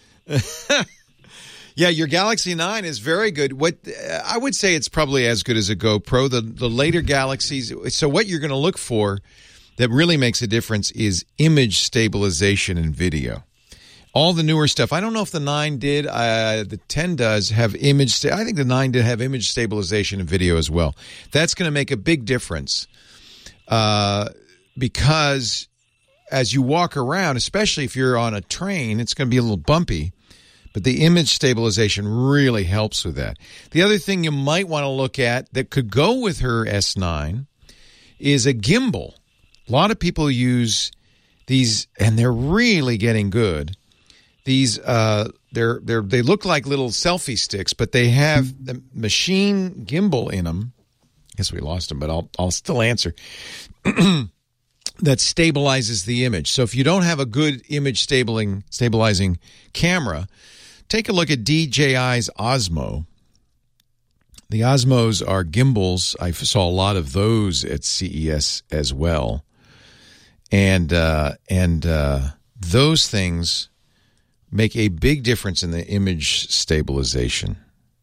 Yeah, your Galaxy nine is very good. What I would say it's probably as good as a GoPro. The the later Galaxies. So what you're going to look for that really makes a difference is image stabilization in video. All the newer stuff. I don't know if the nine did. Uh, the ten does have image. Sta- I think the nine did have image stabilization in video as well. That's going to make a big difference uh, because as you walk around, especially if you're on a train, it's going to be a little bumpy. But the image stabilization really helps with that. The other thing you might want to look at that could go with her S nine is a gimbal. A lot of people use these, and they're really getting good. These uh, they're they're they look like little selfie sticks, but they have the machine gimbal in them. I guess we lost them, but I'll I'll still answer. That stabilizes the image. So if you don't have a good image stabilizing stabilizing camera, take a look at D J I's Osmo. The Osmos are gimbals. I saw a lot of those at C E S as well, and uh, and uh, those things make a big difference in the image stabilization.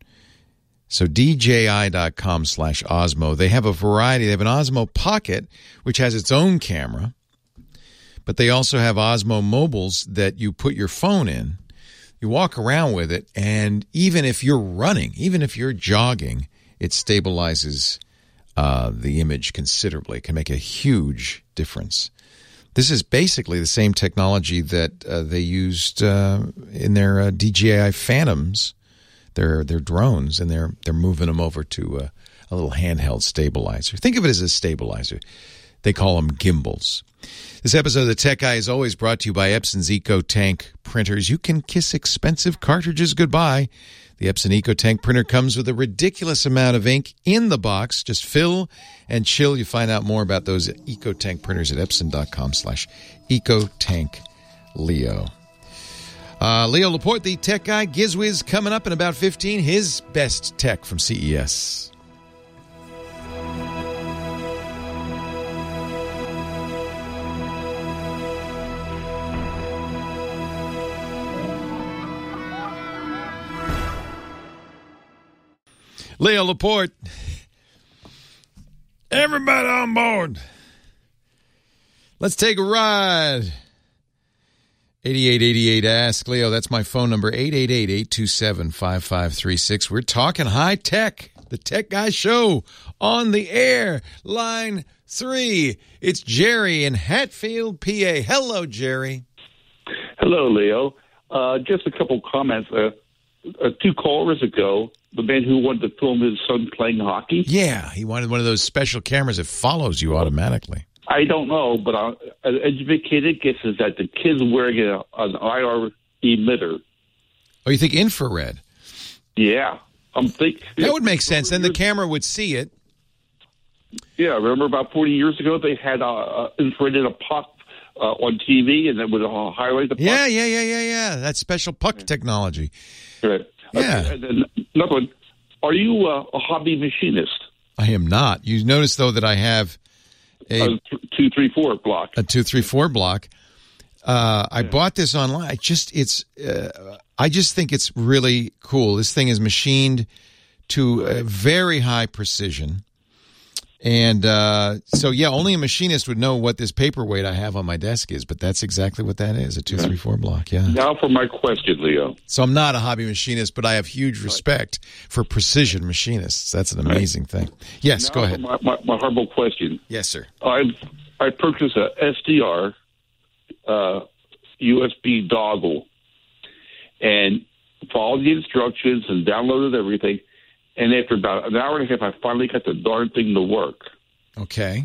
So D J I dot com slash Osmo. They have a variety. They have an Osmo Pocket, which has its own camera, but they also have Osmo mobiles that you put your phone in. You walk around with it, and even if you're running, even if you're jogging, it stabilizes uh, the image considerably. It can make a huge difference. This is basically the same technology that uh, they used uh, in their uh, D J I Phantoms. Their their drones, and they're they're moving them over to a, a little handheld stabilizer. Think of it as a stabilizer. They call them gimbals. This episode of The Tech Guy is always brought to you by Epson's EcoTank printers. You can kiss expensive cartridges goodbye. The Epson EcoTank printer comes with a ridiculous amount of ink in the box. Just fill and chill. You find out more about those EcoTank printers at epson.com slash EcoTank Leo. Uh, Leo Laporte, the tech guy. GizWiz coming up in about fifteen. His best tech from C E S. Leo Laporte. Everybody on board. Let's take a ride. eighty-eight eighty-eight Ask Leo. That's my phone number, eight eight eight, eight two seven, five five three six. We're talking high tech, the Tech Guy Show on the air. Line three. It's Jerry in Hatfield, P A. Hello, Jerry. Hello, Leo. Uh, just a couple comments. Uh, uh, two callers ago, the man who wanted to film his son playing hockey. Yeah, he wanted one of those special cameras that follows you automatically. I don't know, but uh, an educated guess is that the kid's wearing a, an I R emitter. Oh, you think infrared? Yeah. I'm think that would make sense. Then the camera would see it. Yeah, remember about forty years ago they had uh, infrared a puck uh, on T V, and it would uh, highlight the puck. Yeah, yeah, yeah, yeah, yeah. That's special puck technology. Right. Yeah. Okay, and then another one. Are you uh, a hobby machinist? I am not. You notice though that I have a, a th- two three four block. A two three four block. Uh, I yeah. bought this online. I just it's. Uh, I just think it's really cool. This thing is machined to a very high precision. And uh, so, yeah, only a machinist would know what this paperweight I have on my desk is, but that's exactly what that is, a two three four block, yeah. Now for my question, Leo. So I'm not a hobby machinist, but I have huge respect for precision machinists. That's an amazing thing. Yes, now go ahead. My, my, my horrible question. Yes, sir. I I purchased a S D R uh, U S B dongle and followed the instructions and downloaded everything. And after about an hour and a half, I finally got the darn thing to work. Okay.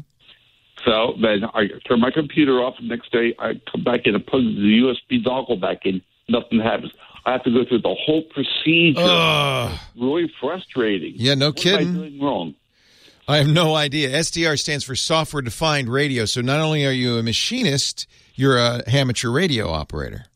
So then I turn my computer off. The next day, I come back in and plug the U S B dongle back in. Nothing happens. I have to go through the whole procedure. Ugh. It's really frustrating. Yeah, no what kidding. What am I doing wrong? I have no idea. S D R stands for Software Defined Radio. So not only are you a machinist, you're a amateur radio operator.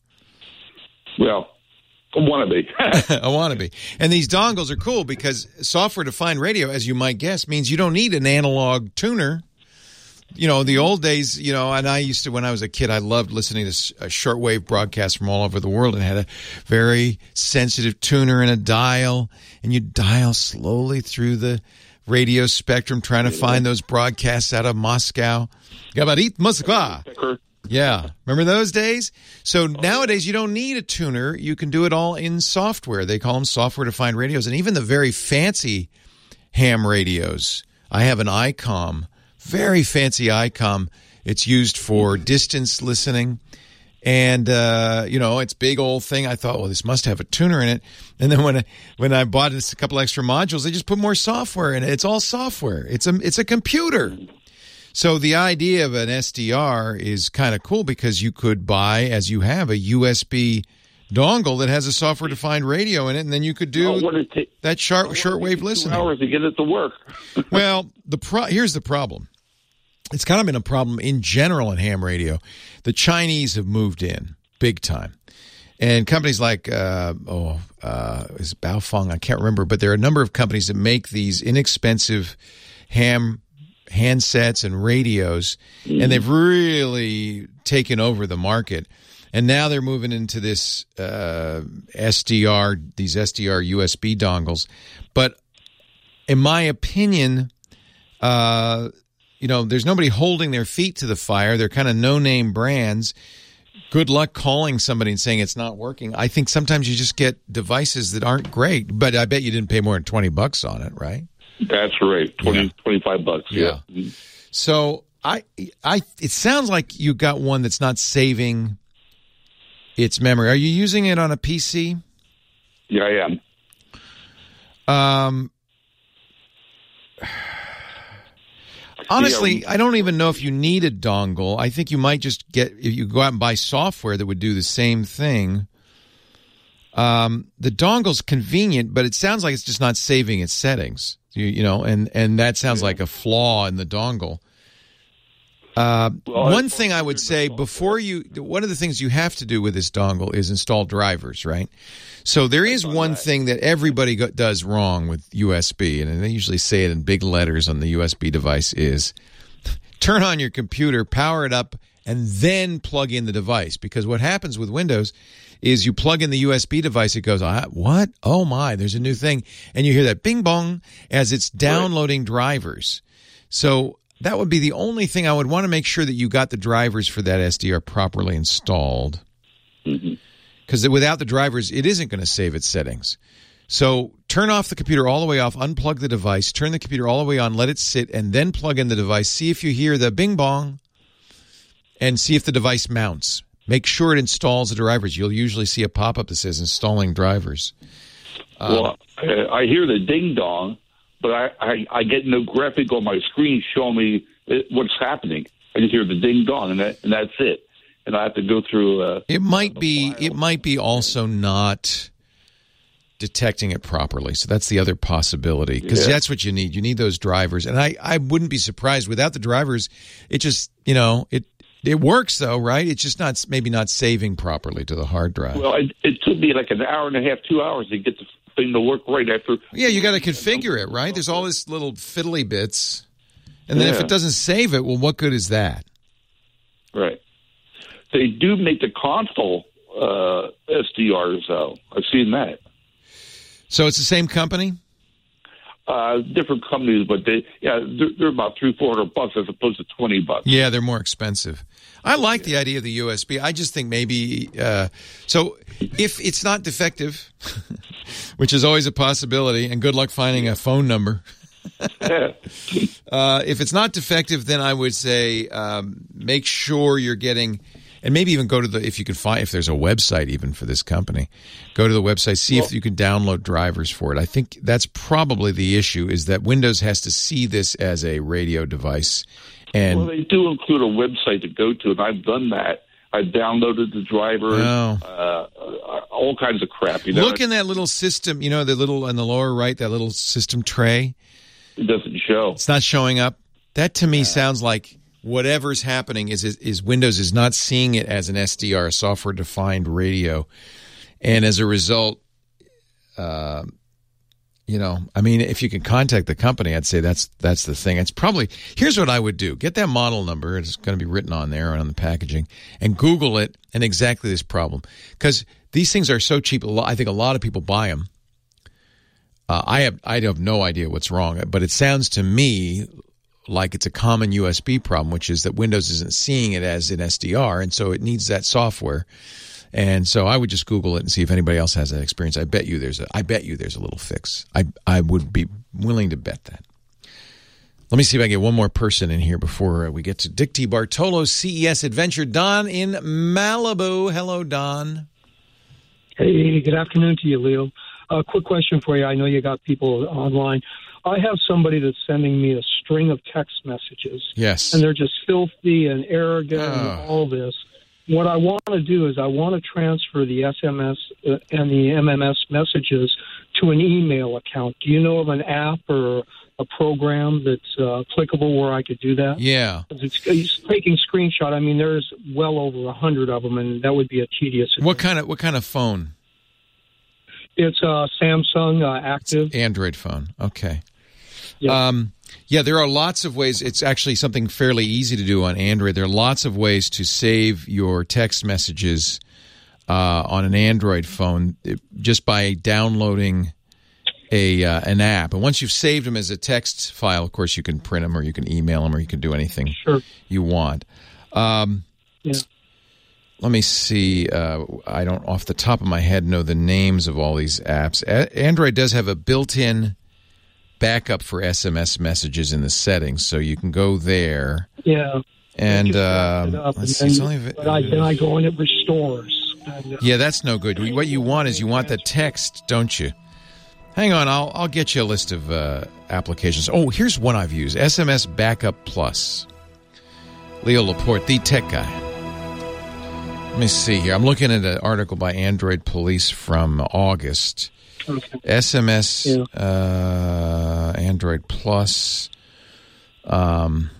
Well, I want to be. I want to be. And these dongles are cool because software-defined radio, as you might guess, means you don't need an analog tuner. You know, the old days, you know, and I used to, when I was a kid, I loved listening to shortwave broadcasts from all over the world and had a very sensitive tuner and a dial, and you dial slowly through the radio spectrum trying to find those broadcasts out of Moscow. Gabarit Moskva. Yeah. Remember those days? So nowadays you don't need a tuner. You can do it all in software. They call them software-defined radios. And even the very fancy ham radios. I have an I COM, very fancy I COM. It's used for distance listening. And, uh, you know, it's big old thing. I thought, well, this must have a tuner in it. And then when I, when I bought a couple extra modules, they just put more software in it. It's all software. It's a, it's a computer. So the idea of an S D R is kind of cool because you could buy, as you have, a U S B dongle that has a software-defined radio in it, and then you could do oh, t- that short shortwave listening. Two hours to get it to work. Well, the pro- here's the problem. It's kind of been a problem in general in ham radio. The Chinese have moved in big time. And companies like, uh, oh, uh, is it Baofeng? I can't remember, but there are a number of companies that make these inexpensive ham handsets and radios, and they've really taken over the market. And now they're moving into this uh, S D R, these S D R U S B dongles. But in my opinion, uh, you know, there's nobody holding their feet to the fire. They're kind of no-name brands. Good luck calling somebody and saying it's not working. I think sometimes you just get devices that aren't great, but I bet you didn't pay more than twenty bucks on it, right? That's right. twenty, yeah. twenty-five bucks. Yeah. yeah. So I, I, it sounds like you got one that's not saving its memory. Are you using it on a P C? Yeah, I am. Um, honestly, yeah. I don't even know if you need a dongle. I think you might just get, if you go out and buy software that would do the same thing. Um, the dongle's convenient, but it sounds like it's just not saving its settings. You, you know, and, and that sounds like a flaw in the dongle. Uh, well, one thing I would say before you, one of the things you have to do with this dongle is install drivers, right? So there is one thing that everybody go, does wrong with U S B, and they usually say it in big letters on the U S B device, is turn on your computer, power it up, and then plug in the device. Because what happens with Windows is you plug in the U S B device, it goes, ah, what? Oh, my, there's a new thing. And you hear that bing bong as it's downloading drivers. So that would be the only thing. I would want to make sure that you got the drivers for that S D R properly installed. Because mm-hmm. without the drivers, it isn't going to save its settings. So turn off the computer all the way off, unplug the device, turn the computer all the way on, let it sit, and then plug in the device. See if you hear the bing bong and see if the device mounts. Make sure it installs the drivers. You'll usually see a pop-up that says installing drivers. Um, well, I hear the ding-dong, but I, I, I get no graphic on my screen showing me what's happening. I just hear the ding-dong, and, that, and that's it. And I have to go through... Uh, it might be. File. It might be also not detecting it properly. So that's the other possibility, because Yeah. that's what you need. You need those drivers. And I, I wouldn't be surprised without the drivers. It just, you know, it it works though, right? It's just not maybe not saving properly to the hard drive. Well, it, it took me like an hour and a half, two hours to get the thing to work right after. Yeah, you got to configure it, right? There's all this little fiddly bits. And then if Yeah. it doesn't save it, well, what good is that? Right. They do make the console uh, S D Rs, though. I've seen that. So it's the same company? Uh, different companies, but they, yeah, they're, they're about three, four hundred bucks as opposed to twenty bucks. Yeah, they're more expensive. I like the idea of the U S B. I just think maybe, uh, so if it's not defective, which is always a possibility, and good luck finding a phone number. uh, if it's not defective, then I would say um, make sure you're getting, and maybe even go to the, if you can find, if there's a website even for this company, go to the website, see if you can download drivers for it. I think that's probably the issue, is that Windows has to see this as a radio device. And Well, they do include a website to go to, and I've done that. I downloaded the drivers, Oh. uh, all kinds of crap. You know, look in that little system, you know, the little on the lower right, that little system tray. It doesn't show. It's not showing up. That to me sounds like whatever's happening is, is is Windows is not seeing it as an S D R, a software-defined radio, and as a result, uh, you know, I mean, if you can contact the company, I'd say that's that's the thing. It's probably, here's what I would do: get that model number. It's going to be written on there on the packaging, and Google it, and exactly this problem, because these things are so cheap. A lot, I think a lot of people buy them. Uh, I have I have no idea what's wrong, but it sounds to me like it's a common U S B problem, which is that Windows isn't seeing it as an S D R, and so it needs that software. And so I would just Google it and see if anybody else has that experience. I bet you there's a I bet you there's a little fix. I I would be willing to bet that. Let me see if I can get one more person in here before we get to Dick T. Bartolo's C E S Adventure. Don in Malibu. Hello, Don. Hey, good afternoon to you, Leo. A uh, quick question for you. I know you got people online. I have somebody that's sending me a string of text messages. Yes. And they're just filthy and arrogant Oh. and all this. What I want to do is I want to transfer the S M S uh, and the M M S messages to an email account. Do you know of an app or a program that's uh, applicable where I could do that? Yeah. It's, it's taking screenshot. I mean, there's well over a hundred of them, and that would be a tedious. What kind of what kind of phone? It's a Samsung uh, Active. Android phone. Okay. Yeah. Um, yeah, there are lots of ways. It's actually something fairly easy to do on Android. There are lots of ways to save your text messages uh, on an Android phone just by downloading a uh, an app. And once you've saved them as a text file, of course, you can print them or you can email them or you can do anything sure. you want. Um, yeah. Let me see. Uh, I don't, off the top of my head, know the names of all these apps. A- Android does have a built-in backup for S M S messages in the settings, so you can go there. Yeah. And uh, uh, let's and see. It's then, only, but I, then I go and it restores. And, uh, yeah, that's no good. What you want is you want the text, don't you? Hang on, I'll I'll get you a list of uh, applications. Oh, here's one I've used: S M S Backup Plus. Leo Laporte, the tech guy. Let me see here. I'm looking at an article by Android Police from August. Okay. S M S Yeah. uh, Android Plus. Um,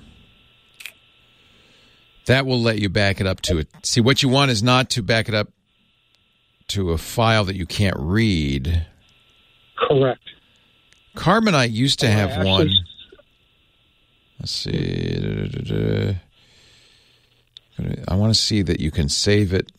that will let you back it up to it. See, what you want is not to back it up to a file that you can't read. Correct. Carbonite used to have Uh, actually, one. Let's see. Da, da, da, da. I want to see that you can save it.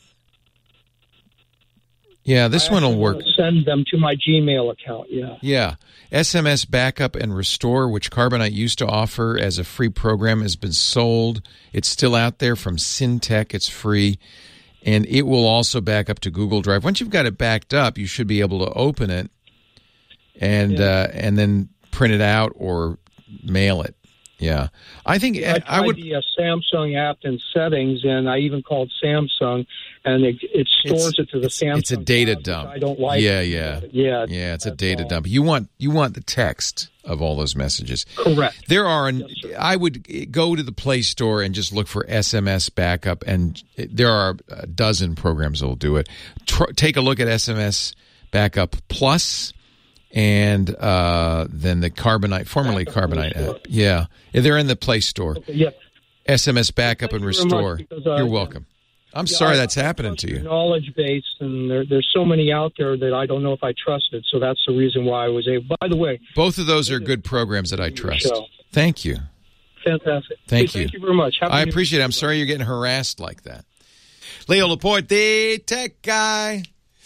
Yeah, this I one will actually work. want to Send them to my Gmail account. Yeah. Yeah. S M S Backup and Restore, which Carbonite used to offer as a free program, has been sold. It's still out there from Syntec. It's free. And it will also back up to Google Drive. Once you've got it backed up, you should be able to open it and Yeah. uh, and then print it out or mail it. Yeah. I think I, I, I would. the uh, Samsung app in settings, and I even called Samsung, and it, it stores It's- it to the it's, Samsung. It's a data app, which dump. I don't like. Yeah, yeah, yeah, yeah. It's a data dump. You want you want the text of all those messages. Correct. There are. An, I would go to the Play Store and just look for S M S Backup, and there are a dozen programs that will do it. Tr- take a look at S M S Backup Plus, and uh, then the Carbonite, formerly Carbonite app. Yeah. yeah, they're in the Play Store. Okay, yeah. S M S Backup and Restore. Because, uh, You're welcome. I'm yeah, sorry I, that's I happening trust to you. your knowledge base, and there, there's so many out there that I don't know if I trusted. So that's the reason why I was able. By the way, both of those are good programs that I trust. Show. Thank you. Fantastic. Thank hey, you. Thank you very much. Happy I New appreciate it. Year. I'm sorry you're getting harassed like that. Leo Laporte, the tech guy.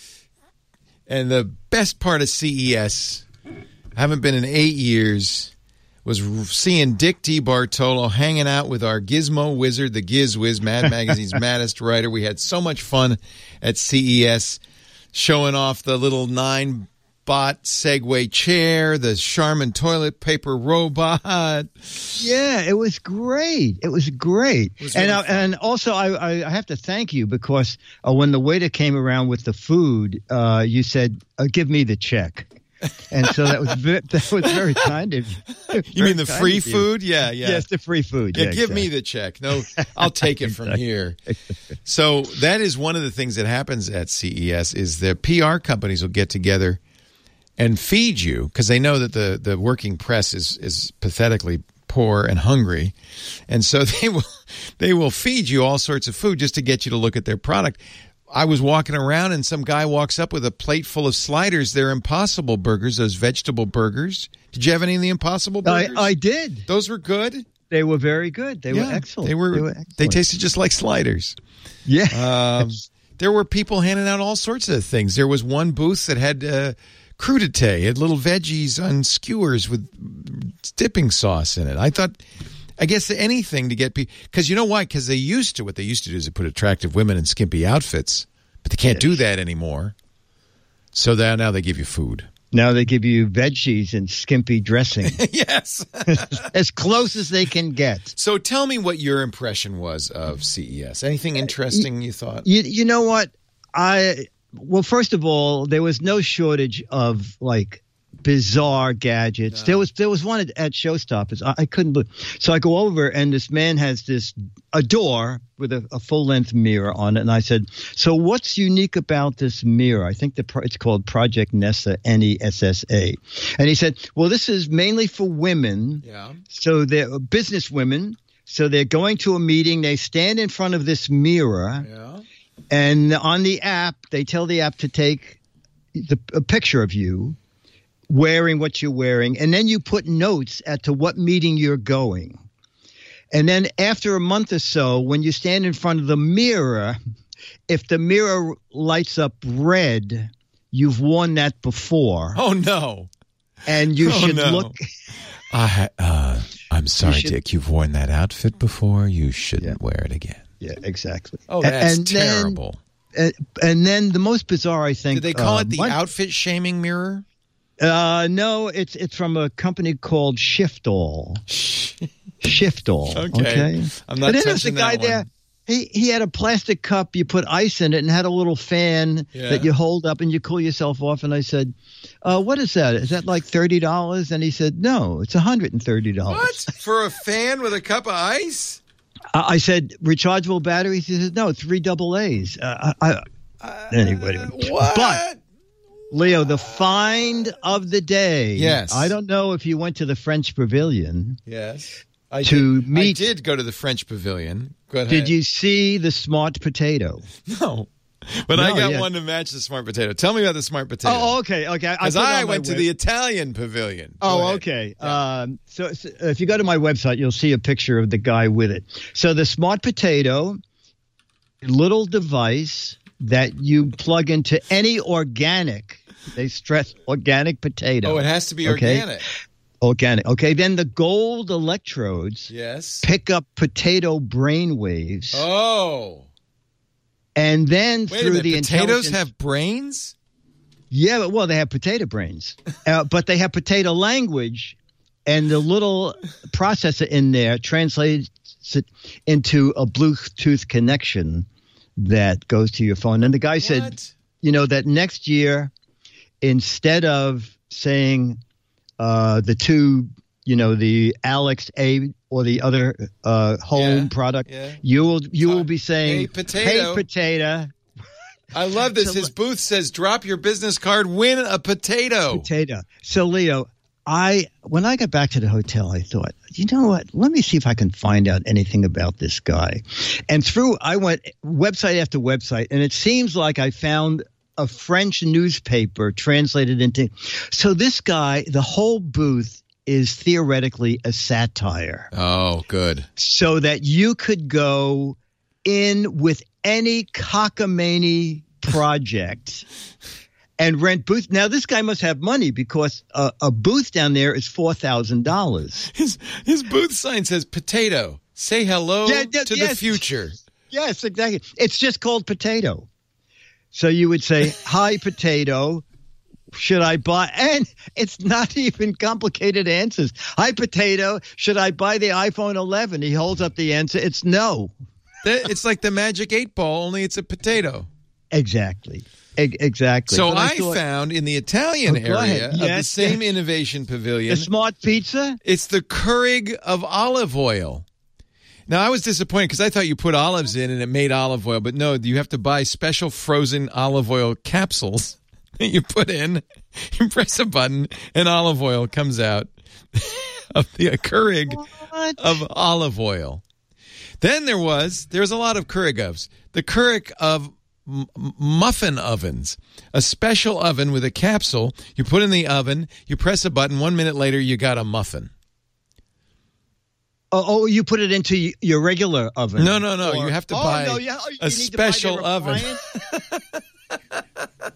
And the best part of C E S, I haven't been in eight years, was seeing Dick DeBartolo hanging out with our Gizmo Wizard, the Giz Wiz, Mad Magazine's maddest writer. We had so much fun at C E S, showing off the little nine bot Segway chair, the Charmin toilet paper robot. Yeah, it was great. It was great. It was and really I, and also I, I have to thank you because uh, when the waiter came around with the food, uh, you said, uh, "Give me the check." And so that was very, that was very kind of you. You mean the free food? Yeah, yeah. Yes, the free food. Yeah, yeah give exactly. me the check. No, I'll take it from here. So that is one of the things that happens at C E S is the P R companies will get together and feed you because they know that the, the working press is, is pathetically poor and hungry. And so they will they will feed you all sorts of food just to get you to look at their product. I was walking around and some guy walks up with a plate full of sliders. They're Impossible Burgers, those vegetable burgers. Did you have any of the Impossible Burgers? I, I did. Those were good? They were very good. They yeah, were excellent. They were, they were excellent. They tasted just like sliders. Yeah. Um, there were people handing out all sorts of things. There was one booth that had uh, crudité, had little veggies on skewers with dipping sauce in it. I thought, I guess anything to get people, because you know why? Because they used to, what they used to do is they put attractive women in skimpy outfits, but they can't do that anymore. So now, now they give you food. Now they give you veggies and skimpy dressing. Yes. As close as they can get. So tell me what your impression was of C E S. Anything interesting you thought? You, you know what? I Well, first of all, there was no shortage of, like, bizarre gadgets. No. There was there was one at, at Showstoppers. I, I couldn't believe. So I go over and this man has this a door with a, a full length mirror on it, and I said, "So what's unique about this mirror?" I think the pro- it's called Project Nessa, N E S S A, and he said, "Well, this is mainly for women. Yeah. So they're business women. So they're going to a meeting. They stand in front of this mirror, yeah. and on the app, they tell the app to take the, a picture of you." Wearing what you're wearing, and then you put notes as to what meeting you're going. And then after a month or so, when you stand in front of the mirror, if the mirror lights up red, you've worn that before. Oh, no. And you oh, should no. look. I, uh, I'm sorry, you should, Dick. You've worn that outfit before. You shouldn't yeah. wear it again. Yeah, exactly. Oh, that's and terrible. Then, uh, and then the most bizarre, I think. Did they call uh, it the one, outfit shaming mirror? Uh, no, it's it's from a company called Shiftall. Shiftall. Okay. okay. I'm not but then touching there's the guy that one. there. He he had a plastic cup. You put ice in it and had a little fan yeah. that you hold up and you cool yourself off. And I said, uh, "What is that? Is that like thirty dollars?" And he said, "No, it's one hundred and thirty dollars." What for a fan with a cup of ice? I, I said, "Rechargeable batteries." He said, "No, three double A's." Uh, I, I, anyway, uh, what? But Leo, the find of the day. Yes. I don't know if you went to the French Pavilion. Yes. I to did, meet. I did go to the French Pavilion. Go ahead. Did you see the smart potato? No. But no, I got yeah. one to match the smart potato. Tell me about the smart potato. Oh, okay. Okay. Because I, I went to web- the Italian Pavilion. Go oh, ahead. okay. Yeah. Um, so, so if you go to my website, you'll see a picture of the guy with it. So the smart potato, little device that you plug into any organic. They stress organic potato. Oh, it has to be okay? organic. Organic. Okay, then the gold electrodes yes. pick up potato brain waves. Oh. And then Wait through a minute, the potatoes have brains? Yeah, but, well, they have potato brains. uh, but they have potato language, and the little processor in there translates it into a Bluetooth connection that goes to your phone. And the guy what? said, you know, that next year, instead of saying uh, the two, you know, the Alex A or the other uh, home yeah, product, yeah. you will you will be saying, "Hey, potato." Hey, potato. I love this. So- His booth says, drop your business card, win a potato. Potato. So, Leo, I when I got back to the hotel, I thought, you know what? Let me see if I can find out anything about this guy. And through, I went website after website, and it seems like I found a French newspaper translated into. So this guy, the whole booth is theoretically a satire. Oh, good. So that you could go in with any cockamamie project and rent booth. Now, this guy must have money because a, a booth down there is four thousand dollars. His his booth sign says potato. Say hello Yeah, yeah, to yes. the future. Yes, exactly. It's just called potato. So you would say, hi, potato. Should I buy? And it's not even complicated answers. Hi, potato. Should I buy the iPhone eleven? He holds up the answer. It's no. It's like the magic eight ball, only it's a potato. Exactly. E- exactly. So But I, thought- found in the Italian Oh, go area ahead. of the Yes, same yes. innovation pavilion. The smart pizza? It's the Keurig of olive oil. Now, I was disappointed because I thought you put olives in and it made olive oil, but no, you have to buy special frozen olive oil capsules that you put in. You press a button and olive oil comes out of the Keurig What? of olive oil. Then there was, there's a lot of Keurig ofs. The Keurig of m- muffin ovens, a special oven with a capsule. You put in the oven, you press a button, one minute later you got a muffin. Oh, oh, you put it into y- your regular oven. No, no, no. Or- you have to oh, buy no, yeah, oh, you a need to buy special their oven. appliance?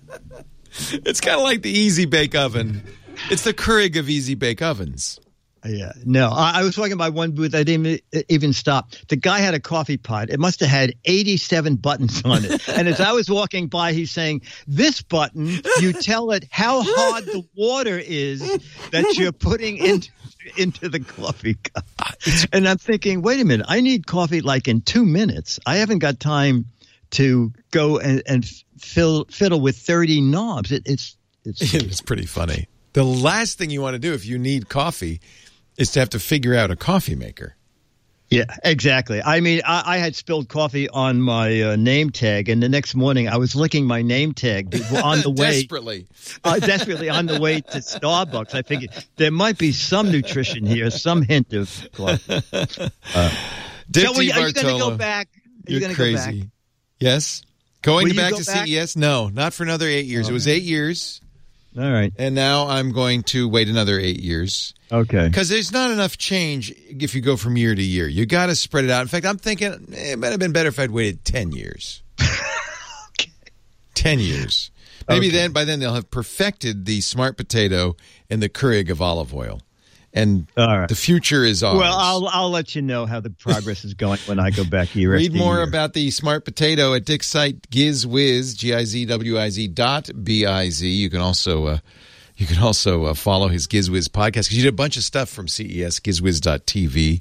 It's kind of like the Easy Bake Oven. It's the Keurig of Easy Bake Ovens. Yeah, no. I, I was talking about one booth. I didn't even, even stop. The guy had a coffee pot. It must have had eighty-seven buttons on it. And as I was walking by, he's saying, this button, you tell it how hard the water is that you're putting into, into the coffee cup. And I'm thinking, wait a minute. I need coffee like in two minutes. I haven't got time to go and, and fill, fiddle with thirty knobs. It, it's, it's, It's pretty funny. The last thing you want to do if you need coffee is to have to figure out a coffee maker. Yeah, exactly. I mean, I, I had spilled coffee on my uh, name tag, and the next morning I was licking my name tag on the way. Desperately. uh, desperately on the way to Starbucks. I figured there might be some nutrition here, some hint of coffee. Uh, Dipti so are you, going to Bartolo, go back? Are you You're going to go back? crazy. Yes? Going Will to you back go to back? C E S? No, not for another eight years. Oh, it was eight years. All right. And now I'm going to wait another eight years. Okay. Because there's not enough change if you go from year to year. You got to spread it out. In fact, I'm thinking eh, it might have been better if I'd waited ten years. Okay. ten years. Maybe Okay. then by then they'll have perfected the smart potato and the Keurig of olive oil. And All right. the future is ours. Well, I'll I'll let you know how the progress is going when I go back year Read after more year. about the smart potato at Dick's site, GizWiz, G I Z W I Z dot B I Z. You can also uh, you can also uh, follow his GizWiz podcast because you did a bunch of stuff from C E S, gizwiz dot T V.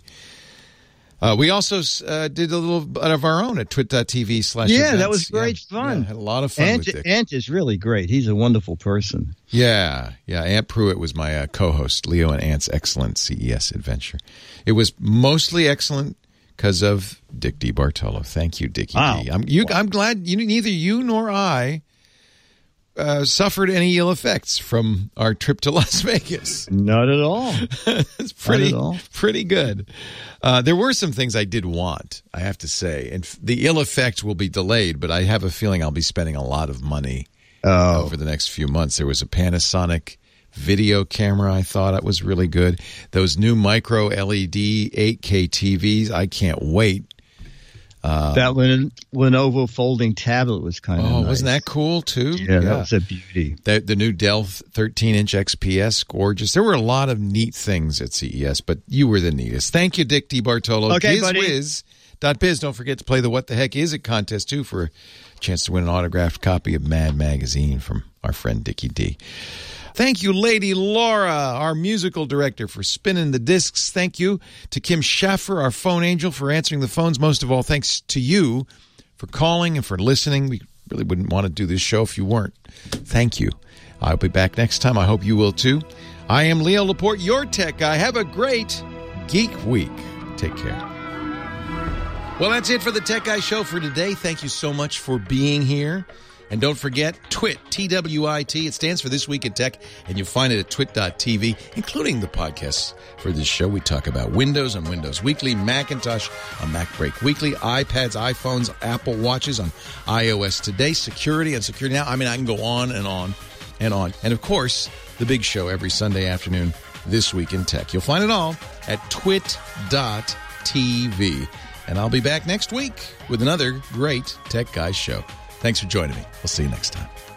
Uh, we also uh, did a little bit of our own at twit.tv slash Yeah, events. that was great Yeah, fun. yeah, had a lot of fun Ant, with Dick. Ant is really great. He's a wonderful person. Yeah, yeah. Aunt Pruitt was my uh, co-host. Leo and Ant's excellent C E S adventure. It was mostly excellent because of Dick D. Bartolo. Thank you, Dickie Wow. D. I'm, you, I'm glad you, neither you nor I uh, suffered any ill effects from our trip to Las Vegas. Not at all. It's pretty, Not at all. pretty good. Uh, there were some things I did want, I have to say, and f- the ill effect will be delayed. But I have a feeling I'll be spending a lot of money Oh. over the next few months. There was a Panasonic video camera I thought it was really good. Those new micro L E D eight K T Vs, I can't wait. Uh, That Len- Lenovo folding tablet was kind of oh, nice. wasn't that cool too? Yeah, that was a beauty. The, the new Dell thirteen inch X P S, gorgeous. There were a lot of neat things at C E S, but you were the neatest. Thank you, Dick D. Bartolo. Okay, buddy. GizWiz dot biz. Don't forget to play the What the Heck Is It contest, too, for a chance to win an autographed copy of Mad Magazine from our friend Dickie D. Thank you, Lady Laura, our musical director, for spinning the discs. Thank you to Kim Schaffer, our phone angel, for answering the phones. Most of all, thanks to you for calling and for listening. We really wouldn't want to do this show if you weren't. Thank you. I'll be back next time. I hope you will, too. I am Leo Laporte, your tech guy. Have a great Geek Week. Take care. Well, that's it for the Tech Guy Show for today. Thank you so much for being here. And don't forget, Twit, T W I T. It stands for This Week in Tech, and you'll find it at twit dot t v, including the podcasts for this show. We talk about Windows on Windows Weekly, Macintosh on Mac Break Weekly, iPads, iPhones, Apple Watches on iOS Today, security on Security Now. I mean, I can go on and on and on. And, of course, the big show every Sunday afternoon, This Week in Tech. You'll find it all at twit dot t v. And I'll be back next week with another great Tech Guys show. Thanks for joining me. We'll see you next time.